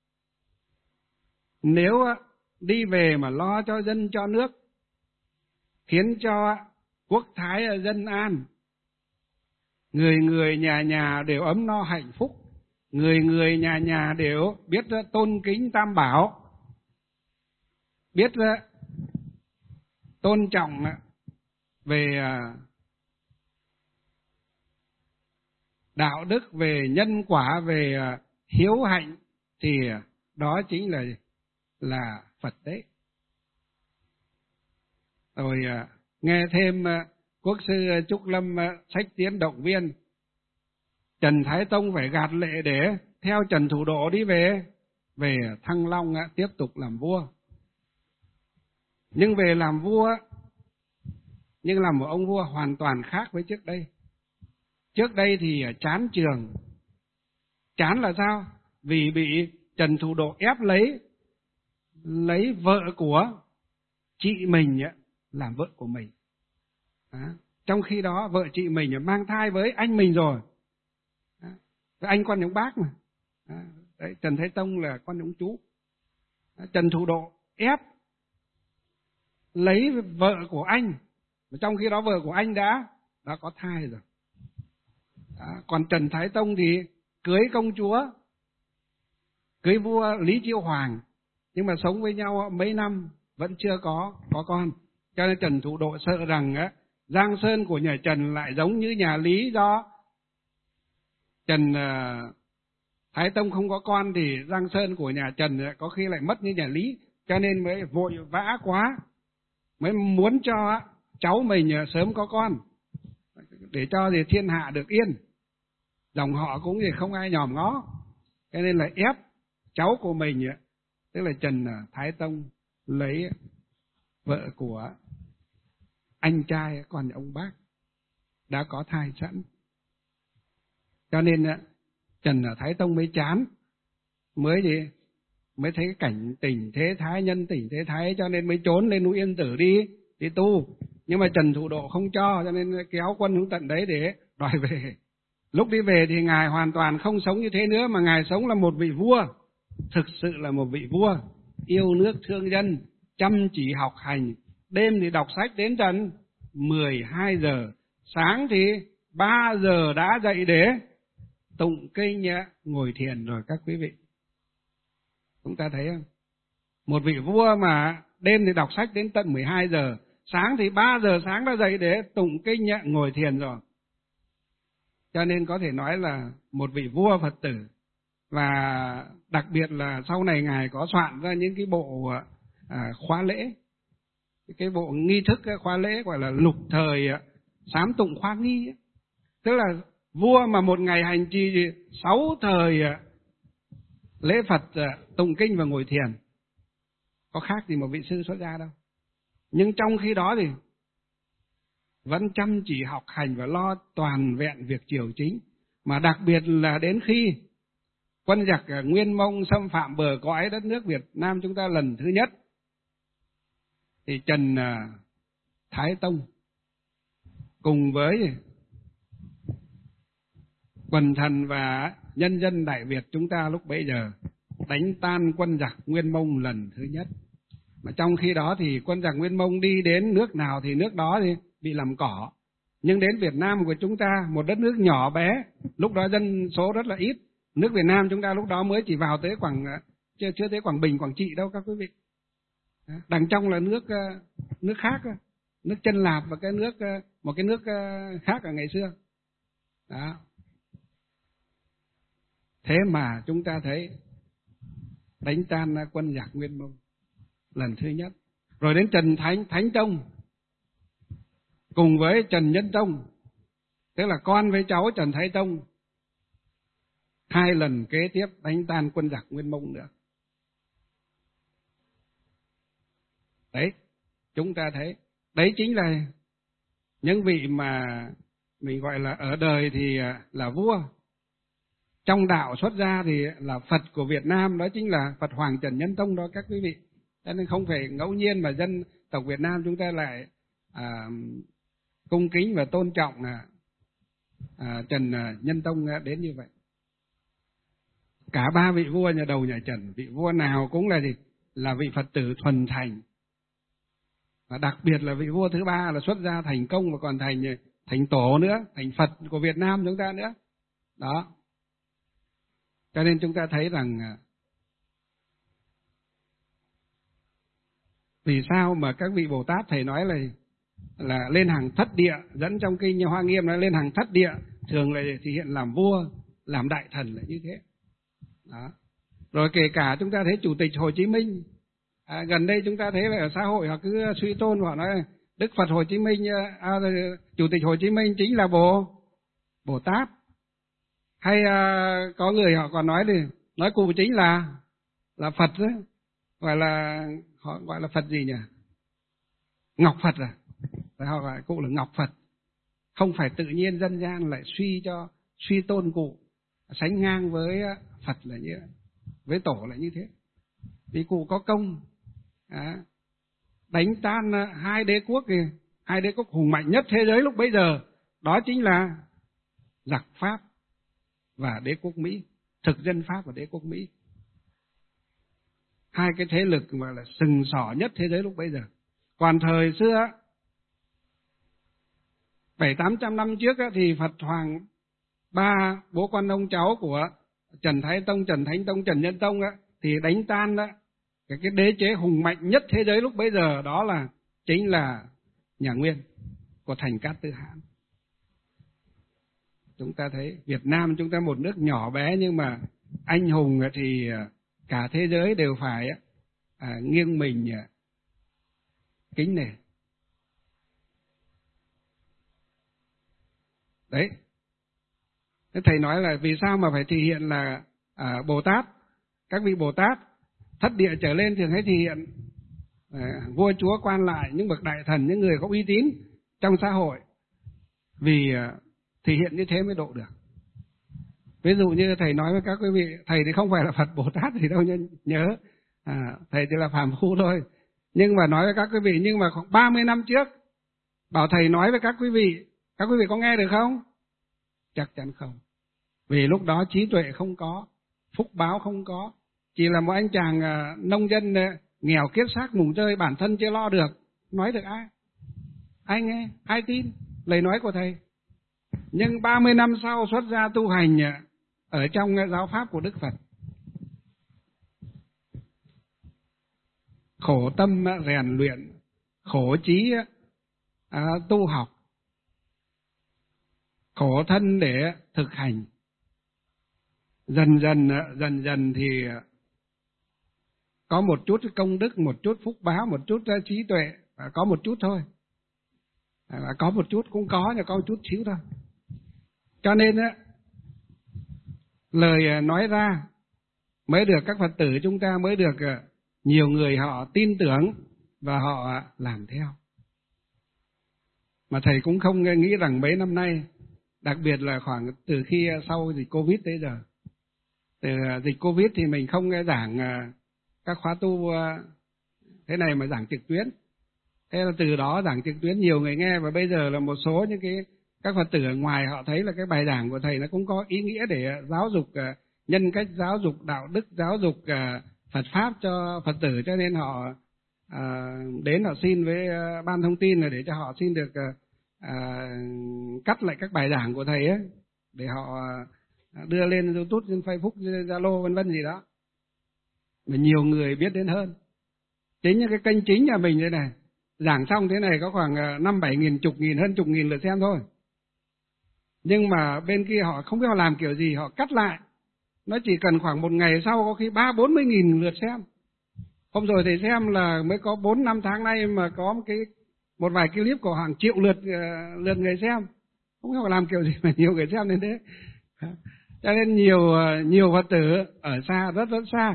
nếu đi về mà lo cho dân cho nước, khiến cho quốc thái dân an, người người nhà nhà đều ấm no hạnh phúc, người người nhà nhà đều biết tôn kính Tam Bảo, biết tôn trọng về đạo đức, về nhân quả, về hiếu hạnh, thì đó chính là Phật đấy. Rồi nghe thêm Quốc sư Trúc Lâm sách tiến động viên, Trần Thái Tông phải gạt lệ để theo Trần Thủ Độ đi về Thăng Long tiếp tục làm vua. Nhưng về làm vua, nhưng là một ông vua hoàn toàn khác với trước đây. Trước đây thì chán trường. Chán là sao? Vì bị Trần Thủ Độ ép lấy vợ của chị mình làm vợ của mình. Trong khi đó vợ chị mình mang thai với anh mình rồi. Anh con ông bác mà. Đấy, Trần Thái Tông là con ông chú. Trần Thủ Độ ép lấy vợ của anh, trong khi đó vợ của anh đã có thai rồi. Còn Trần Thái Tông thì cưới công chúa, cưới vua Lý Chiêu Hoàng, nhưng mà sống với nhau mấy năm vẫn chưa có con. Cho nên Trần Thủ Độ sợ rằng Giang Sơn của nhà Trần lại giống như nhà Lý, do Trần Thái Tông không có con thì Giang Sơn của nhà Trần có khi lại mất như nhà Lý, cho nên mới vội vã quá, mới muốn cho cháu mình sớm có con để cho thì thiên hạ được yên, dòng họ cũng thì không ai nhòm ngó, cho nên là ép cháu của mình, tức là Trần Thái Tông lấy vợ của anh trai con nhà ông bác đã có thai sẵn. Cho nên Trần Thái Tông mới chán, mới thấy cái cảnh tình thế thái, nhân tình thế thái, cho nên mới trốn lên núi Yên Tử đi tu. Nhưng mà Trần Thủ Độ không cho nên kéo quân xuống tận đấy để đòi về. Lúc đi về thì ngài hoàn toàn không sống như thế nữa, mà ngài sống là một vị vua, thực sự là một vị vua, yêu nước thương dân, chăm chỉ học hành, đêm thì đọc sách đến tận 12 giờ, sáng thì 3 giờ đã dậy để tụng kinh ngồi thiền rồi các quý vị. Chúng ta thấy không? Một vị vua mà đêm thì đọc sách đến tận 12 giờ, sáng thì 3 giờ sáng đã dậy để tụng kinh ngồi thiền rồi. Cho nên có thể nói là một vị vua Phật tử. Và đặc biệt là sau này ngài có soạn ra những cái bộ khóa lễ, cái bộ nghi thức khóa lễ gọi là lục thời sám tụng khoa nghi. Tức là vua mà một ngày hành trì 6 thời lễ Phật, tụng kinh và ngồi thiền, có khác gì một vị sư xuất gia đâu. Nhưng trong khi đó thì vẫn chăm chỉ học hành và lo toàn vẹn việc triều chính. Mà đặc biệt là đến khi quân giặc Nguyên Mông xâm phạm bờ cõi đất nước Việt Nam chúng ta lần thứ nhất, thì Trần Thái Tông cùng với quần thần và nhân dân Đại Việt chúng ta lúc bấy giờ đánh tan quân giặc Nguyên Mông lần thứ nhất. Mà trong khi đó thì quân giặc Nguyên Mông đi đến nước nào thì nước đó thì bị làm cỏ. Nhưng đến Việt Nam của chúng ta, một đất nước nhỏ bé, lúc đó dân số rất là ít. Nước Việt Nam chúng ta lúc đó mới chỉ vào tới chưa tới Quảng Bình, Quảng Trị đâu các quý vị. Đằng trong là nước khác, nước Chân Lạp và một cái nước khác ở ngày xưa. Đó. Thế mà chúng ta thấy đánh tan quân giặc Nguyên Mông lần thứ nhất. Rồi đến Trần Thánh Tông cùng với Trần Nhân Tông, tức là con với cháu Trần Thái Tông, 2 lần kế tiếp đánh tan quân giặc Nguyên Mông nữa. Đấy, chúng ta thấy, đấy chính là những vị mà mình gọi là ở đời thì là vua, trong đạo xuất gia thì là Phật của Việt Nam, đó chính là Phật Hoàng Trần Nhân Tông đó các quý vị. Cho nên không phải ngẫu nhiên mà dân tộc Việt Nam chúng ta lại cung kính và tôn trọng Trần Nhân Tông đến như vậy. Cả 3 vị vua nhà đầu nhà Trần, vị vua nào cũng là gì? Là vị Phật tử thuần thành. Và đặc biệt là vị vua thứ 3 là xuất gia thành công và còn thành tổ nữa, thành Phật của Việt Nam chúng ta nữa. Đó. Cho nên chúng ta thấy rằng vì sao mà các vị Bồ Tát thầy nói là lên hàng thất địa, dẫn trong kinh Hoa Nghiêm nói lên hàng thất địa, thường là thể hiện làm vua, làm đại thần là như thế. Đó. Rồi kể cả chúng ta thấy Chủ tịch Hồ Chí Minh, gần đây chúng ta thấy là ở xã hội họ cứ suy tôn, họ nói Đức Phật Hồ Chí Minh, Chủ tịch Hồ Chí Minh chính là Bồ Tát. Hay có người họ còn nói cụ chính là Phật đấy, họ gọi là Phật gì nhỉ? Ngọc Phật à? Họ gọi cụ là Ngọc Phật. Không phải tự nhiên dân gian lại suy tôn cụ sánh ngang với Phật là như vậy, với tổ là như thế. Vì cụ có công đánh tan hai đế quốc hùng mạnh nhất thế giới lúc bấy giờ, đó chính là giặc Pháp và đế quốc Mỹ, thực dân Pháp và đế quốc Mỹ. Hai cái thế lực mà là sừng sỏ nhất thế giới lúc bấy giờ. Còn thời xưa 700-800 năm trước thì Phật Hoàng ba bố con ông cháu của Trần Thái Tông, Trần Thánh Tông, Trần Nhân Tông thì đánh tan cái đế chế hùng mạnh nhất thế giới lúc bấy giờ, đó chính là nhà Nguyên của Thành Cát Tư Hãn. Chúng ta thấy Việt Nam chúng ta một nước nhỏ bé nhưng mà anh hùng thì cả thế giới đều phải nghiêng mình kính nể. Đấy. Thầy nói là vì sao mà phải thể hiện là Bồ Tát, các vị Bồ Tát thất địa trở lên thường hay thể hiện vua chúa quan lại, những bậc đại thần, những người có uy tín trong xã hội, vì thể hiện như thế mới độ được. Ví dụ như thầy nói với các quý vị, thầy thì không phải là Phật Bồ Tát thì đâu nhớ, thầy chỉ là phàm phu thôi. Nhưng mà nói với các quý vị, nhưng mà khoảng 30 năm trước bảo thầy nói với các quý vị có nghe được không? Chắc chắn không. Vì lúc đó trí tuệ không có, phúc báo không có, chỉ là một anh chàng nông dân nghèo kiết xác mùng tơi, bản thân chưa lo được, nói được ai? Ai nghe, ai tin lời nói của thầy? Nhưng 30 năm sau xuất gia tu hành ở trong giáo pháp của Đức Phật, khổ tâm rèn luyện, khổ trí tu học, khổ thân để thực hành, dần dần thì có một chút công đức, một chút phúc báo, một chút trí tuệ, có một chút thôi, có một chút cũng có, nhưng có một chút xíu thôi. Cho nên lời nói ra mới được các Phật tử chúng ta mới được nhiều người họ tin tưởng và họ làm theo. Mà thầy cũng không nghĩ rằng mấy năm nay, đặc biệt là khoảng từ khi sau dịch Covid tới giờ, từ dịch Covid thì mình không giảng các khóa tu thế này mà giảng trực tuyến. Thế là từ đó giảng trực tuyến nhiều người nghe, và bây giờ là một số những các Phật tử ở ngoài họ thấy là cái bài giảng của thầy nó cũng có ý nghĩa để giáo dục nhân cách, giáo dục đạo đức, giáo dục Phật pháp cho Phật tử, cho nên họ đến họ xin với ban thông tin là để cho họ xin được cắt lại các bài giảng của thầy ấy, để họ đưa lên YouTube, trên Facebook, Zalo vân vân gì đó, mà nhiều người biết đến hơn. Chính như cái kênh chính nhà mình đây này, giảng xong thế này có khoảng 5-7 nghìn, chục nghìn, hơn chục nghìn lượt xem thôi. Nhưng mà bên kia họ không biết họ làm kiểu gì, họ cắt lại, nó chỉ cần khoảng một ngày sau có khi 30-40 nghìn lượt xem. Hôm rồi thầy xem là mới có 4-5 tháng nay mà có một vài clip của hàng triệu lượt người xem. Không biết họ làm kiểu gì mà nhiều người xem đến thế. Cho nên nhiều Phật tử ở xa, rất rất xa.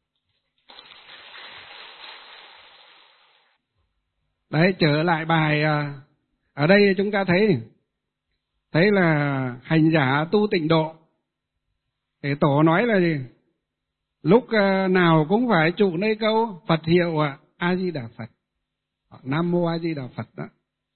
Đấy, trở lại bài ở đây chúng ta thấy là hành giả tu tịnh độ. Để tổ nói là gì? Lúc nào cũng phải trụ nơi câu Phật hiệu A Di Đà Phật, Nam Mô A Di Đà Phật đó.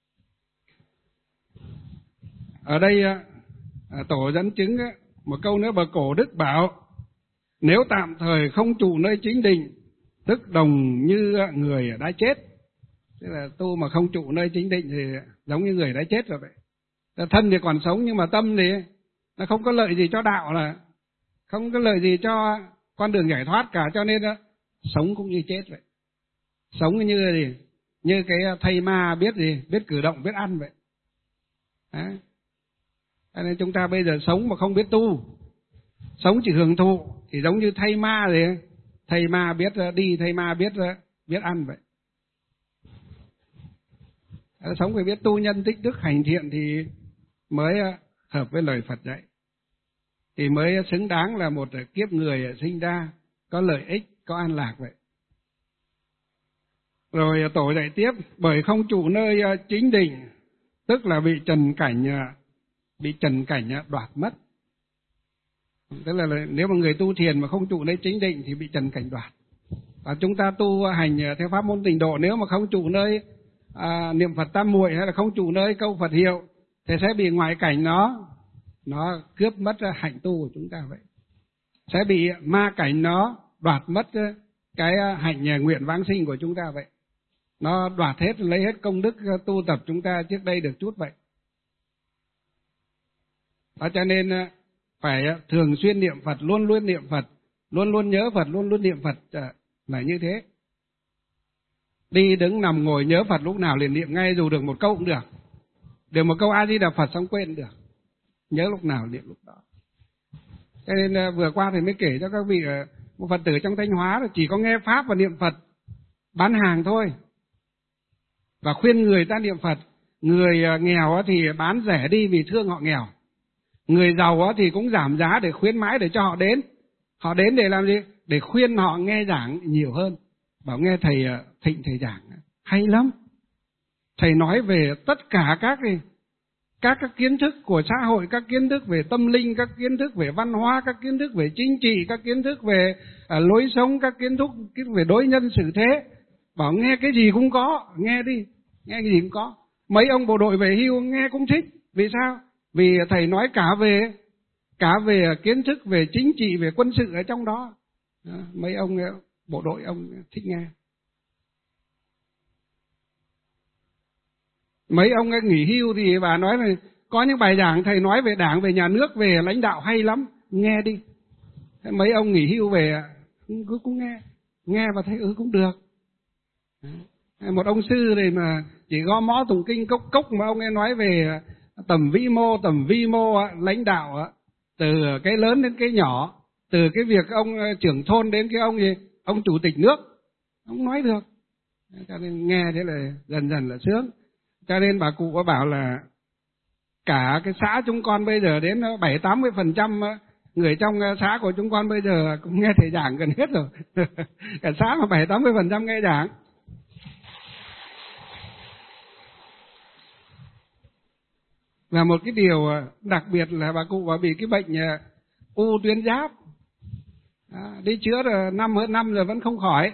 Ở đây tổ dẫn chứng một câu nữa, bậc cổ đức bảo: nếu tạm thời không trụ nơi chính định, tức đồng như người đã chết. Tức là tu mà không trụ nơi chính định thì giống như người đã chết rồi vậy. Thân thì còn sống nhưng mà tâm thì nó không có lợi gì cho đạo, là không có lợi gì cho con đường giải thoát cả, cho nên sống cũng như chết vậy. Sống như gì? Như cái thây ma biết gì? Biết cử động, biết ăn vậy. Đấy. Cho nên chúng ta bây giờ sống mà không biết tu, sống chỉ hưởng thụ thì giống như thây ma gì? Thây ma biết đi, thây ma biết ăn vậy. Sống phải biết tu nhân tích đức hành thiện thì mới hợp với lời Phật dạy, thì mới xứng đáng là một kiếp người sinh ra có lợi ích, có an lạc vậy. Rồi tổ dạy tiếp, bởi không trụ nơi chính định, tức là bị trần cảnh đoạt mất. Tức là nếu mà người tu thiền mà không trụ nơi chính định thì bị trần cảnh đoạt. Và chúng ta tu hành theo pháp môn tịnh độ, nếu mà không trụ nơi niệm Phật tam muội hay là không trụ nơi câu Phật hiệu thì sẽ bị ngoại cảnh nó cướp mất hạnh tu của chúng ta vậy. Sẽ bị ma cảnh nó đoạt mất cái hạnh nguyện vãng sinh của chúng ta vậy. Nó đoạt hết, lấy hết công đức tu tập chúng ta trước đây được chút vậy. Đó, cho nên phải thường xuyên niệm Phật, luôn luôn niệm Phật, luôn luôn nhớ Phật, luôn luôn niệm Phật là như thế. Đi đứng nằm ngồi nhớ Phật lúc nào liền niệm ngay, dù được một câu cũng được. Được một câu A Di Đà Phật xong quên được. Nhớ lúc nào niệm lúc đó. Cho nên vừa qua thì mới kể cho các vị một Phật tử trong Thanh Hóa là chỉ có nghe Pháp và niệm Phật, bán hàng thôi. Và khuyên người ta niệm Phật. Người nghèo thì bán rẻ đi vì thương họ nghèo. Người giàu thì cũng giảm giá để khuyến mãi để cho họ đến. Họ đến để làm gì? Để khuyên họ nghe giảng nhiều hơn. Bảo nghe thầy Thịnh thầy giảng hay lắm. Thầy nói về tất cả các kiến thức của xã hội, các kiến thức về tâm linh, các kiến thức về văn hóa, các kiến thức về chính trị, các kiến thức về lối sống, các kiến thức về đối nhân xử thế. Bảo nghe cái gì cũng có, nghe đi, nghe cái gì cũng có. Mấy ông bộ đội về hưu nghe cũng thích. Vì sao? Vì thầy nói cả về kiến thức về chính trị, về quân sự ở trong đó. Mấy ông bộ đội ông thích nghe. Mấy ông nghỉ hưu thì bà nói là có những bài giảng thầy nói về đảng, về nhà nước, về lãnh đạo hay lắm, nghe đi. Mấy ông nghỉ hưu về cũng nghe và thấy cũng được. Một ông sư này mà chỉ gõ mõ tụng kinh cốc mà ông ấy nói về tầm vĩ mô, tầm vi mô lãnh đạo, từ cái lớn đến cái nhỏ, từ cái việc ông trưởng thôn đến cái ông chủ tịch nước, ông nói được. Cho nên nghe thế là dần dần là sướng. Cho nên bà cụ có bảo là cả cái xã chúng con bây giờ đến 70-80% người trong xã của chúng con bây giờ cũng nghe thầy giảng gần hết rồi. Cả xã mà 70-80% nghe giảng. Và một cái điều đặc biệt là bà cụ bị cái bệnh u tuyến giáp. Đi chữa rồi hơn năm rồi vẫn không khỏi.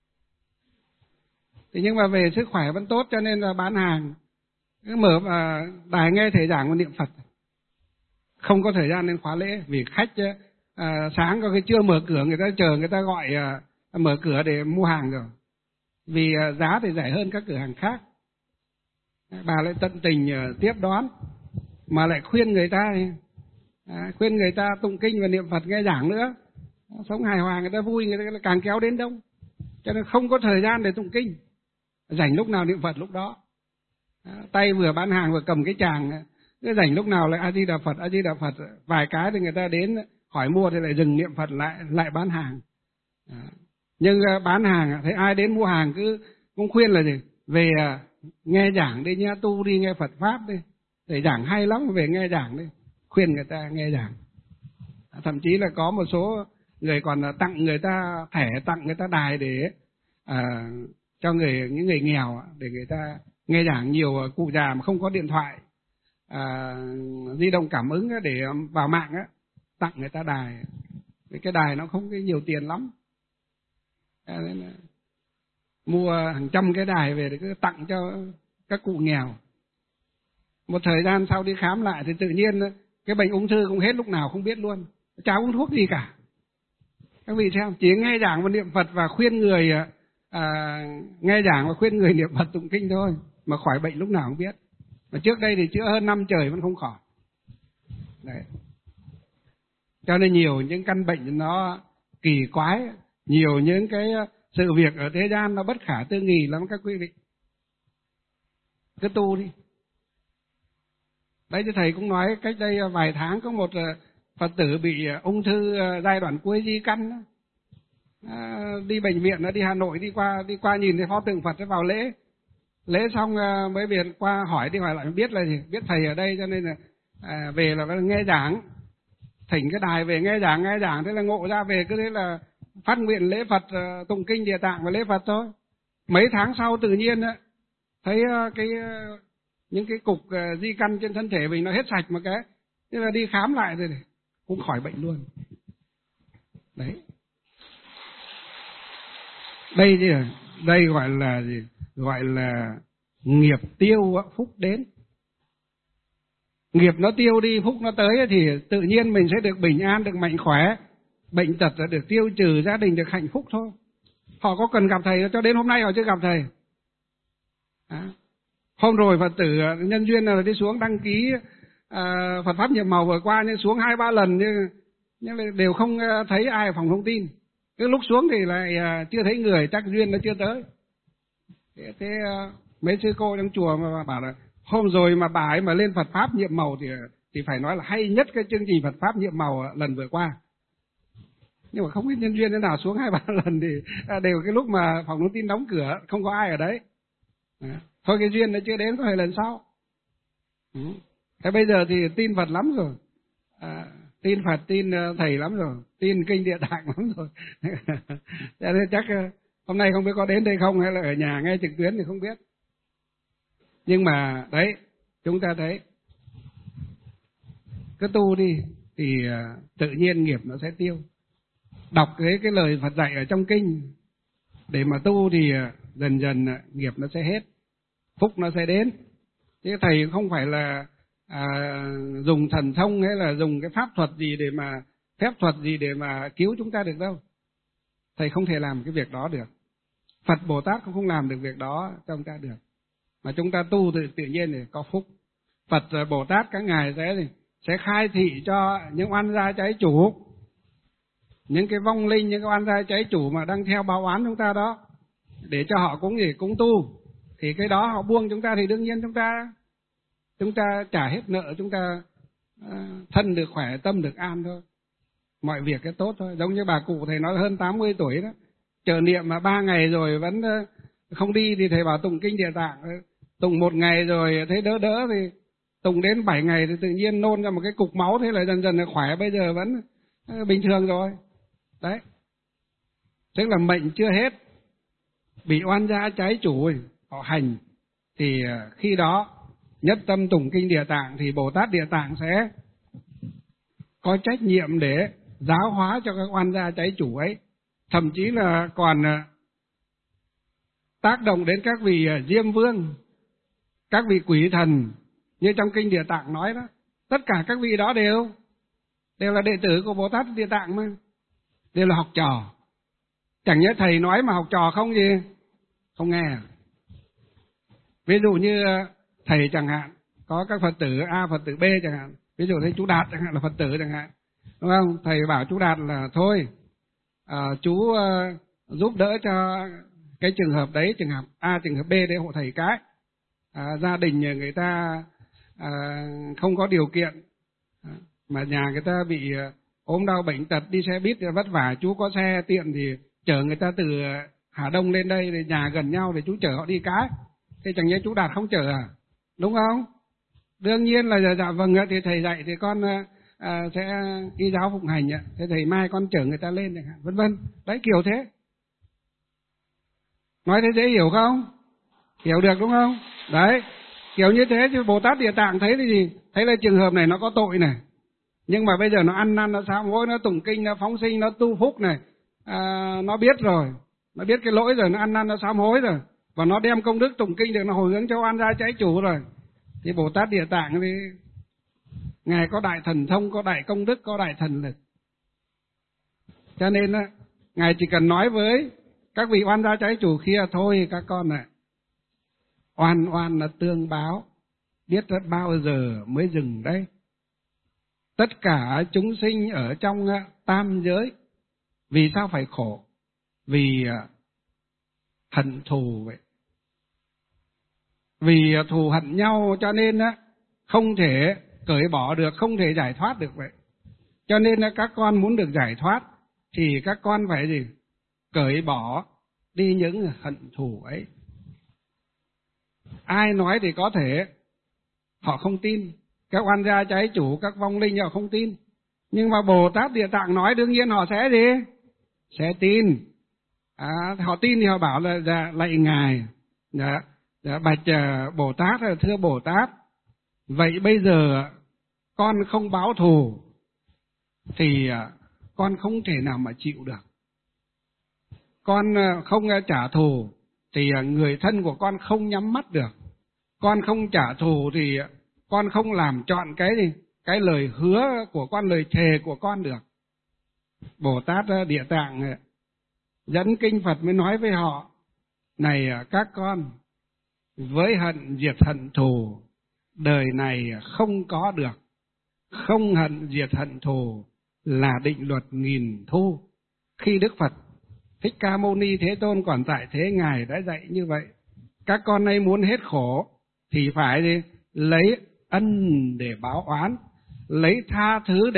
Thì nhưng mà về sức khỏe vẫn tốt, cho nên là bán hàng, cứ mở đài nghe thầy giảng và niệm Phật. Không có thời gian lên khóa lễ vì khách sáng có cái chưa mở cửa, người ta chờ, người ta gọi mở cửa để mua hàng rồi. Vì giá thì rẻ hơn các cửa hàng khác. Bà lại tận tình tiếp đón, mà lại khuyên người ta tụng kinh và niệm Phật nghe giảng nữa. Sống hài hòa, người ta vui, người ta càng kéo đến đông. Cho nên không có thời gian để tụng kinh, rảnh lúc nào niệm Phật lúc đó. Tay vừa bán hàng vừa cầm cái tràng, cứ rảnh lúc nào lại A Di Đà Phật, A Di Đà Phật. Vài cái thì người ta đến hỏi mua thì lại dừng niệm Phật, lại bán hàng. Nhưng bán hàng thấy ai đến mua hàng cũng khuyên là gì? Về nghe giảng đi nha, tu đi, nghe Phật pháp đi, thầy giảng hay lắm, về nghe giảng đi, khuyên người ta nghe giảng. Thậm chí là có một số người còn tặng người ta thẻ, tặng người ta đài để cho những người nghèo, để người ta nghe giảng. Nhiều cụ già mà không có điện thoại di động cảm ứng để vào mạng tặng người ta đài. Cái đài nó không có nhiều tiền lắm, nên là mua hàng trăm cái đài về để cứ tặng cho các cụ nghèo. Một thời gian sau đi khám lại thì tự nhiên cái bệnh ung thư cũng hết lúc nào không biết luôn, chả uống thuốc gì cả. Các vị xem, chỉ nghe giảng và niệm Phật và khuyên người nghe giảng và khuyên người niệm Phật tụng kinh thôi mà khỏi bệnh lúc nào không biết. Mà trước đây thì chữa hơn năm trời vẫn không khỏi. Đấy. Cho nên nhiều những căn bệnh nó kỳ quái, nhiều những cái sự việc ở thế gian nó bất khả tư nghị lắm các quý vị. Cứ tu đi. Đấy, thầy cũng nói cách đây vài tháng có một Phật tử bị ung thư giai đoạn cuối di căn đó. Đi bệnh viện, nó đi Hà Nội, đi qua nhìn thấy pho tượng Phật, nó vào lễ xong mới biệt qua hỏi đi hỏi lại biết là gì, biết thầy ở đây cho nên là về là nghe giảng, thỉnh cái đài về nghe giảng, thế là ngộ ra về cứ thế là phát nguyện lễ Phật, tụng kinh Địa Tạng và lễ Phật thôi. Mấy tháng sau tự nhiên thấy những cái cục di căn trên thân thể mình nó hết sạch một cái, thế là đi khám lại rồi cũng khỏi bệnh luôn. Đấy. Đây gọi là gì? Gọi là nghiệp tiêu phúc đến. Nghiệp nó tiêu đi, phúc nó tới thì tự nhiên mình sẽ được bình an, được mạnh khỏe, bệnh tật được tiêu trừ, gia đình được hạnh phúc thôi. Họ có cần gặp thầy, cho đến hôm nay họ chưa gặp thầy. Hôm rồi Phật tử nhân duyên là đi xuống đăng ký Phật pháp nhiệm màu vừa qua, nhưng xuống 2-3 lần nhưng đều không thấy ai ở phòng thông tin. Cái lúc xuống thì lại chưa thấy người, chắc duyên nó chưa tới. Thế mấy sư cô trong chùa mà bảo là hôm rồi mà bà ấy mà lên Phật pháp nhiệm màu thì phải nói là hay nhất cái chương trình Phật pháp nhiệm màu lần vừa qua. Nhưng mà không biết nhân duyên thế nào xuống 2-3 lần thì đều cái lúc mà phòng thông tin đóng cửa, không có ai ở đấy. Thôi cái duyên nó chưa đến, có thể lần sau. Thế bây giờ thì tin Phật lắm rồi, tin Phật, tin thầy lắm rồi, tin kinh Địa Tạng lắm rồi. Cho nên chắc hôm nay không biết có đến đây không, hay là ở nhà nghe trực tuyến thì không biết. Nhưng mà đấy, chúng ta thấy cứ tu đi thì tự nhiên nghiệp nó sẽ tiêu. Đọc cái lời Phật dạy ở trong kinh để mà tu thì dần dần nghiệp nó sẽ hết, phúc nó sẽ đến. Chứ thầy không phải là dùng thần thông hay là dùng cái pháp thuật gì để mà phép thuật gì để mà cứu chúng ta được đâu. Thầy không thể làm cái việc đó được. Phật Bồ Tát cũng không làm được việc đó cho chúng ta được. Mà chúng ta tu thì tự nhiên thì có phúc. Phật Bồ Tát các ngài sẽ khai thị cho những oan gia trái chủ, những cái vong linh, những cái oan gia trái chủ mà đang theo báo oán chúng ta đó, để cho họ cũng tu. Thì cái đó họ buông chúng ta thì đương nhiên chúng ta trả hết nợ, chúng ta thân được khỏe, tâm được an thôi. Mọi việc cái tốt thôi. Giống như bà cụ thầy nói hơn 80 tuổi đó, chờ niệm mà 3 ngày rồi vẫn không đi thì thầy bảo tụng kinh Địa Tạng. Tụng 1 ngày rồi thấy đỡ thì tụng đến 7 ngày thì tự nhiên nôn ra một cái cục máu, thế là dần dần là khỏe, bây giờ vẫn bình thường rồi. Đấy. Tức là mệnh chưa hết, bị oan gia trái chủ họ hành, thì khi đó nhất tâm tụng kinh Địa Tạng thì Bồ Tát Địa Tạng sẽ có trách nhiệm để giáo hóa cho các oan gia trái chủ ấy. Thậm chí là còn tác động đến các vị Diêm Vương, các vị quỷ thần, như trong kinh Địa Tạng nói đó. Tất cả các vị đó đều là đệ tử của Bồ Tát Địa Tạng mà, đều là học trò. Chẳng nhớ thầy nói mà học trò không gì, không nghe. Ví dụ như thầy chẳng hạn, có các Phật tử A, Phật tử B chẳng hạn, ví dụ thấy chú Đạt chẳng hạn là Phật tử chẳng hạn, đúng không? Thầy bảo chú Đạt là thôi, chú giúp đỡ cho cái trường hợp đấy, trường hợp A, trường hợp B để hộ thầy cái. Gia đình người ta không có điều kiện, mà nhà người ta bị ốm đau bệnh tật, đi xe buýt vất vả, chú có xe tiện thì chở người ta từ Hà Đông lên đây, thì nhà gần nhau thì chú chở họ đi cái. Thế chẳng nhẽ chú Đạt không chở à? Đúng không? Đương nhiên là dạ vâng, thì thầy dạy thì con sẽ y giáo phụng hành, thế thầy mai con chở người ta lên chẳng hạn, vân vân. Đấy, kiểu thế. Nói thế dễ hiểu không? Hiểu được đúng không? Đấy, kiểu như thế. Chứ Bồ Tát Địa Tạng thấy là gì? Thấy là trường hợp này nó có tội này, nhưng mà bây giờ nó ăn năn, nó sám hối, nó tụng kinh, nó phóng sinh, nó tu phúc này, nó biết rồi, nó biết cái lỗi rồi, nó ăn năn, nó sám hối rồi, và nó đem công đức tụng kinh được, nó hồi hướng cho oan gia trái chủ rồi. Thì Bồ Tát Địa Tạng thì ngài có đại thần thông, có đại công đức, có đại thần lực. Cho nên ngài chỉ cần nói với các vị oan gia trái chủ kia thôi, các con này, oan là tương báo, biết rất bao giờ mới dừng đấy. tất cả chúng sinh ở trong tam giới. Vì sao phải khổ? Vì hận thù vậy. Vì thù hận nhau cho nên không thể cởi bỏ được, không thể giải thoát được vậy. Cho nên các con muốn được giải thoát thì các con phải gì? Cởi bỏ đi những hận thù ấy. Ai nói thì có thể họ không tin, các oan gia trái chủ, các vong linh họ không tin. Nhưng mà Bồ Tát Địa Tạng nói đương nhiên họ sẽ gì? Sẽ tin. Họ tin thì họ bảo là dạ, lạy Ngài, bạch Bồ Tát, thưa Bồ Tát, vậy bây giờ con không báo thù thì con không thể nào mà chịu được. Con không trả thù thì người thân của con không nhắm mắt được. Con không trả thù thì con không làm trọn cái gì? Cái lời hứa của con, lời thề của con được. Bồ Tát Địa Tạng dẫn kinh Phật mới nói với họ, này các con, với hận diệt hận thù, đời này không có được. Không hận diệt hận thù là định luật nghìn thu. Khi Đức Phật Thích Ca Mâu Ni Thế Tôn còn tại thế, Ngài đã dạy như vậy. Các con ấy muốn hết khổ thì phải đi lấy ân để báo oán, lấy tha thứ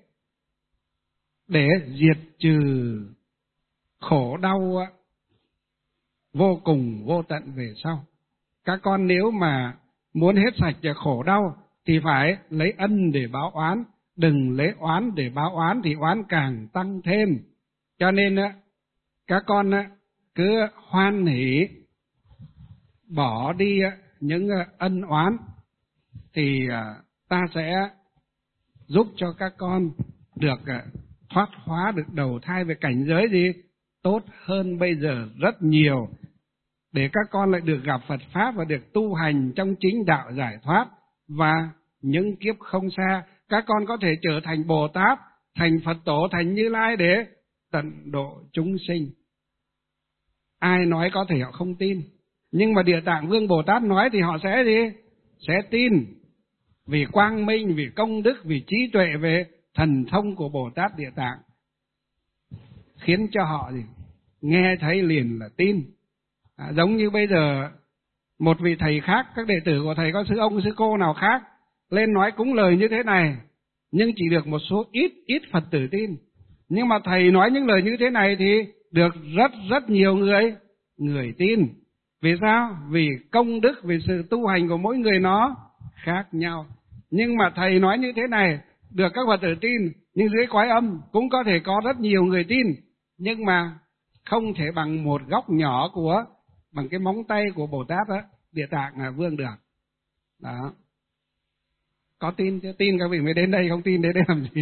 để diệt trừ khổ đau vô cùng vô tận về sau. Các con nếu mà muốn hết sạch khổ đau thì phải lấy ân để báo oán, đừng lấy oán để báo oán thì oán càng tăng thêm. Cho nên các con cứ hoan hỷ bỏ đi những ân oán thì ta sẽ giúp cho các con được thoát hóa, được đầu thai về cảnh giới gì tốt hơn bây giờ rất nhiều, để các con lại được gặp Phật Pháp và được tu hành trong chính đạo giải thoát. Và những kiếp không xa, các con có thể trở thành Bồ Tát, thành Phật Tổ, thành Như Lai để tận độ chúng sinh. Ai nói có thể họ không tin, nhưng mà Địa Tạng Vương Bồ Tát nói thì họ sẽ gì? Sẽ tin. Vì quang minh, vì công đức, vì trí tuệ, về thần thông của Bồ Tát Địa Tạng khiến cho họ gì? Nghe thấy liền là tin. Giống như bây giờ một vị thầy khác, các đệ tử của thầy có sư ông sư cô nào khác lên nói cúng lời như thế này, nhưng chỉ được một số ít Phật tử tin. Nhưng mà thầy nói những lời như thế này thì được rất nhiều người tin. Vì sao? Vì công đức, vì sự tu hành của mỗi người nó khác nhau. Nhưng mà thầy nói như thế này được các Phật tử tin, nhưng dưới cõi âm cũng có thể có rất nhiều người tin, nhưng mà không thể bằng một góc nhỏ bằng cái móng tay của Bồ Tát Địa Tạng Vương được. Đó. Có tin chứ? Tin các vị mới đến đây, không tin đến đây làm gì?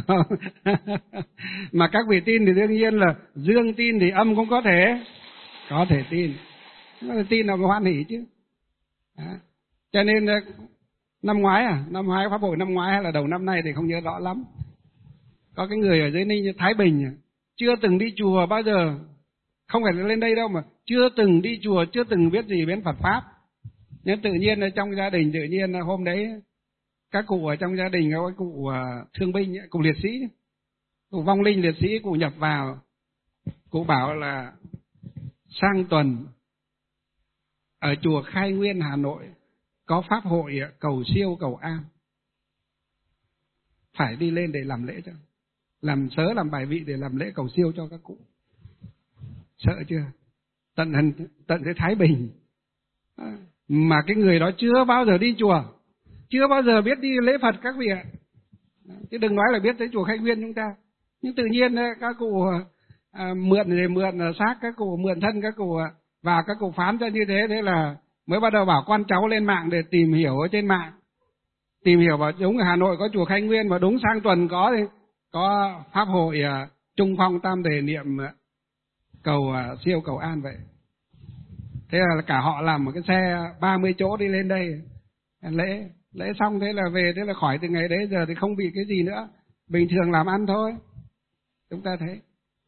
Mà các vị tin thì đương nhiên là dương tin thì âm cũng có thể tin. Tin là hoan hỷ chứ. Đó. Cho nên năm ngoái pháp hội năm ngoái hay là đầu năm nay thì không nhớ rõ lắm, có cái người ở dưới Ninh Thái Bình chưa từng đi chùa bao giờ, không phải lên đây đâu mà chưa từng đi chùa, chưa từng biết gì đến Phật Pháp. Nhưng tự nhiên trong gia đình, tự nhiên hôm đấy các cụ ở trong gia đình, có cụ thương binh, cụ liệt sĩ, cụ vong linh liệt sĩ, cụ nhập vào, cụ bảo là sang tuần ở chùa Khai Nguyên Hà Nội có pháp hội cầu siêu cầu an, phải đi lên để làm lễ cho, làm sớ làm bài vị để làm lễ cầu siêu cho các cụ. Sợ chưa? Tận tới Thái Bình mà cái người đó chưa bao giờ đi chùa, chưa bao giờ biết đi lễ Phật các vị ạ, chứ đừng nói là biết tới chùa Khai Nguyên chúng ta. Nhưng tự nhiên các cụ mượn xác, các cụ mượn thân các cụ và các cụ phán cho như thế, thế là mới bắt đầu bảo con cháu lên mạng để tìm hiểu ở trên mạng, tìm hiểu vào đúng ở Hà Nội có chùa Khai Nguyên, và đúng sang tuần có pháp hội Trung Phong Tam Đề niệm cầu siêu cầu an vậy. Thế là cả họ làm một cái xe 30 chỗ đi lên đây lễ xong, thế là về, thế là khỏi từ ngày đấy giờ thì không bị cái gì nữa, bình thường làm ăn thôi. Chúng ta thấy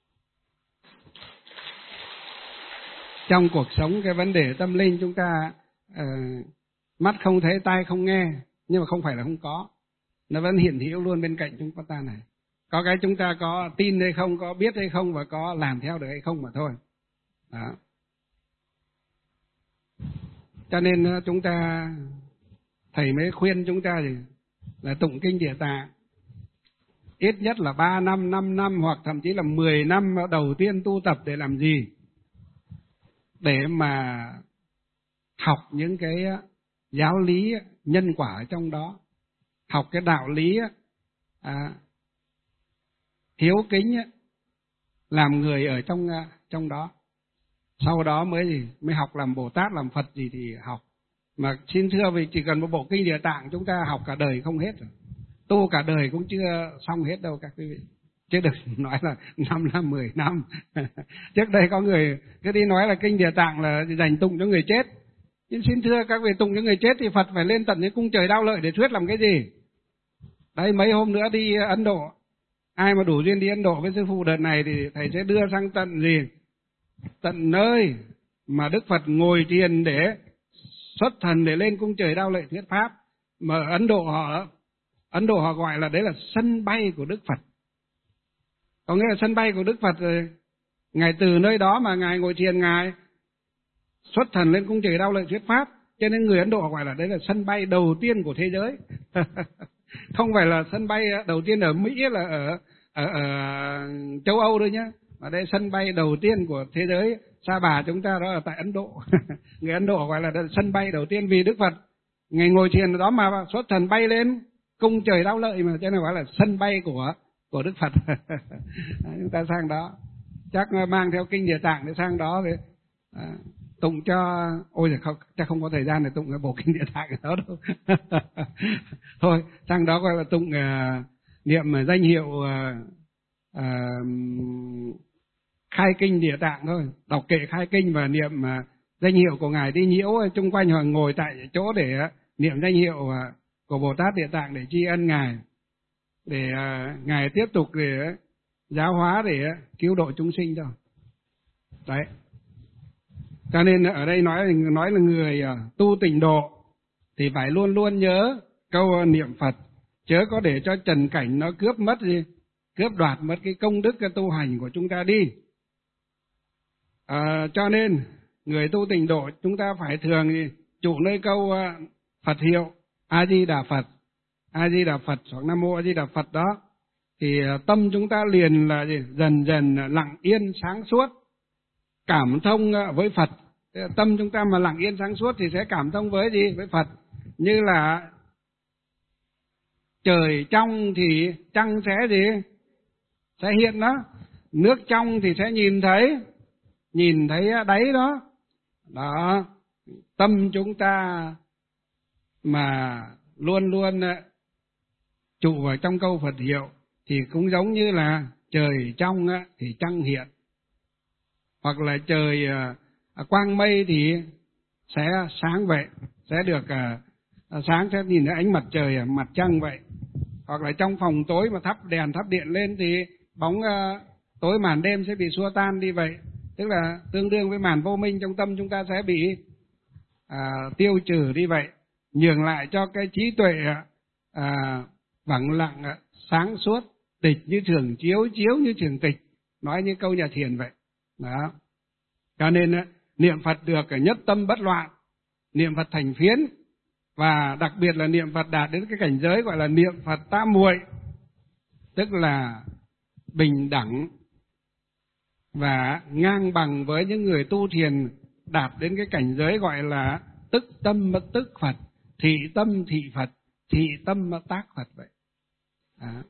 trong cuộc sống cái vấn đề tâm linh chúng ta mắt không thấy tai không nghe, nhưng mà không phải là không có. nó vẫn hiện hữu luôn bên cạnh chúng ta này. Có cái chúng ta có tin hay không, có biết hay không và có làm theo được hay không mà thôi. Đó. Cho nên chúng ta, thầy mới khuyên chúng ta thì là tụng kinh Địa Tạng ít nhất là 3 năm, 5 năm hoặc thậm chí là 10 năm đầu tiên tu tập để làm gì? Để mà học những cái giáo lý nhân quả ở trong đó, học cái đạo lý hiếu kính làm người ở trong đó. Sau đó mới học làm Bồ Tát, làm Phật gì thì học. Mà xin thưa, vì chỉ cần một bộ kinh Địa Tạng chúng ta học cả đời không hết rồi. Tu cả đời cũng chưa xong hết đâu các quý vị. Chứ đừng nói là 5 năm, 10 năm. Trước đây có người cứ đi nói là kinh Địa Tạng là dành tụng cho người chết. Nhưng xin thưa các vị, tụng cho người chết thì Phật phải lên tận cái cung trời Đao Lợi để thuyết làm cái gì? Đây mấy hôm nữa đi Ấn Độ. Ai mà đủ duyên đi Ấn Độ với sư phụ đợt này thì thầy sẽ đưa sang tận gì? Tận nơi mà Đức Phật ngồi thiền để xuất thần để lên cung trời Đao Lợi thuyết pháp. Mà ở Ấn Độ họ gọi là đấy là sân bay của Đức Phật. Có nghĩa là sân bay của Đức Phật rồi. Ngài từ nơi đó mà Ngài ngồi thiền, Ngài xuất thần lên cung trời Đao Lợi thuyết pháp. Cho nên người Ấn Độ gọi là đấy là sân bay đầu tiên của thế giới. Không phải là sân bay đầu tiên ở Mỹ, là ở châu Âu đâu nhá. Mà đây sân bay đầu tiên của thế giới Sa Bà chúng ta đó là tại Ấn Độ. Người Ấn Độ gọi là sân bay đầu tiên vì Đức Phật Ngài ngồi thiền ở đó mà xuất thần bay lên cung trời Đao Lợi, mà cho nên gọi là sân bay của Đức Phật. Chúng ta sang đó chắc mang theo kinh Địa Tạng để sang đó để tụng cho. Ôi không, chắc không có thời gian để tụng cái bộ kinh Địa Tạng ở đó đâu. Thôi sang đó gọi là tụng niệm danh hiệu khai kinh Địa Tạng thôi, đọc kệ khai kinh và niệm danh hiệu của Ngài đi nhiễu chung quanh, hoặc ngồi tại chỗ để niệm danh hiệu của Bồ Tát Địa Tạng để tri ân Ngài, để Ngài tiếp tục để giáo hóa, để cứu độ chúng sinh thôi. Đấy. Cho nên ở đây nói là người tu tịnh độ thì phải luôn luôn nhớ câu niệm Phật, chớ có để cho trần cảnh nó cướp đoạt mất cái công đức cái tu hành của chúng ta đi. Cho nên người tu tịnh độ chúng ta phải thường trụ nơi câu Phật hiệu A Di Đà Phật, A Di Đà Phật hoặc Nam Mô A Di Đà Phật đó, thì tâm chúng ta liền là dần dần lặng yên sáng suốt, cảm thông với Phật. Tâm chúng ta mà lặng yên sáng suốt thì sẽ cảm thông với gì? Với Phật. Như là trời trong thì trăng sẽ gì? Sẽ hiện đó. Nước trong thì sẽ nhìn thấy đáy đó. Đó. Tâm chúng ta mà luôn luôn trụ vào trong câu Phật hiệu thì cũng giống như là trời trong thì trăng hiện, hoặc là trời quang mây thì sẽ sáng vậy, sẽ được sáng, sẽ nhìn thấy ánh mặt trời, mặt trăng vậy. Hoặc là trong phòng tối mà thắp đèn thắp điện lên thì bóng tối màn đêm sẽ bị xua tan đi vậy. Tức là tương đương với màn vô minh trong tâm chúng ta sẽ bị tiêu trừ đi vậy, nhường lại cho cái trí tuệ vắng lặng sáng suốt, tịch như thường chiếu, chiếu như thường tịch, nói như câu nhà thiền vậy. Đó. Cho nên niệm Phật được nhất tâm bất loạn, niệm Phật thành phiến, và đặc biệt là niệm Phật đạt đến cái cảnh giới gọi là niệm Phật tam muội, tức là bình đẳng và ngang bằng với những người tu thiền đạt đến cái cảnh giới gọi là tức tâm tức Phật, thị tâm thị Phật, thị tâm tác Phật vậy. Đó.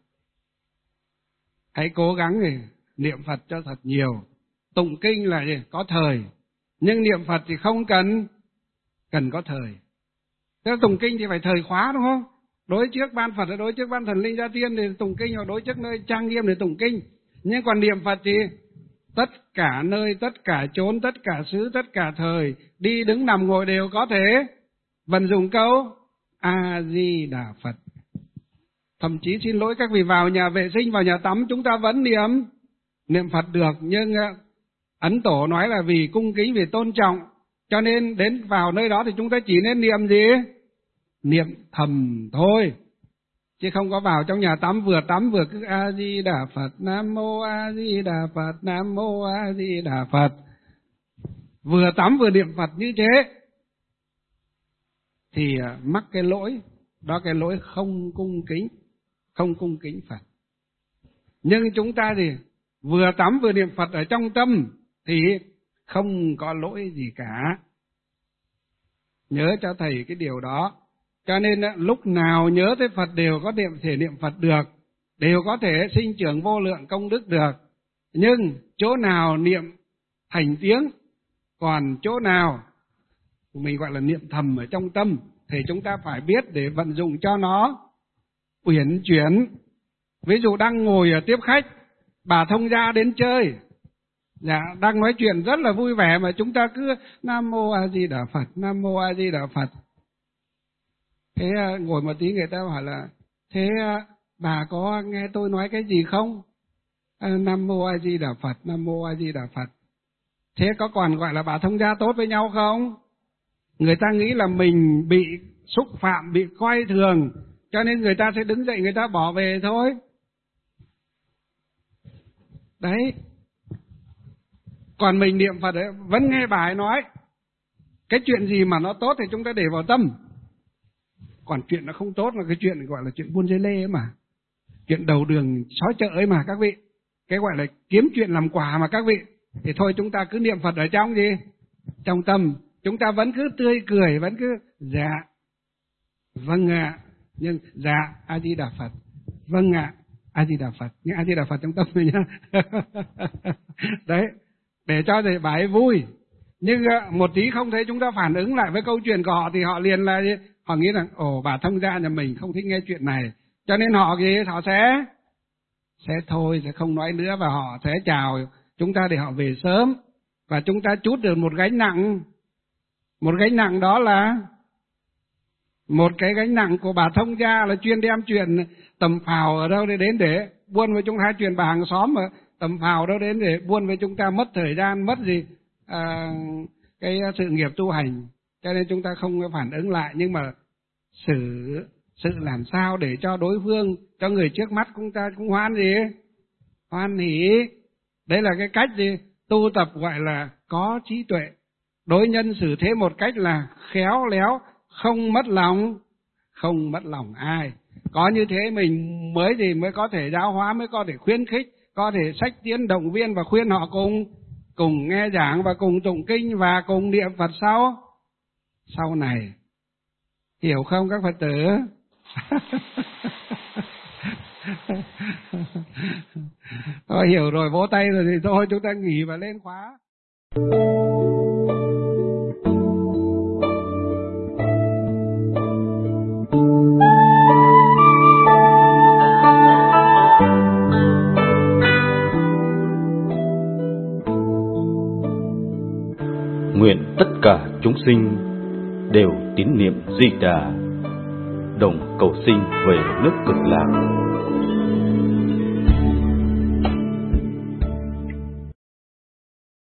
Hãy cố gắng thì niệm Phật cho thật nhiều. Tụng kinh là gì? Có thời, nhưng niệm Phật thì không cần có thời. Thế tụng kinh thì phải thời khóa, đúng không? Đối trước ban Phật, đối trước ban thần linh gia tiên thì tụng kinh, hoặc đối trước nơi trang nghiêm để tụng kinh. Nhưng còn niệm Phật thì tất cả nơi, tất cả chốn, tất cả xứ, tất cả thời, đi đứng nằm ngồi đều có thể vận dụng câu A Di Đà Phật. Thậm chí xin lỗi các vị, vào nhà vệ sinh, vào nhà tắm chúng ta vẫn niệm Phật được, nhưng Ấn Tổ nói là vì cung kính, vì tôn trọng, cho nên đến vào nơi đó thì chúng ta chỉ nên niệm gì? Niệm thầm thôi. chứ không có vào trong nhà tắm vừa cứ A Di Đà Phật, Nam Mô A Di Đà Phật, Nam Mô A Di Đà Phật. Vừa tắm vừa niệm Phật như thế thì mắc cái lỗi đó, cái lỗi không cung kính Phật. Nhưng chúng ta thì vừa tắm vừa niệm Phật ở trong tâm thì không có lỗi gì cả. Nhớ cho thầy cái điều đó. Cho nên lúc nào nhớ tới Phật đều có thể niệm Phật được, đều có thể sinh trưởng vô lượng công đức được. Nhưng chỗ nào niệm thành tiếng, còn chỗ nào mình gọi là niệm thầm ở trong tâm, thì chúng ta phải biết để vận dụng cho nó uyển chuyển. Ví dụ đang ngồi ở tiếp khách, bà thông gia đến chơi, đang nói chuyện rất là vui vẻ mà chúng ta cứ Nam Mô A Di Đà Phật, Nam Mô A Di Đà Phật. Thế ngồi một tí người ta hỏi là thế bà có nghe tôi nói cái gì không? Nam Mô A Di Đà Phật, Nam Mô A Di Đà Phật. Thế có còn gọi là bà thông gia tốt với nhau không? Người ta nghĩ là mình bị xúc phạm, bị coi thường, cho nên người ta sẽ đứng dậy, người ta bỏ về thôi. Đấy. Còn mình niệm Phật ấy, vẫn nghe bà ấy nói. Cái chuyện gì mà nó tốt thì chúng ta để vào tâm. Còn chuyện nó không tốt là cái chuyện gọi là chuyện buôn dây lê ấy mà. Chuyện đầu đường xói chợ ấy mà các vị. Cái gọi là kiếm chuyện làm quà mà các vị. Thì thôi chúng ta cứ niệm Phật ở trong gì? Trong tâm. Chúng ta vẫn cứ tươi cười, vẫn cứ dạ, vâng ạ, nhưng dạ A Di Đà Phật, vâng ạ, A Di Đà Phật, nhưng A Di Đà Phật trong tâm rồi nhá. Đấy, để cho thầy bà ấy vui. Nhưng một tí không thấy chúng ta phản ứng lại với câu chuyện của họ thì họ liền là họ nghĩ rằng ồ, bà thông gia nhà mình không thích nghe chuyện này, cho nên họ sẽ thôi, sẽ không nói nữa, và họ sẽ chào chúng ta để họ về sớm, và chúng ta trút được một gánh nặng. Một gánh nặng đó là một cái gánh nặng của bà thông gia là chuyên đem chuyện tầm phào ở đâu để đến để buôn với chúng ta, chuyện bà hàng xóm mà tầm phào đâu đến để buôn với chúng ta, mất thời gian, mất gì cái sự nghiệp tu hành. Cho nên chúng ta không phản ứng lại, nhưng mà sự làm sao để cho đối phương, cho người trước mắt chúng ta cũng hoan hỉ. Đấy là cái cách gì tu tập gọi là có trí tuệ, đối nhân xử thế một cách là khéo léo, không mất lòng ai. Có như thế mình mới có thể giáo hóa, mới có thể khuyến khích, có thể xách tiến động viên và khuyên họ cùng nghe giảng và cùng tụng kinh và cùng niệm Phật sau này. Hiểu không các Phật tử? Thôi hiểu rồi, vỗ tay rồi thì thôi chúng ta nghỉ và lên khóa. Nguyện tất cả chúng sinh đều tín niệm Di Đà, đồng cầu sinh về nước Cực Lạc.